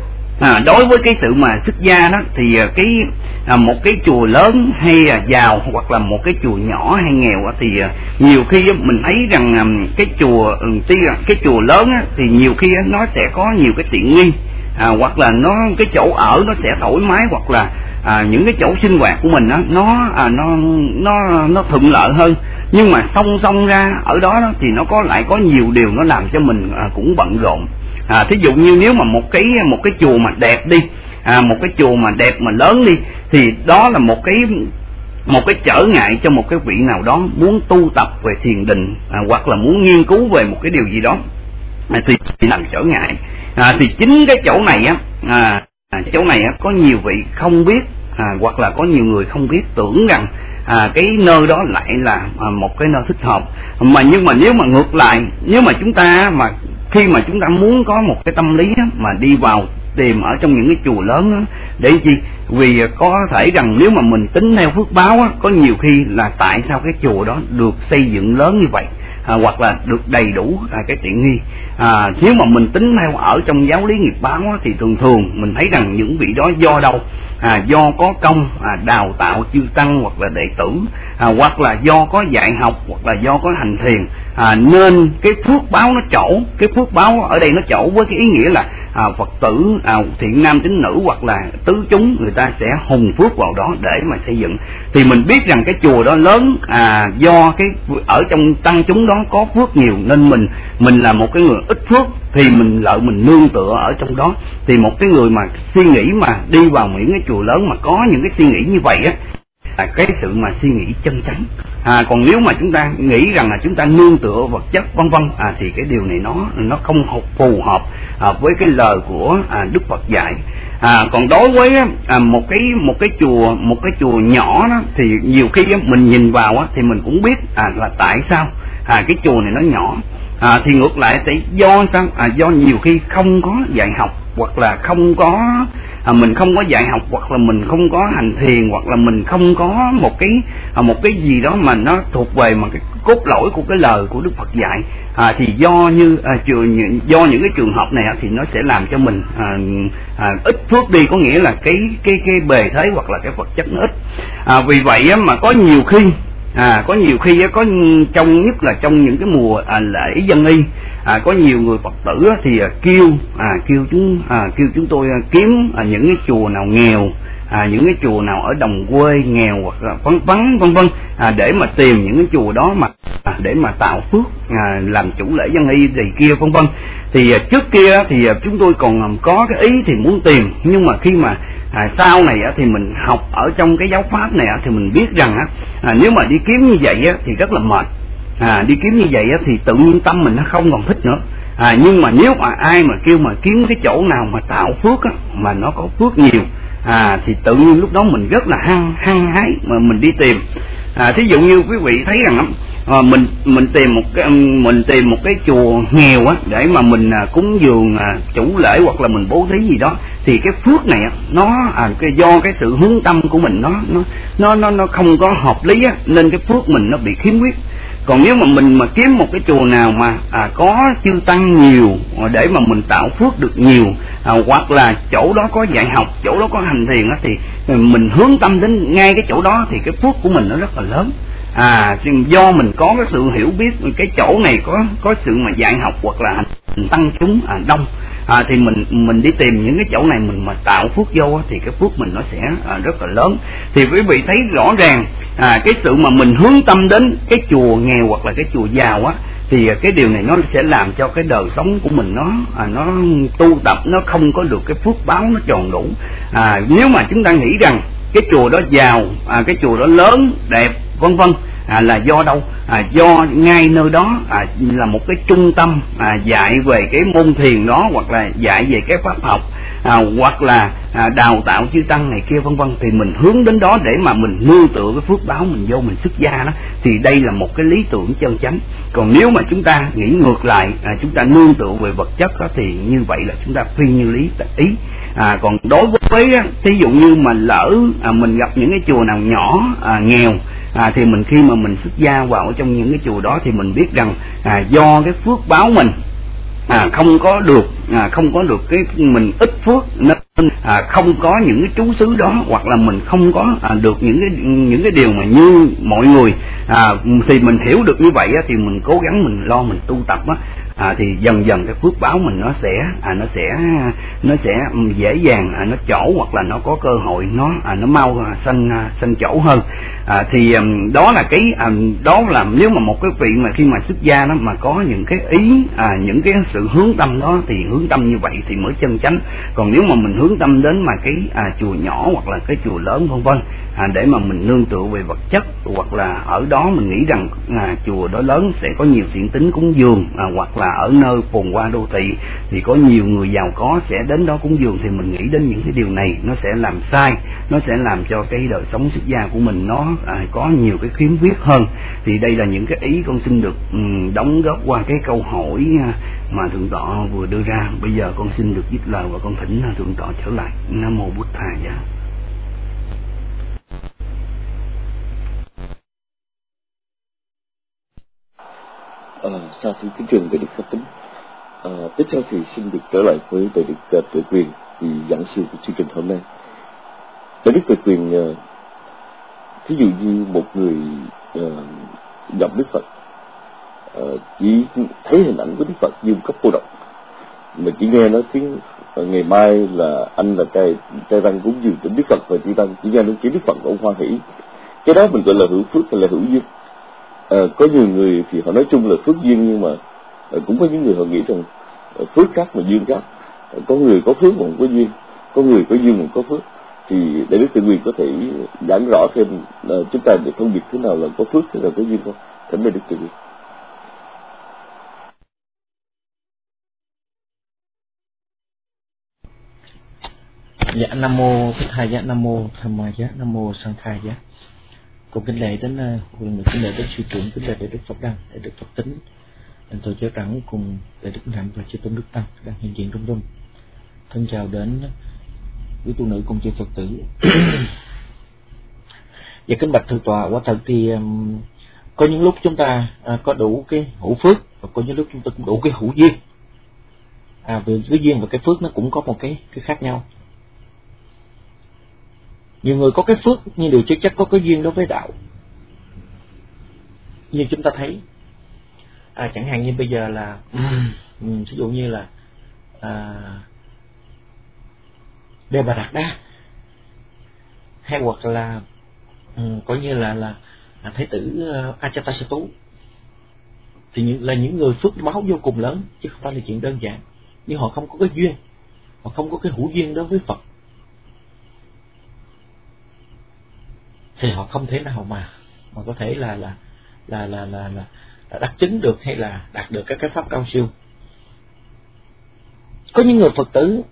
à, đối với cái sự mà xuất gia đó thì cái à, một cái chùa lớn hay à, giàu hoặc là một cái chùa nhỏ hay nghèo đó, thì à, nhiều khi mình thấy rằng à, cái chùa cái chùa lớn đó, thì nhiều khi nó sẽ có nhiều cái tiện nghi, à, hoặc là nó cái chỗ ở nó sẽ thoải mái, hoặc là à, những cái chỗ sinh hoạt của mình đó, nó à, nó nó nó thuận lợi hơn. Nhưng mà song song ra ở đó, đó thì nó có lại có nhiều điều nó làm cho mình à, cũng bận rộn. À, thí dụ như nếu mà một cái một cái chùa mà đẹp đi, à, một cái chùa mà đẹp mà lớn đi, thì đó là một cái một cái trở ngại cho một cái vị nào đó muốn tu tập về thiền định, à, hoặc là muốn nghiên cứu về một cái điều gì đó, à, thì, thì làm trở ngại. À, thì chính cái chỗ này á, à, chỗ này á, có nhiều vị không biết, à, hoặc là có nhiều người không biết, tưởng rằng à, cái nơi đó lại là à, một cái nơi thích hợp. Mà nhưng mà nếu mà ngược lại, nếu mà chúng ta mà khi mà chúng ta muốn có một cái tâm lý á, mà đi vào tìm ở trong những cái chùa lớn á, để chi? Vì có thể rằng nếu mà mình tính theo phước báo á, có nhiều khi là tại sao cái chùa đó được xây dựng lớn như vậy, à, hoặc là được đầy đủ à, cái tiện nghi. À, nếu mà mình tính theo ở trong giáo lý nghiệp báo á, thì thường thường mình thấy rằng những vị đó do đâu? À, do có công à, đào tạo chư tăng hoặc là đệ tử, à, hoặc là do có dạy học, hoặc là do có hành thiền, à, nên cái phước báo nó trổ. Cái phước báo ở đây nó trổ với cái ý nghĩa là à, Phật tử, à, thiện nam tín nữ hoặc là tứ chúng, người ta sẽ hùng phước vào đó để mà xây dựng. Thì mình biết rằng cái chùa đó lớn, à, do cái ở trong tăng chúng đó có phước nhiều, nên mình mình là một cái người ít phước thì mình lợi mình nương tựa ở trong đó. Thì một cái người mà suy nghĩ mà đi vào những cái chùa lớn mà có những cái suy nghĩ như vậy á, là cái sự mà suy nghĩ chân chánh. À, còn nếu mà chúng ta nghĩ rằng là chúng ta nương tựa vật chất vân vân, à, thì cái điều này nó nó không phù hợp à, với cái lời của à, Đức Phật dạy. À, còn đối với à, một cái một cái chùa một cái chùa nhỏ đó, thì nhiều khi á, mình nhìn vào á, thì mình cũng biết à, là tại sao à, cái chùa này nó nhỏ. À, thì ngược lại thì do sao? À, do nhiều khi không có dạy học, hoặc là không có à, mình không có dạy học, hoặc là mình không có hành thiền, hoặc là mình không có một cái à, một cái gì đó mà nó thuộc về mà cái cốt lõi của cái lời của Đức Phật dạy. À, thì do như à, do những cái trường hợp này thì nó sẽ làm cho mình à, à, ít phước đi, có nghĩa là cái cái cái bề thế hoặc là cái vật chất nó ít. À, vì vậy mà có nhiều khi À, có nhiều khi có trong nhất là trong những cái mùa à, lễ dân y, à, có nhiều người Phật tử á, thì à, kêu à, kêu chúng à, kêu chúng tôi à, kiếm à, những cái chùa nào nghèo, à, những cái chùa nào ở đồng quê nghèo hoặc là vắng vắng vân vân, à, để mà tìm những cái chùa đó mà à, để mà tạo phước, à, làm chủ lễ dân y này kia vân vân. Thì à, trước kia thì à, chúng tôi còn có cái ý thì muốn tìm, nhưng mà khi mà À, sau này á, thì mình học ở trong cái giáo pháp này á, thì mình biết rằng á, à, nếu mà đi kiếm như vậy á, thì rất là mệt. À, đi kiếm như vậy á, thì tự nhiên tâm mình nó không còn thích nữa. À, nhưng mà nếu mà ai mà kêu mà kiếm cái chỗ nào mà tạo phước á, mà nó có phước nhiều, à, thì tự nhiên lúc đó mình rất là hăng hăng hái mà mình đi tìm. À, thí dụ như quý vị thấy rằng á, à, mình mình tìm một cái mình tìm một cái chùa nghèo á, để mà mình à, cúng dường à, chủ lễ hoặc là mình bố thí gì đó, thì cái phước này á, nó à, cái do cái sự hướng tâm của mình nó nó nó nó nó không có hợp lý á, nên cái phước mình nó bị khiếm khuyết. Còn nếu mà mình mà kiếm một cái chùa nào mà à, có chư tăng nhiều để mà mình tạo phước được nhiều, à, hoặc là chỗ đó có dạy học, chỗ đó có hành thiền á, thì mình hướng tâm đến ngay cái chỗ đó thì cái phước của mình nó rất là lớn. À, do mình có cái sự hiểu biết cái chỗ này có có sự mà dạy học hoặc là hành tăng chúng à, đông, à, thì mình mình đi tìm những cái chỗ này mình mà tạo phước vô thì cái phước mình nó sẽ à, rất là lớn. Thì quý vị thấy rõ ràng à, cái sự mà mình hướng tâm đến cái chùa nghèo hoặc là cái chùa giàu á, thì cái điều này nó sẽ làm cho cái đời sống của mình nó à, nó tu tập nó không có được cái phước báo nó tròn đủ. À, nếu mà chúng ta nghĩ rằng cái chùa đó giàu, à, cái chùa đó lớn đẹp vân vân, à, là do đâu? À, do ngay nơi đó à, là một cái trung tâm à, dạy về cái môn thiền đó, hoặc là dạy về cái pháp học, à, hoặc là à, đào tạo chư tăng này kia vân vân, thì mình hướng đến đó để mà mình nương tựa cái phước báo mình vô mình xuất gia đó, thì đây là một cái lý tưởng chân chánh. Còn nếu mà chúng ta nghĩ ngược lại, à, chúng ta nương tựa về vật chất đó, thì như vậy là chúng ta phi như lý ý. À, còn đối với thí dụ như mà lỡ à, mình gặp những cái chùa nào nhỏ à, nghèo, à, thì mình khi mà mình xuất gia vào trong những cái chùa đó thì mình biết rằng à, do cái phước báo mình à, không có được à, không có được cái mình ít phước nên à, không có những cái trú xứ đó, hoặc là mình không có à, được những cái những cái điều mà như mọi người, à, thì mình hiểu được như vậy á, thì mình cố gắng mình lo mình tu tập á. à, thì dần dần cái phước báo mình nó sẽ à, nó sẽ nó sẽ dễ dàng à, nó trổ, hoặc là nó có cơ hội nó à, nó mau à, sanh à, sanh trổ hơn. À, thì à, đó là cái à, đó là nếu mà một cái vị mà khi mà xuất gia đó mà có những cái ý à, những cái sự hướng tâm đó, thì hướng tâm như vậy thì mới chân chánh. Còn nếu mà mình hướng tâm đến mà cái à, chùa nhỏ hoặc là cái chùa lớn vân vân à, để mà mình nương tựa về vật chất, hoặc là ở đó mình nghĩ rằng à, chùa đó lớn sẽ có nhiều thiện tính cúng dường, à, hoặc là ở nơi phồn hoa đô thị thì có nhiều người giàu có sẽ đến đó cúng dường, thì mình nghĩ đến những cái điều này nó sẽ làm sai, nó sẽ làm cho cái đời sống xuất gia của mình nó à, có nhiều cái khiếm khuyết hơn. Thì đây là những cái ý con xin được um, đóng góp qua cái câu hỏi à, mà thượng tọa vừa đưa ra. Bây giờ con xin được dứt lời và con thỉnh thượng tọa trở lại. Nam mô Bụt Thầy Giá. À, sau khi kính truyền về Đức Pháp Tính, à, tiếp theo thì xin được trở lại với Đại Đức uh, Tuệ Quyền, vị giảng sư của chương trình hôm nay. Đại Đức Tuệ Quyền, uh, thí dụ như một người uh, gặp Đức Phật, uh, chỉ thấy hình ảnh của Đức Phật như một cấp cô độc, mà chỉ nghe nói tiếng uh, ngày mai là anh là trai trai răng cúng dường đến Đức Phật và chỉ tăng chỉ nghe nói tiếng Đức Phật ông hoan hỷ, cái đó mình gọi là hữu phước hay là hữu duyên? À, có nhiều người thì họ nói chung là phước duyên, nhưng mà à, cũng có những người họ nghĩ rằng à, phước khác mà duyên khác. À, có người có phước mà không có duyên, có người có duyên mà không có phước. Thì Đại Đức Tuệ Quyền có thể giảng rõ thêm à, chúng ta để phân biệt thế nào là có phước, thế nào có duyên không? Thỉnh Đại Đức Tuệ Quyền. Dạ Nam mô Thích Thầy Giá, Nam mô Tham Ma Giá, Nam mô Sang Khai Giá. Cùng kính lễ đến một lần nữa kính lễ đến sư trưởng, kính lễ Đại Đức Pháp Đăng, Đại Đức Pháp Tính, Đại Tổ Giáo Đẳng cùng Đại Đức Hạnh và chư tôn đức tăng đang hiện diện trong rung. Thân chào đến quý tu nữ cùng chư Phật tử. Và kính bạch thượng tọa, quả thật thì um, có những lúc chúng ta uh, có đủ cái hữu phước, và có những lúc chúng ta cũng đủ cái hữu duyên. À, vì cái duyên và cái phước nó cũng có một cái cái khác nhau. Nhiều người có cái phước nhưng đều chưa chắc có cái duyên đối với đạo. Như chúng ta thấy, à, chẳng hạn như bây giờ là ví dụ như là à, Đề Bà Đạt Đa, hay hoặc là um, coi như là là à, Thái tử uh, Ajatasattu, thì những, là những người phước báo vô cùng lớn, chứ không phải là chuyện đơn giản. Nhưng họ không có cái duyên, họ không có cái hữu duyên đối với Phật, thì họ không thể nào mà mà có thể là là là là là, là, là đắc chứng được hay là đạt được các cái pháp cao siêu. Có những người Phật tử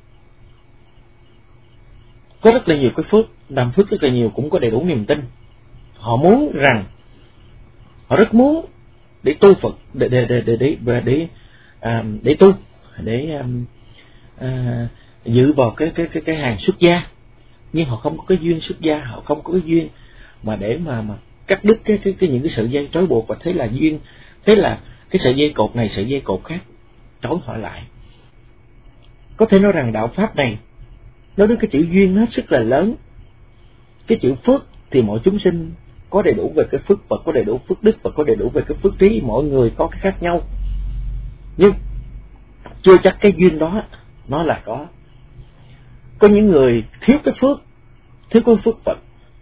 có rất là nhiều cái phước, làm phước rất là nhiều, cũng có đầy đủ niềm tin. Họ muốn rằng, họ rất muốn để tu Phật, để để để để để để, để, à, để tu, để à, à, dự vào cái cái cái cái hàng xuất gia, nhưng họ không có cái duyên xuất gia, họ không có cái duyên mà để mà mà cắt đứt cái cái, cái những cái sợi dây trói buộc, và thế là duyên, thế là cái sợi dây cột này, sợi dây cột khác trói họ lại. Có thể nói rằng đạo pháp này nói đến cái chữ duyên nó rất là lớn. Cái chữ phước thì mọi chúng sinh có đầy đủ về cái phước Phật, có đầy đủ phước đức và có đầy đủ về cái phước trí, mỗi người có cái khác nhau, nhưng chưa chắc cái duyên đó nó là có. Có những người thiếu cái phước, thiếu cái phước Phật,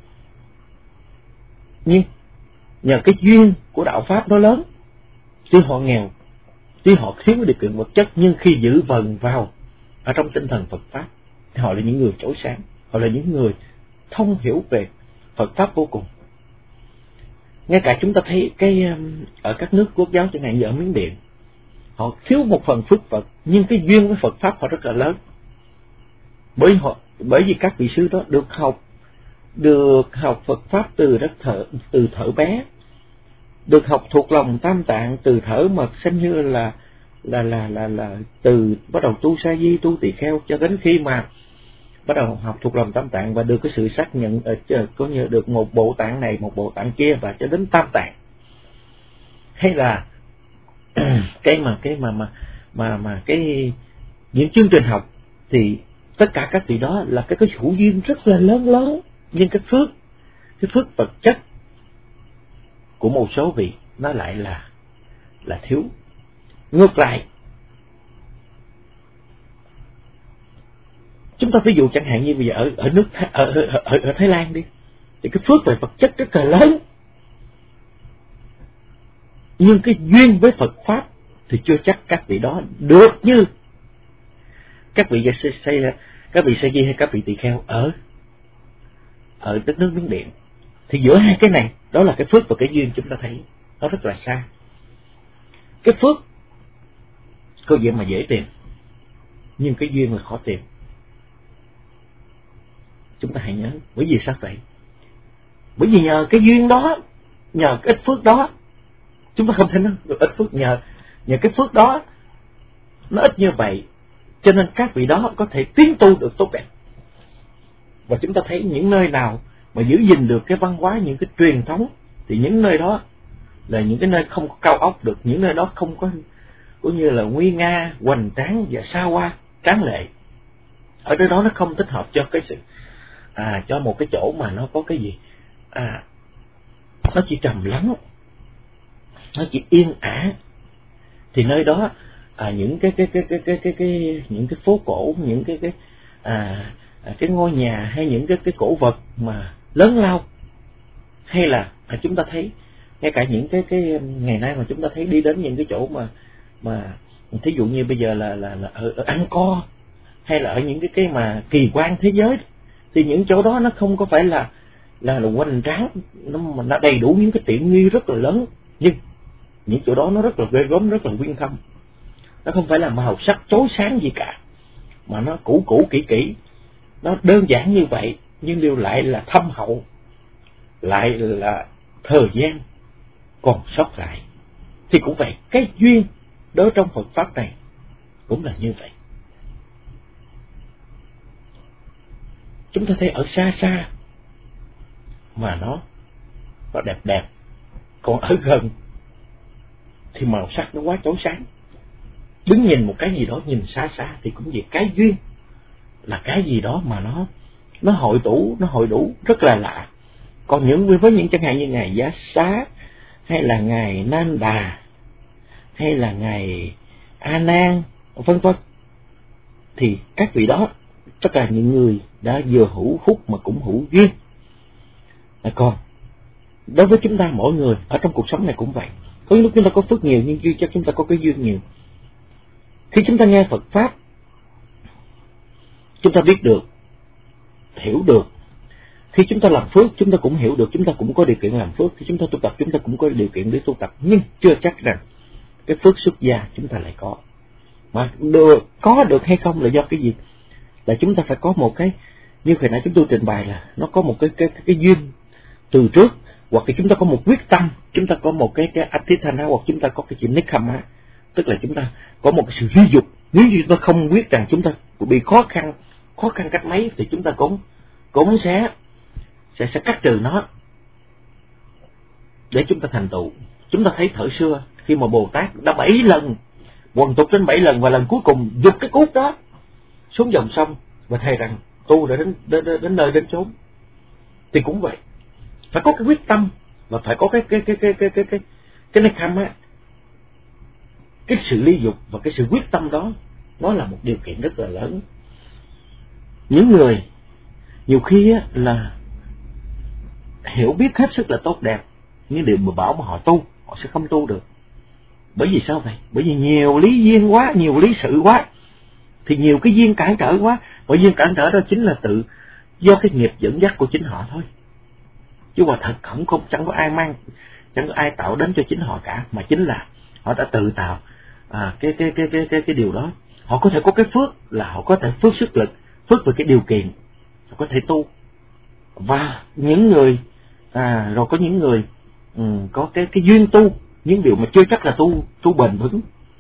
nhưng nhờ cái duyên của đạo pháp nó lớn. Tuy họ nghèo, tuy họ thiếu điều kiện vật chất, nhưng khi giữ vần vào ở trong tinh thần Phật pháp thì họ là những người chói sáng, họ là những người thông hiểu về Phật pháp vô cùng. Ngay cả chúng ta thấy cái ở các nước quốc giáo chẳng hạn như ở Miến Điện, họ thiếu một phần phước Phật, nhưng cái duyên với Phật pháp họ rất là lớn. Bởi họ bởi vì các vị sư đó được học được học Phật pháp từ đất thở từ thở bé, được học thuộc lòng tam tạng từ thở mà xem như là là là là là từ bắt đầu tu sa di, tu tỳ kheo, cho đến khi mà bắt đầu học thuộc lòng tam tạng và được cái sự xác nhận ở có như được một bộ tạng này, một bộ tạng kia, và cho đến tam tạng. Hay là cái mà cái mà mà mà mà cái những chương trình học thì tất cả các vị đó là cái cái hữu duyên rất là lớn lớn, nhưng cái phước cái phước vật chất của một số vị nó lại là là thiếu. Ngược lại, Chúng ta ví dụ chẳng hạn như bây giờ ở ở nước ở, ở, ở, ở Thái Lan đi, thì cái phước về vật chất rất là lớn, nhưng cái duyên với Phật pháp thì chưa chắc các vị đó được như các vị xây các vị sa di hay các vị tỳ kheo ở ở đất nước Miến Điện. Thì giữa hai cái này, đó là cái phước và cái duyên, chúng ta thấy nó rất là xa. Cái phước câu chuyện mà dễ tìm, nhưng cái duyên là khó tìm. Chúng ta hãy nhớ, bởi vì sao vậy? Bởi vì nhờ cái duyên đó, nhờ cái ít phước đó, chúng ta không thể nói được ít phước, nhờ nhờ cái phước đó nó ít như vậy, cho nên các vị đó có thể tiến tu được tốt đẹp. Và chúng ta thấy những nơi nào mà giữ gìn được cái văn hóa, những cái truyền thống, thì những nơi đó là những cái nơi không có cao ốc được, những nơi đó không có cũng như là nguy nga, hoành tráng và xa hoa, tráng lệ. Ở nơi đó nó không thích hợp cho cái sự à cho một cái chỗ mà nó có cái gì à nó chỉ trầm lắng, nó chỉ yên ả. Thì nơi đó à, những cái cái cái cái cái cái cái những cái phố cổ, những cái cái à cái ngôi nhà hay những cái cái cổ vật mà lớn lao, hay là à, chúng ta thấy ngay cả những cái cái ngày nay mà chúng ta thấy đi đến những cái chỗ mà mà thí dụ như bây giờ là là, là ở, ở Angkor, hay là ở những cái cái mà kỳ quan thế giới, thì những chỗ đó nó không có phải là là, là hoành tráng, nó mà nó đầy đủ những cái tiện nghi rất là lớn, nhưng những chỗ đó nó rất là ghê gớm, rất là uyên thâm. Nó không phải là màu sắc chói sáng gì cả, mà nó cũ cũ kỹ kỹ, nó đơn giản như vậy, nhưng điều lại là thâm hậu, lại là thời gian còn sót lại. Thì cũng vậy, cái duyên đó trong Phật pháp này cũng là như vậy. Chúng ta thấy ở xa xa mà nó nó đẹp đẹp, còn ở gần thì màu sắc nó quá chói sáng. Đứng nhìn một cái gì đó nhìn xa xa thì cũng vậy, cái duyên là cái gì đó mà nó nó hội tụ, nó hội đủ rất là lạ. Còn những với những chẳng hạn như ngài Giá Xá, hay là ngài Nan Đà, hay là ngài A Nan, vân vân, thì các vị đó tất cả những người đã vừa hữu phúc mà cũng hữu duyên. À, còn đối với chúng ta mỗi người ở trong cuộc sống này cũng vậy, có những lúc chúng ta có phước nhiều nhưng chưa chắc chúng ta có cái duyên nhiều. Khi chúng ta nghe Phật pháp, chúng ta biết được, hiểu được. Khi chúng ta làm phước, chúng ta cũng hiểu được, chúng ta cũng có điều kiện làm phước. Khi chúng ta tu tập, chúng ta cũng có điều kiện để tu tập, nhưng chưa chắc rằng cái phước xuất gia chúng ta lại có. Mà được, có được hay không là do cái gì? Là chúng ta phải có một cái, như hồi nãy chúng tôi trình bày, là nó có một cái cái cái, cái duyên từ trước, hoặc là chúng ta có một quyết tâm, chúng ta có một cái cái atithana, hoặc chúng ta có cái chữ nikkhamma, tức là chúng ta có một cái sự ví dục. Nếu như chúng ta không biết rằng chúng ta bị khó khăn, khó khăn cách mấy, thì chúng ta cũng cũng sẽ sẽ sẽ cắt trừ nó để chúng ta thành tựu. Chúng ta thấy thời xưa khi mà Bồ Tát đã bảy lần quần tục trên bảy lần, và lần cuối cùng giục cái cuốc đó xuống dòng sông và thề rằng tu đã đến đến, đến, đến nơi đến chốn. Thì cũng vậy, phải có cái quyết tâm và phải có cái cái cái cái cái cái cái cái nikkhamma, cái sự ly dục và cái sự quyết tâm đó, nó là một điều kiện rất là lớn. Những người nhiều khi á, là hiểu biết hết sức là tốt đẹp, nhưng điều mà bảo mà họ tu, họ sẽ không tu được. Bởi vì sao vậy? Bởi vì nhiều lý duyên quá, nhiều lý sự quá, thì nhiều cái duyên cản trở quá. Bởi duyên cản trở đó chính là tự do cái nghiệp dẫn dắt của chính họ thôi, chứ quả thật không không chẳng có ai mang, chẳng có ai tạo đến cho chính họ cả, mà chính là họ đã tự tạo à, cái, cái cái cái cái cái điều đó. Họ có thể có cái phước, là họ có thể phước sức lực, phước về cái điều kiện, họ có thể tu. Và những người à, rồi có những người um, có cái cái duyên tu những điều mà chưa chắc là tu tu bền vững,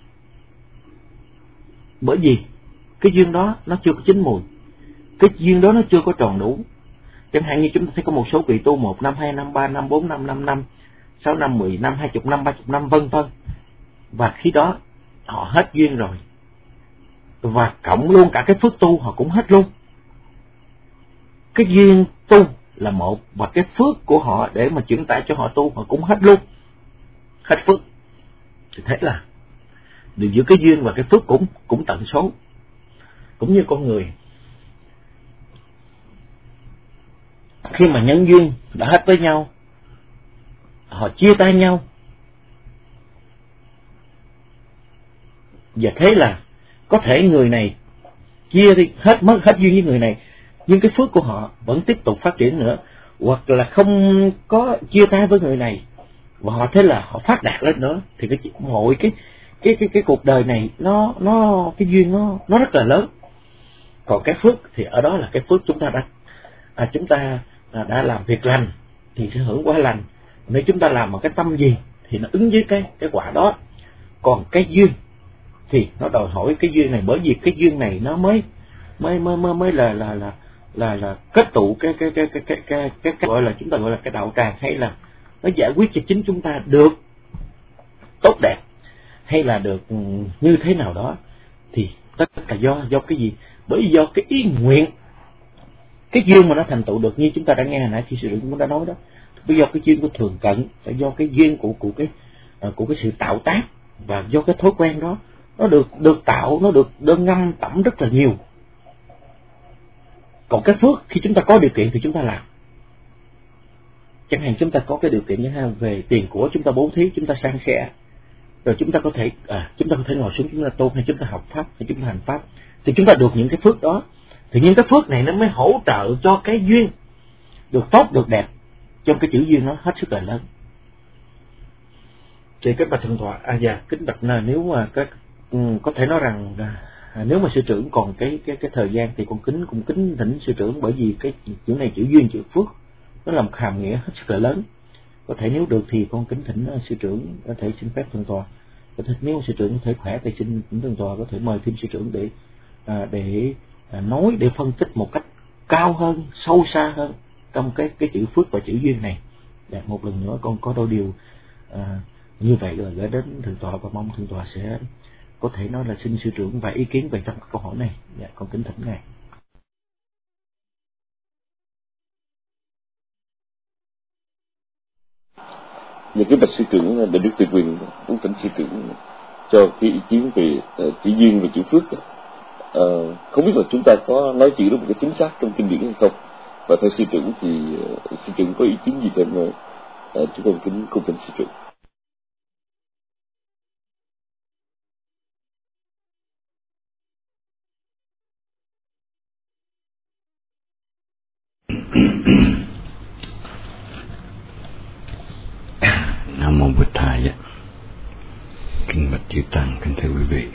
bởi vì cái duyên đó nó chưa có chín mùi, cái duyên đó nó chưa có tròn đủ. Chẳng hạn như chúng ta thấy có một số vị tu một năm, hai năm, ba năm, bốn năm, năm năm, sáu năm, mười năm, hai chục năm, ba chục năm, vân vân. Và khi đó họ hết duyên rồi, và cộng luôn cả cái phước tu họ cũng hết luôn. Cái duyên tu là một, và cái phước của họ để mà chuyển tải cho họ tu họ cũng hết luôn, hết phước. Thì thế là điều giữa cái duyên và cái phước cũng cũng tận số. Cũng như con người, khi mà nhân duyên đã hết với nhau, họ chia tay nhau, và thế là có thể người này chia đi, hết mất hết duyên với người này, nhưng cái phước của họ vẫn tiếp tục phát triển nữa, hoặc là không có chia tay với người này và họ thế là họ phát đạt lên nữa, thì cái mọi cái cái cái cái cuộc đời này nó nó cái duyên nó nó rất là lớn. Còn cái phước thì ở đó là cái phước chúng ta đã à, chúng ta đã làm việc lành thì sẽ hưởng quả lành, nếu chúng ta làm một cái tâm gì thì nó ứng với cái cái quả đó. Còn cái duyên thì nó đòi hỏi cái duyên này, bởi vì cái duyên này nó mới mới mới mới, mới là là là là là kết tụ cái cái cái cái cái cái, cái, cái gọi là chúng ta gọi là cái đạo tràng, hay là nó giải quyết cho chính chúng ta được tốt đẹp, hay là được như thế nào đó, thì tất cả do do cái gì? Bởi vì do cái ý nguyện, cái duyên mà nó thành tựu được, như chúng ta đã nghe hồi nãy khi sự lượng cũng đã nói đó, bởi do cái duyên của thường cận, phải do cái duyên của của cái của cái sự tạo tác, và do cái thói quen đó nó được được tạo, nó được đơn ngâm tẩm rất là nhiều. Còn cái phước khi chúng ta có điều kiện thì chúng ta làm. Chẳng hạn chúng ta có cái điều kiện như thế về tiền của, chúng ta bố thí, chúng ta san sẻ, rồi chúng ta có thể à, chúng ta có thể ngồi xuống chúng ta tu, hay chúng ta học pháp, hay chúng ta hành pháp, thì chúng ta được những cái phước đó. Thì những cái phước này nó mới hỗ trợ cho cái duyên được tốt, được đẹp. Trong cái chữ duyên nó hết sức là lớn. Thì các bậc thượng tọa, à dạ, kính bạch là nếu mà các um, có thể nói rằng à, nếu mà sư trưởng còn cái cái cái thời gian thì con kính cũng kính thỉnh sư trưởng, bởi vì cái chữ này chữ duyên, chữ phước nó là một hàm nghĩa hết sức là lớn. Có thể nếu được thì con kính thỉnh uh, sư trưởng có thể xin phép thượng tọa, có thể nếu sư trưởng có thể khỏe thì xin thỉnh thượng tọa có thể mời thêm sư trưởng để à, để à, nói, để phân tích một cách cao hơn, sâu xa hơn trong cái cái chữ phước và chữ duyên này. Dạ, một lần nữa con có đôi điều à, như vậy rồi gửi đến thượng tọa, và mong thượng tọa sẽ có thể nói là xin sư trưởng vài ý kiến về trong câu hỏi này. Dạ, con kính thỉnh ngài. Những cái bạch sư trưởng Đại đức Từ Quyền muốn thỉnh sư trưởng cho cái ý kiến về uh, chữ duyên và chữ phước. Uh, không biết là chúng ta có nói chữ đó một cái chính xác trong kinh điển hay không, và theo sư trưởng thì uh, sư trưởng có ý kiến gì thêm? Uh, chúng con kính cung thỉnh sư trưởng. Nam mô Bụt Thầy. Kính bạch chư tăng, kính thưa quý vị.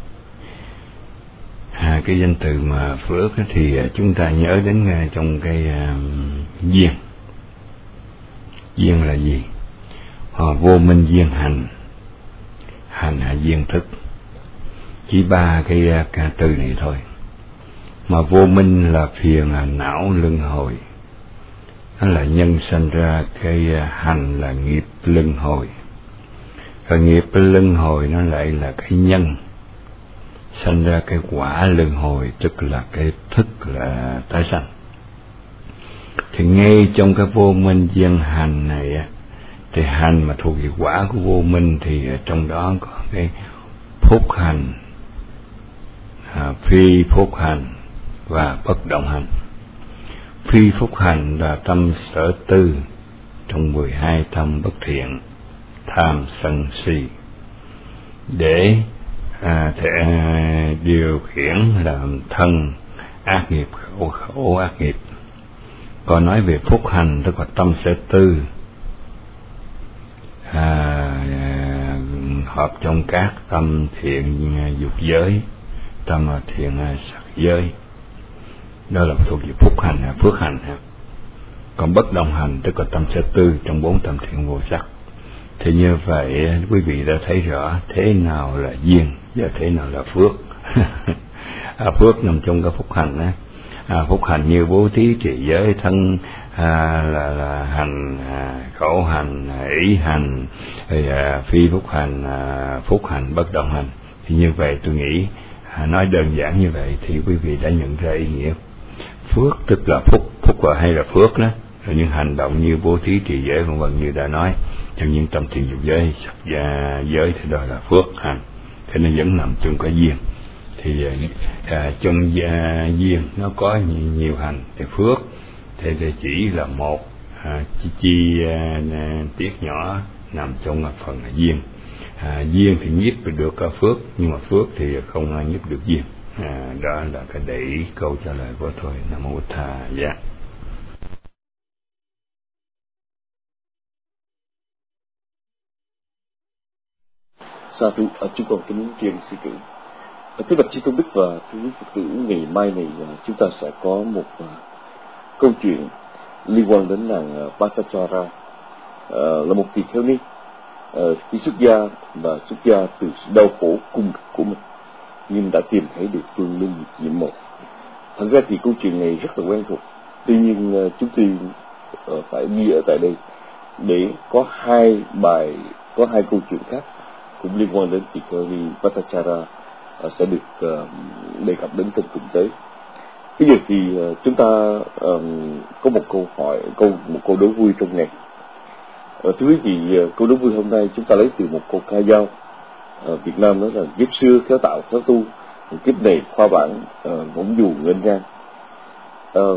À, cái danh từ mà phước thì chúng ta nhớ đến trong cái uh, duyên. Duyên là gì? Họ vô minh duyên hành, hành là duyên thức. Chỉ ba cái ca từ này thôi. Mà vô minh là phiền, là não luân hồi, nó là nhân sanh ra cái hành là nghiệp luân hồi. Và nghiệp luân hồi nó lại là cái nhân sanh ra cái quả luân hồi, tức là cái thức là tái sanh. Thì ngay trong cái vô minh duyên hành này, thì hành mà thuộc về quả của vô minh, thì trong đó có cái phúc hành, à, phi phúc hành và bất động hành. Phi phúc hành là tâm sở tư trong mười hai tâm bất thiện, tham sân si, để à, thể à, điều khiển làm thân ác nghiệp, khổ, khổ ác nghiệp. Còn nói về phúc hành tức là tâm sở tư, à, à, hợp trong các tâm thiện dục giới, tâm thiện sắc giới, đó là thuộc về phúc hành, phước hành. Còn bất động hành tức là tâm sở tư trong bốn tâm thiện vô sắc. Thì như vậy quý vị đã thấy rõ thế nào là duyên và thế nào là phước. À, phước nằm trong cái phúc hành á. À, phúc hành như bố thí, trì giới, thân à, là, là hành, à, khẩu hành, à, ý hành, thì à, phi phúc hành, à, phúc hành, bất động hành. Thì như vậy tôi nghĩ à, nói đơn giản như vậy thì quý vị đã nhận ra ý nghĩa. Phước tức là phúc, phúc là hay là phước đó, rồi những hành động như bố thí, trì giới vân vân như đã nói trong những tâm thiện dục giới, sắc gia giới thì đó là phước hành. Thế nên vẫn nằm trong cái duyên. Thì à, trong gia, duyên nó có nhiều, nhiều hành, thì phước thế thì chỉ là một à, chi, chi à, tiết nhỏ nằm trong phần là duyên. À, duyên thì nhiếp được phước, nhưng mà phước thì không nhiếp được duyên. À, đó là cái để ý câu trả lời của tôi. Nam mô Bụt Thầy. Dạ. Sa thú, à, chúng con kính truyền sư tử. Thưa bạch Chư Tôn Đức và thưa quý Phật tử, ngày mai này chúng ta sẽ có một uh, câu chuyện liên quan đến làng uh, Bhattacharya, uh, là một tỳ kheo ni uh, khi xuất gia và xuất gia từ sự đau khổ cung của mình, nhưng đã tìm thấy được phương lương diệm một. Thật ra thì câu chuyện này rất là quen thuộc, tuy nhiên uh, chúng tôi uh, phải ghi ở tại đây để có hai bài, có hai câu chuyện khác cũng liên quan đến tỳ kheo ni Bhattacharya sẽ được uh, đề cập đến trong tuần tới. Bây giờ thì uh, chúng ta uh, có một câu hỏi, câu một câu đố vui trong ngày. Uh, thưa quý vị, uh, câu đố vui hôm nay chúng ta lấy từ một câu ca dao uh, Việt Nam, nói là kiếp xưa khéo tạo khéo tu, kiếp này khoa bản uh, bổng dù nghênh ngang. Uh,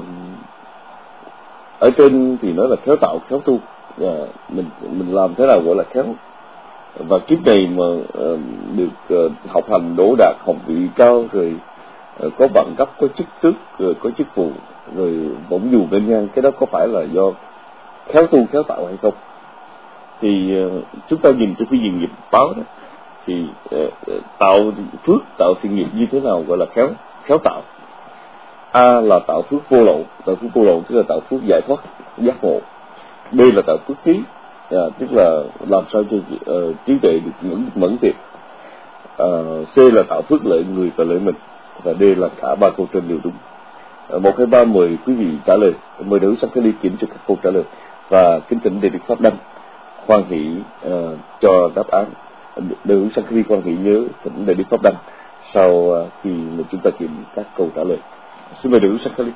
ở trên thì nói là khéo tạo khéo tu, uh, mình mình làm thế nào gọi là khéo? Và kiếp này mà uh, được uh, học hành đỗ đạt, học vị cao, rồi uh, có bằng cấp, có chức tước, rồi có chức vụ, rồi bổng dù nghênh ngang, cái đó có phải là do khéo tu khéo tạo hay không? Thì uh, chúng ta nhìn trên cái diện nghiệp báo đó, thì uh, tạo phước, tạo thiện nghiệp như thế nào gọi là khéo khéo tạo? A là tạo phước vô lậu, tạo phước vô lậu tức là tạo phước giải thoát giác ngộ. B là tạo phước trí, à, tức là làm sao cho uh, trí tuệ được mẫn, mẫn tiệp. Uh, C là tạo phước lợi người và lợi mình, và D là cả ba câu trên đều đúng. Uh, một hai ba mời quý vị trả lời, mời đại hữu Sankali kiểm cho các câu trả lời, và kính thỉnh Đại Đức Pháp Đăng khoan hỷ uh, cho đáp án. Đại hữu Sankali khoan hỷ nhớ thỉnh Đại Đức Pháp Đăng sau uh, khi mà chúng ta kiểm các câu trả lời. Xin mời Đại hữu Sankali.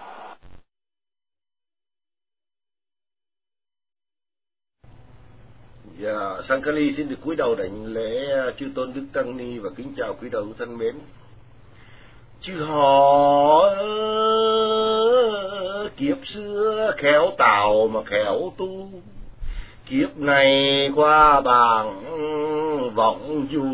Dạ, Sankali xin được cúi đầu đảnh lễ chư tôn Đức Tăng Ni và kính chào quý đầu thân mến. Chư họ kiếp xưa khéo tạo mà khéo tu, kiếp này qua bảng vọng dù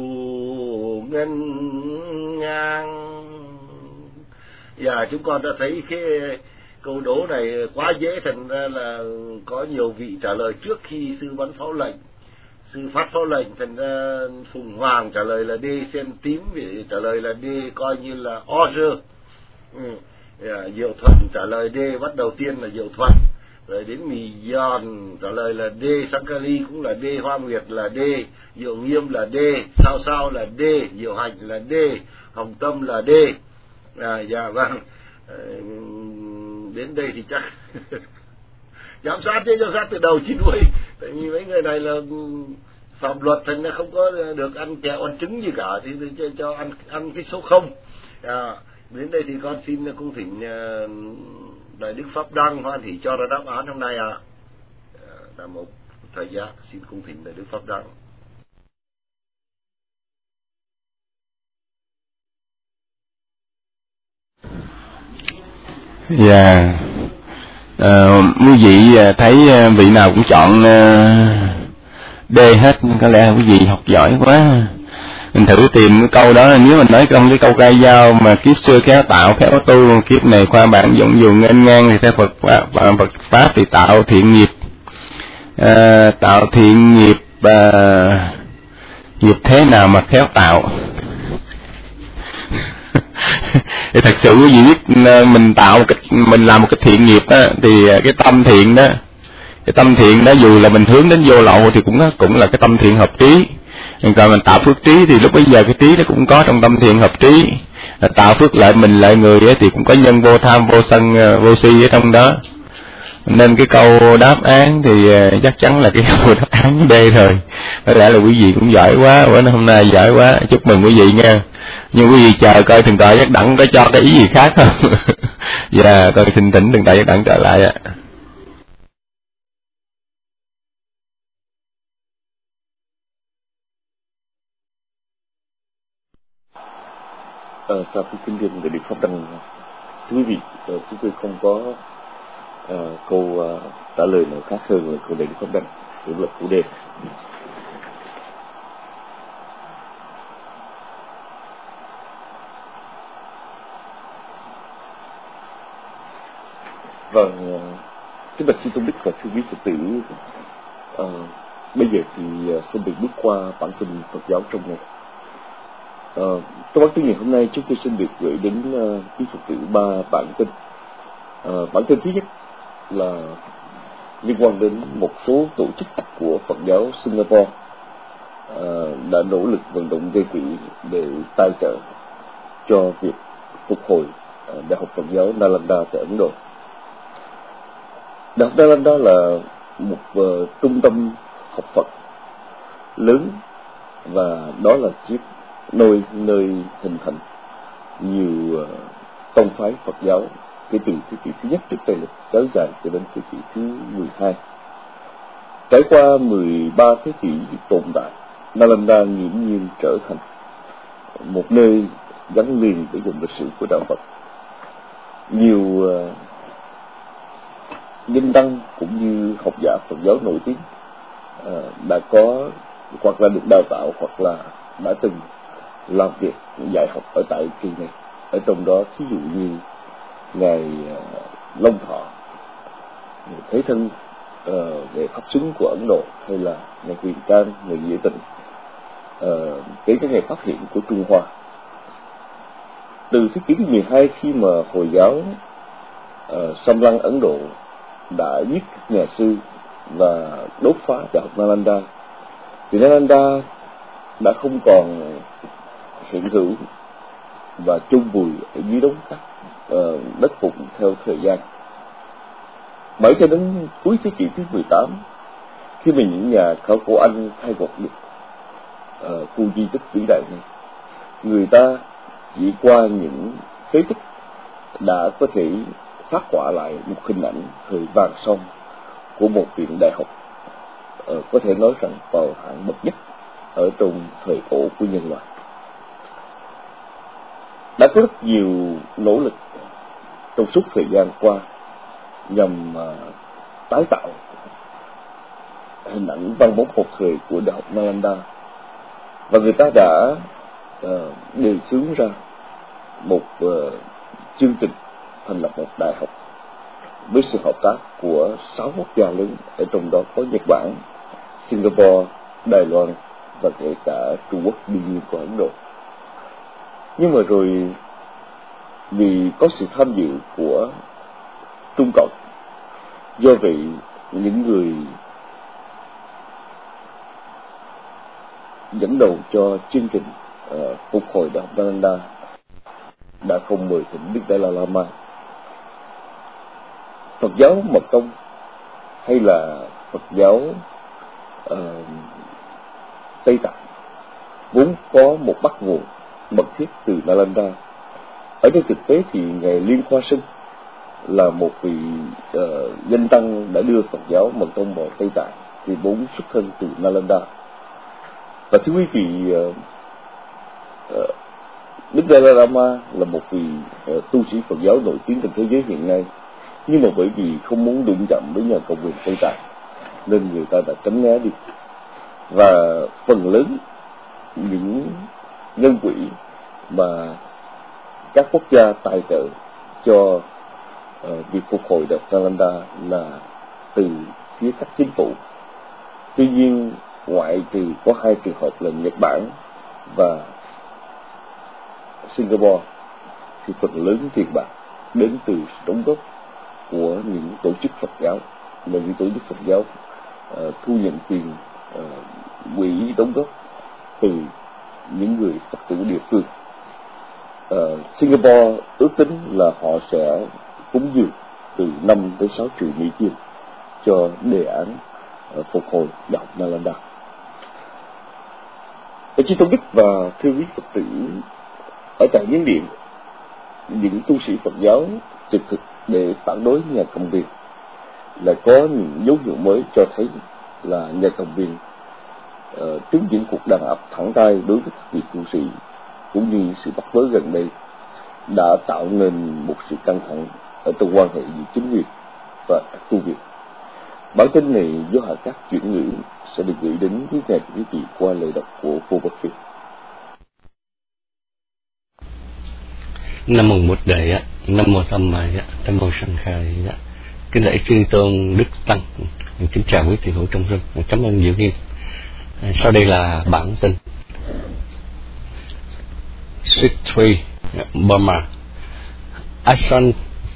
ngân ngang. Dạ, chúng con đã thấy cái câu đố này quá dễ, thành ra là có nhiều vị trả lời trước khi sư bắn pháo lệnh. Sư phát pháo lệnh, thành ra Phùng Hoàng trả lời là D, Sen Tím vị trả lời là D, coi như là order. Ừ. Yeah, Diệu Thuận trả lời D, bắt đầu tiên là Diệu Thuận, rồi đến Mì Giòn trả lời là D, Sankali cũng là D, Hoa Nguyệt là D, Diệu Nghiêm là D, Sao Sao là D, Diệu Hạnh là D, Hồng Tâm là D. À, dạ vâng. Đến đây thì chắc giám sát chứ, giám sát từ đầu chín đuôi, tại vì mấy người này là phạm luật, thành ra không có được ăn kẹo ăn trứng gì cả, thì cho, cho ăn ăn cái số không. À, đến đây thì con xin cung thỉnh Đại Đức Pháp Đăng hoan hỷ cho ra đáp án hôm nay ạ. À, Nam mô Thầy Giác, xin cung thỉnh Đại Đức Pháp Đăng. Dạ, yeah. uh, quý vị thấy vị nào cũng chọn uh, D hết, có lẽ quý vị học giỏi quá. Mình thử tìm cái câu đó, nếu mình nói trong cái câu ca dao mà kiếp xưa khéo tạo khéo tu, kiếp này khoa bản vọng dù nghênh ngang, thì theo Phật Pháp, Phật Pháp thì tạo thiện nghiệp, uh, tạo thiện nghiệp uh, nghiệp thế nào mà khéo tạo? Thì thật sự quý vị biết, mình tạo một cái, mình làm một cái thiện nghiệp đó, thì cái tâm thiện đó, cái tâm thiện đó dù là mình hướng đến vô lậu thì cũng cũng là cái tâm thiện hợp trí. Còn mình tạo phước trí thì lúc bấy giờ cái trí nó cũng có trong tâm thiện hợp trí. Tạo phước lợi mình lợi người ấy, thì cũng có nhân vô tham vô sân vô si ở trong đó. Nên cái câu đáp án thì chắc chắn là cái câu đáp án D thôi. Có lẽ là quý vị cũng giỏi quá, bữa hôm nay giỏi quá, chúc mừng quý vị nha. Nhưng quý vị chờ coi Thượng tọa Giác Đẳng có cho cái ý gì khác không? Dạ, yeah, coi xin thỉnh Thượng tọa Giác Đẳng trở lại ạ. Ờ, sau khi kinh nghiệm để được Pháp Đăng, thưa quý vị, chúng tôi không có uh, câu uh, trả lời nào khác hơn là câu đề Pháp Đăng, cũng là câu đề. Vâng, kính bạch sư Tôn Đức và sư quý Phật tử, uh, bây giờ thì uh, xin được bước qua bản tin Phật giáo trong ngày. Uh, trong bản tin ngày hôm nay chúng tôi xin được gửi đến uh, quý Phật tử ba bản tin. Uh, bản tin thứ nhất là liên quan đến một số tổ chức của Phật giáo Singapore uh, đã nỗ lực vận động gây quỹ để tài trợ cho việc phục hồi uh, Đại học Phật giáo Nalanda tại Ấn Độ. Đại học Nalanda là một uh, trung tâm học Phật lớn, và đó là chiếc nôi nơi hình thành nhiều uh, tông phái Phật giáo kể từ thế kỷ thứ nhất trước Tây lịch kéo dài cho đến thế kỷ thứ mười hai. Trải qua mười ba thế kỷ tồn tại, Nalanda nghiễm nhiên trở thành một nơi gắn liền với dòng lịch sử của đạo Phật. Nhiều uh, nhân văn cũng như học giả Phật giáo nổi tiếng uh, đã có hoặc là được đào tạo hoặc là đã từng làm việc dạy học ở tại kỳ này. Ở trong đó thí dụ như ngài uh, Long Thọ, ngài Thế Thân, uh, ngài Pháp Xứng của Ấn Độ, hay là ngài Huyền Trang, ngài Nghĩa Tịnh, uh, kể cả ngài Pháp Hiện của Trung Hoa. Từ thế kỷ thứ mười hai, khi mà Hồi giáo uh, xâm lăng Ấn Độ đã giết các nhà sư và đốt phá Đại học Nalanda, thì Nalanda đã không còn hiện hữu và chôn vùi ở dưới đống cát uh, đất vụn theo thời gian. Mãi cho đến cuối thế kỷ thứ mười tám, khi mà những nhà khảo cổ Anh khai quật được uh, khu di tích vĩ đại này, người ta chỉ qua những phế tích đã có thể phát họa lại một hình ảnh thời vàng son của một viện đại học uh, có thể nói rằng vào hạng bậc nhất ở trong thời cổ của nhân loại. Đã có rất nhiều nỗ lực trong suốt thời gian qua nhằm uh, tái tạo hình ảnh vang bóng một thời của Đại học Nalanda, và người ta đã uh, đề xướng ra một uh, chương trình thành lập một đại học với sự hợp tác của sáu quốc gia lớn, ở trong đó có Nhật Bản, Singapore, Đài Loan và kể cả Trung Quốc, đương nhiên của Ấn Độ. Nhưng mà rồi vì có sự tham dự của Trung Cộng, do vậy những người dẫn đầu cho chương trình uh, phục hồi Đại học Nalanda đã không mời thỉnh Đức Dalai Lama. Phật giáo Mật Tông hay là Phật giáo uh, Tây Tạng vốn có một bắt nguồn mật thiết từ Nalanda. Ở trên thực tế thì ngài Liên Hoa Sinh là một vị uh, danh tăng đã đưa Phật giáo Mật Tông vào Tây Tạng, thì vốn xuất thân từ Nalanda. Và thưa quý vị, uh, uh, Đức Dalai Lama là một vị uh, tu sĩ Phật giáo nổi tiếng trên thế giới hiện nay, nhưng mà bởi vì không muốn đụng chạm với nhà cầm quyền Tây Tạng nên người ta đã tránh né đi. Và phần lớn những ngân quỹ mà các quốc gia tài trợ cho uh, việc phục hồi Đại học Nalanda là từ phía các chính phủ. Tuy nhiên, ngoại trừ có hai trường hợp là Nhật Bản và Singapore, thì phần lớn tiền bạc đến từ sự đóng góp của những tổ chức Phật giáo, và những tổ chức Phật giáo uh, thu nhận tiền uh, quỹ đóng góp từ những người Phật tử địa phương. Uh, Singapore ước tính là họ sẽ cúng dường từ năm tới sáu triệu Mỹ Kim cho đề án uh, phục hồi Đại học Nalanda. Ở Chư Tôn Đức và thưa quý Phật tử, ở tại Miến Điện, những tu sĩ Phật giáo trực thực để phản đối nhà cầm quyền là có những dấu hiệu mới cho thấy là nhà cầm quyền uh, trước những cuộc đàn áp thẳng tay đối với các vị tu sĩ cũng như sự bắt bớ gần đây đã tạo nên một sự căng thẳng ở trong quan hệ giữa chính quyền và các tu viện. Bản tin này do Hạ Cát chuyển ngữ sẽ được gửi đến quý ngài quý vị qua lời đọc của cô Bạch Việt. Nam mô Bụt Đề á, Nam mô Tham Mai á, Nam mô Sanh Khai á. Kính lễ chư tôn đức tăng, kính chào quý thiền hữu trong rừng, cảm ơn Diệu Nghiêm. Sau đây là bản tin. Sri Burma, Ajahn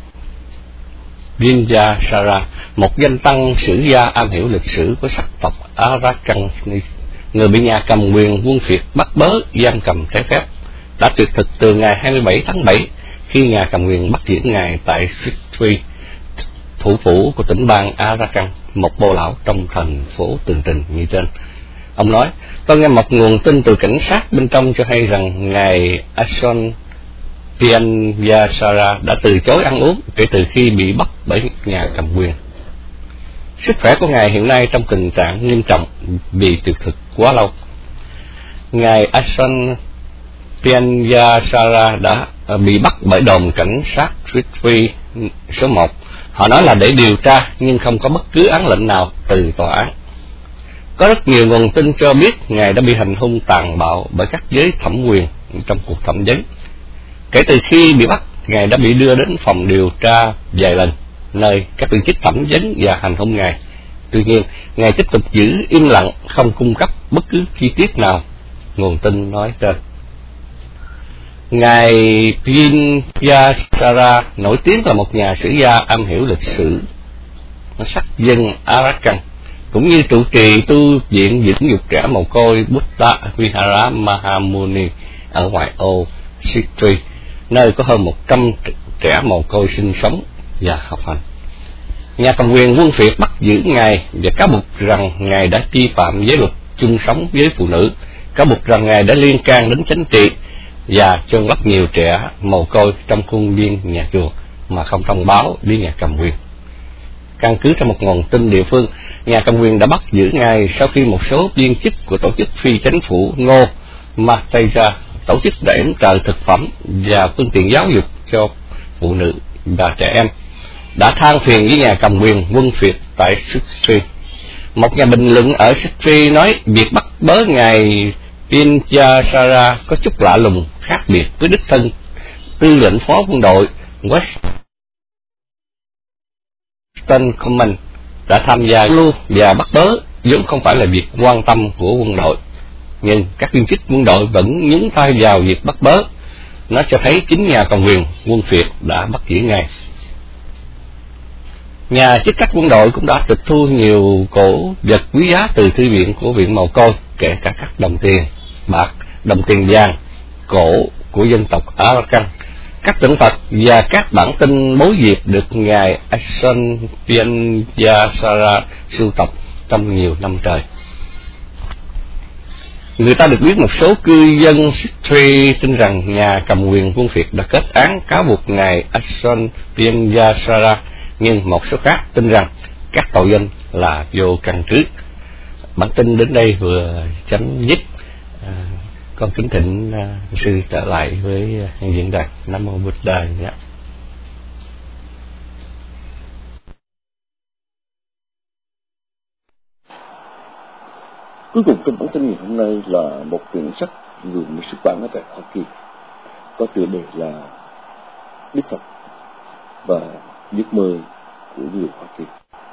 Vinyasara, một danh tăng sử gia am hiểu lịch sử của sắc tộc Arakan, người bị nhà cầm quyền quân Việt bắt bớ giam cầm trái phép, đã tuyệt thực từ ngày hai mươi bảy tháng bảy khi nhà cầm quyền bắt giữ ngài tại Sri, thủ phủ của tỉnh bang Arakan, một bô lão trong thành phố tường trình như trên. Ông nói, tôi nghe một nguồn tin từ cảnh sát bên trong cho hay rằng ngài Ajahn Vinyasara đã từ chối ăn uống kể từ khi bị bắt bởi nhà cầm quyền. Sức khỏe của ngài hiện nay trong tình trạng nghiêm trọng vì tuyệt thực quá lâu. Ngài Ajahn Vinyasara đã bị bắt bởi đồn cảnh sát Sri số một. Họ nói là để điều tra nhưng không có bất cứ án lệnh nào từ tòa án. Có rất nhiều nguồn tin cho biết ngài đã bị hành hung tàn bạo bởi các giới thẩm quyền trong cuộc thẩm vấn. Kể từ khi bị bắt, ngài đã bị đưa đến phòng điều tra vài lần, nơi các viên chức thẩm vấn và hành hung ngài. Tuy nhiên, ngài tiếp tục giữ im lặng, không cung cấp bất cứ chi tiết nào. Nguồn tin nói trên. Ngài Vinyasara nổi tiếng là một nhà sử gia am hiểu lịch sử sắc dân Arakan, cũng như trụ trì tu viện dưỡng dục trẻ mồ côi Buddha Vihara Mahamuni ở ngoại ô Sri, nơi có hơn một trăm trẻ mồ côi sinh sống và học hành. Nhà cầm quyền quân Việt bắt giữ ngài và cáo buộc rằng ngài đã vi phạm giới luật chung sống với phụ nữ, cáo buộc rằng ngài đã liên can đến chính trị và chôn lấp nhiều trẻ mồ côi trong khuôn viên nhà chùa mà không thông báo với nhà cầm quyền. Căn cứ trong một nguồn tin địa phương, nhà cầm quyền đã bắt giữ ngài sau khi một số viên chức của tổ chức phi chính phủ Ngô Mateja, tổ chức để yểm trợ thực phẩm và phương tiện giáo dục cho phụ nữ và trẻ em, đã than phiền với nhà cầm quyền quân Việt tại Sri. Một nhà bình luận ở Sri nói việc bắt bớ ngài Vinyasara có chút lạ lùng, khác biệt với đích thân tư lệnh phó quân đội Western Command đã tham gia lưu và bắt bớ vốn không phải là việc quan tâm của quân đội, nhưng các viên chức quân đội vẫn nhúng tay vào việc bắt bớ. Nó cho thấy chính nhà cầm quyền quân Việt đã bắt giữ ngài. Nhà chức trách quân đội cũng đã tịch thu nhiều cổ vật quý giá từ thư viện của viện mồ côi, kể cả các đồng tiền bạc, đồng tiền vàng cổ của dân tộc Arakan, các tượng Phật và các bản tin mối diệt được ngài Ajahn Vinyasara sưu tập trong nhiều năm trời. Người ta được biết một số cư dân Sri tin rằng nhà cầm quyền quân Việt đã kết án cáo buộc ngài Ajahn Vinyasara, nhưng một số khác tin rằng các tội danh là vô căn cứ. Bản tin đến đây vừa chấm dứt. À, con kính thỉnh à, sư trở lại với à, diễn đạt. Nam mô Bụt Đà. Dạ. Cuối cùng trong bản tin ngày hôm nay là một quyển sách vừa mới xuất bản ở tại Hoa Kỳ, có tựa đề là Đức Phật và giấc mơ của người Hoa Kỳ.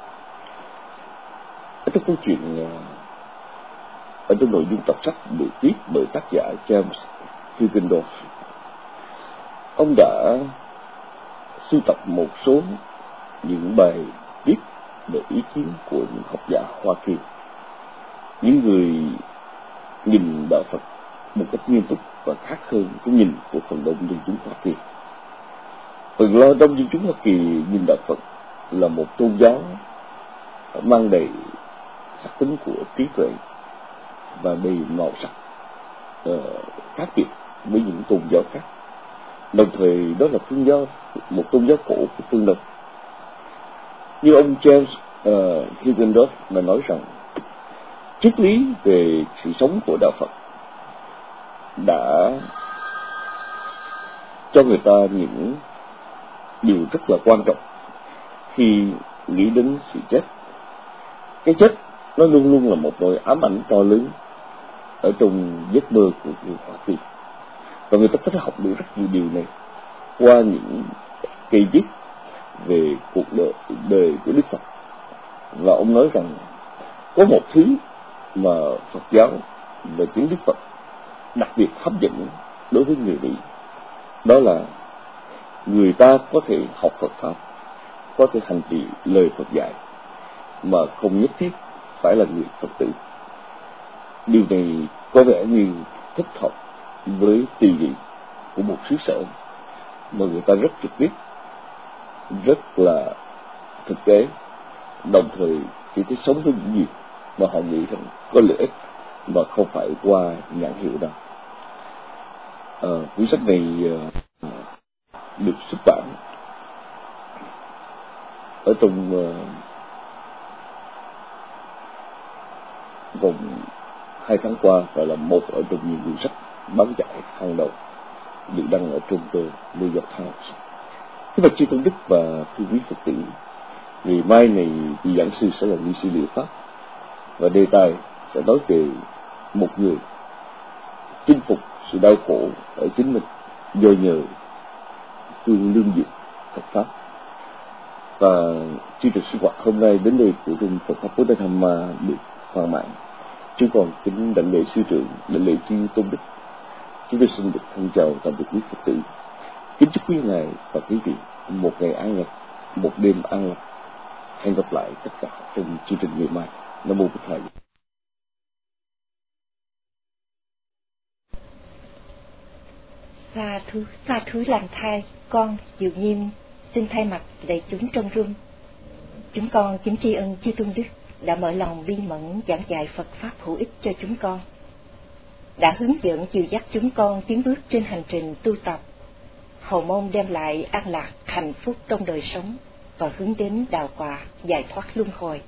Ở trong câu chuyện, ở trong nội dung tập sách được viết bởi tác giả James Hugendorf, ông đã sưu tập một số những bài viết về ý kiến của những học giả Hoa Kỳ, những người nhìn đạo Phật một cách nghiêm túc và khác hơn cái nhìn của phần đông dân chúng Hoa Kỳ. Phần lo đông dân chúng Hoa Kỳ nhìn đạo Phật là một tôn giáo mang đầy sắc tính của trí tuệ và đầy màu sắc uh, khác biệt với những tôn giáo khác. Đồng thời đó là tôn giáo, một tôn giáo cổ của phương Đông. Như ông James uh, Hugendorf đã nói rằng triết lý về sự sống của đạo Phật đã cho người ta những điều rất là quan trọng khi nghĩ đến sự chết. Cái chết nó luôn luôn là một nỗi ám ảnh to lớn ở trong giấc mơ của người Hoa Kỳ, và người ta có thể học được rất nhiều điều này qua những cây viết về cuộc đời, đời của Đức Phật. Và ông nói rằng có một thứ mà Phật giáo và chính Đức Phật đặc biệt hấp dẫn đối với người Mỹ, đó là người ta có thể học Phật pháp, có thể hành trì lời Phật dạy mà không nhất thiết phải là người Phật tử. Điều này có vẻ như thích hợp với tùy vị của một xứ sở mà người ta rất trực tiếp, rất là thực tế, đồng thời chỉ thấy sống với những gì mà họ nghĩ rằng có lợi ích mà không phải qua nhãn hiệu đâu. À, cuốn sách này à, được xuất bản ở trong uh, vòng hai tháng qua, và là một ở trong nhiều cuốn sách bán chạy hàng đầu được đăng ở trong tờ New York Times. Thế bạch chư tôn đức và thưa quý Phật tử, ngày mai này vị giảng sư sẽ là ni sư Liệu Pháp, và đề tài sẽ nói về một người chinh phục sự đau khổ ở chính mình do nhờ phương lương dược Phật pháp. Và chương trình sinh hoạt hôm nay đến đây của Trung Phật pháp Bồ Tát Tham Ma được hoàn mãn. Chúng còn kính đảnh lễ sư trưởng, đảnh lễ chư tôn đức. Chúng tôi xin được thân chào tạm biệt quý Phật tử. Kính chúc quý ngài và quý vị một ngày an lành, một đêm an lành. Hẹn gặp lại tất cả trong chương trình ngày mai. Nam mô Bổn Thầy. Sa thú, sa thú làm thai, con Diệu Nghiêm xin thay mặt đại chúng trong room. Chúng con kính tri ân chư tôn đức đã mở lòng bi mẫn giảng dạy Phật pháp hữu ích cho chúng con, đã hướng dẫn dìu dắt chúng con tiến bước trên hành trình tu tập, hầu mong đem lại an lạc hạnh phúc trong đời sống và hướng đến đạo quả giải thoát luân hồi.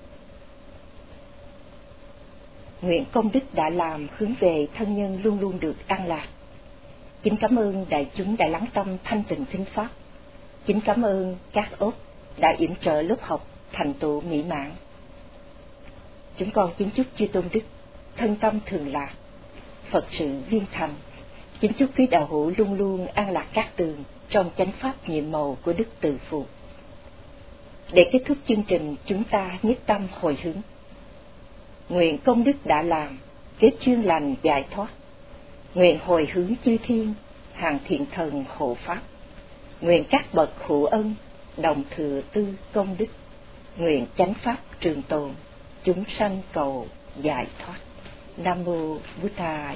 Nguyện công đức đã làm hướng về thân nhân luôn luôn được an lạc. Kính cảm ơn đại chúng đã lắng tâm thanh tịnh thính pháp. Kính cảm ơn các ốp đã yểm trợ lớp học thành tựu mỹ mãn. Chúng con kính chúc chư tôn đức thân tâm thường lạc, Phật sự viên thành. Kính chúc quý đạo hữu luôn luôn an lạc cát tường trong chánh pháp nhiệm màu của Đức Từ Phụ. Để kết thúc chương trình, chúng ta nhất tâm hồi hướng. Nguyện công đức đã làm, kết chuyên lành giải thoát. Nguyện hồi hướng chư thiên, hàng thiện thần hộ pháp. Nguyện các bậc hữu ân, đồng thừa tư công đức. Nguyện chánh pháp trường tồn, chúng sanh cầu giải thoát. Nam mô Bụt Thầy.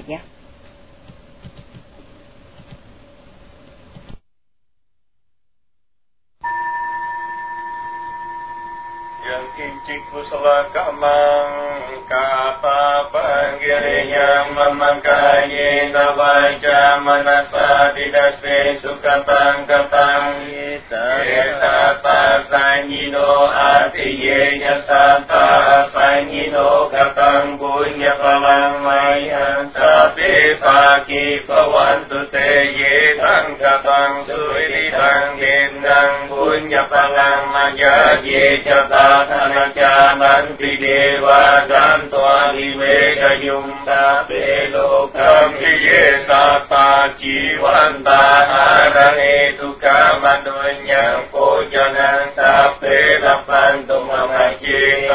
Yang kincik kusala kamang kapa panggiriyam mamakayi navaja manasa didase sukatang katang yesata sanyino atiye yasata sanyino katang punya palang mayan sabi pagi pawantu te yetang katang suri tang gendang punya palang maya ye jata Tanacha Manti Deva Dantoa Limeka Yumsa Pelokam Ye Sata Chivanta Arane Sukha Manunya Pojana Sape Lapantum Amache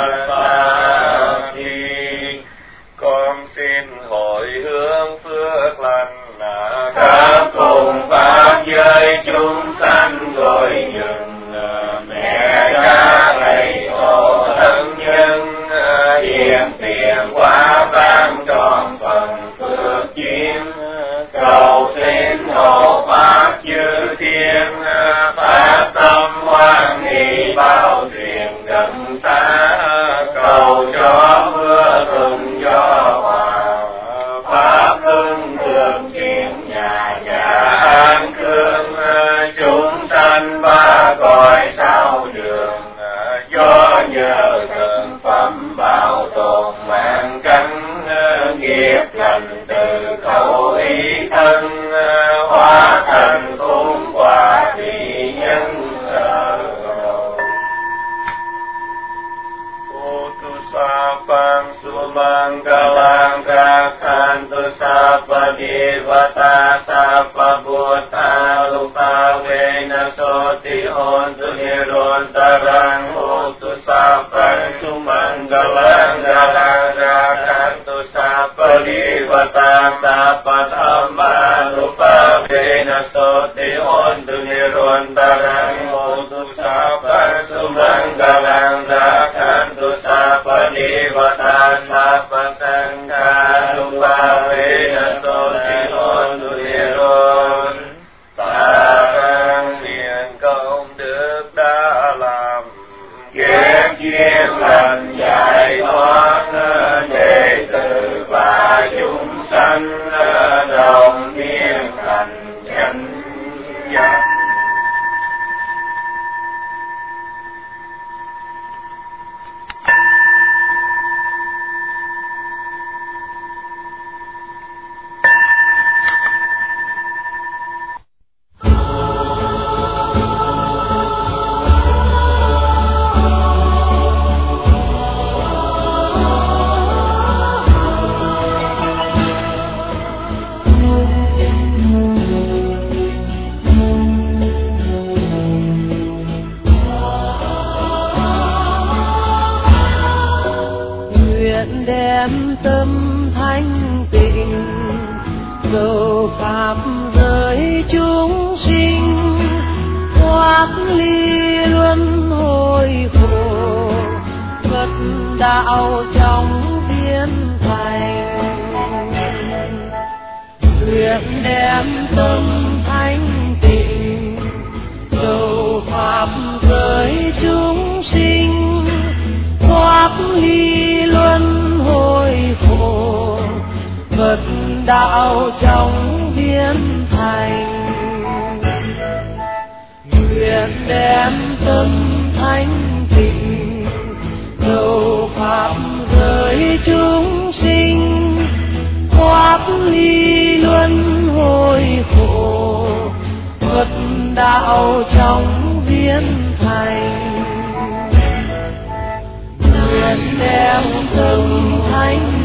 Kasati. Con xin hồi hướng phước lành các cùng pháp giới chúng sanh gọi dừng mẹ cha thầy tổ thân nhân hiện tiền quả ban tròn phần phước duyên cầu xin hộ pháp chư thiên phát tâm hoan hỷ bao truyền gần xa cầu cho mưa thuận gió hòa pháp hưng thường chuyển nhà nhà an cương chúng sanh ba cõi sao đường do nhờ thần phẩm bảo tồn mạng cánh nghiệp lành từ khẩu ý thân hóa thành khôn quả thì nhân sở. Sumangkalangkakhantu Sapa Devata Sapa Buddha Rupa Vena Soti Hontu Nirontarang Hotu Sapa Sumangkalangkakhantu Sapa Devata Sapa Dhamma Rupa Vena Soti Hontu Nirontarang Hotu Sapa Sumangkalangkakhantu Sapa Devata Sapa Sangha Rupa Vena Soti Hontu Niron. Ta đang nguyện công đức đã làm ghét giết lành giải thoát đệ tử và chúng sanh đồng niên thành chánh giác. Đem tâm thanh tịnh dầu pháp giới chúng sinh thoát ly luân hồi khổ, Phật đạo trong tiến thành. Nguyện đem tâm thanh tịnh dầu pháp giới chúng sinh thoát ly luân hồi khổ, Phật đạo trong biến thành. Nguyện đem tâm thanh tịnh cầu pháp giới chúng sinh thoát ly luân hồi khổ, Phật đạo trong biến thành. Nguyện đem tâm thanh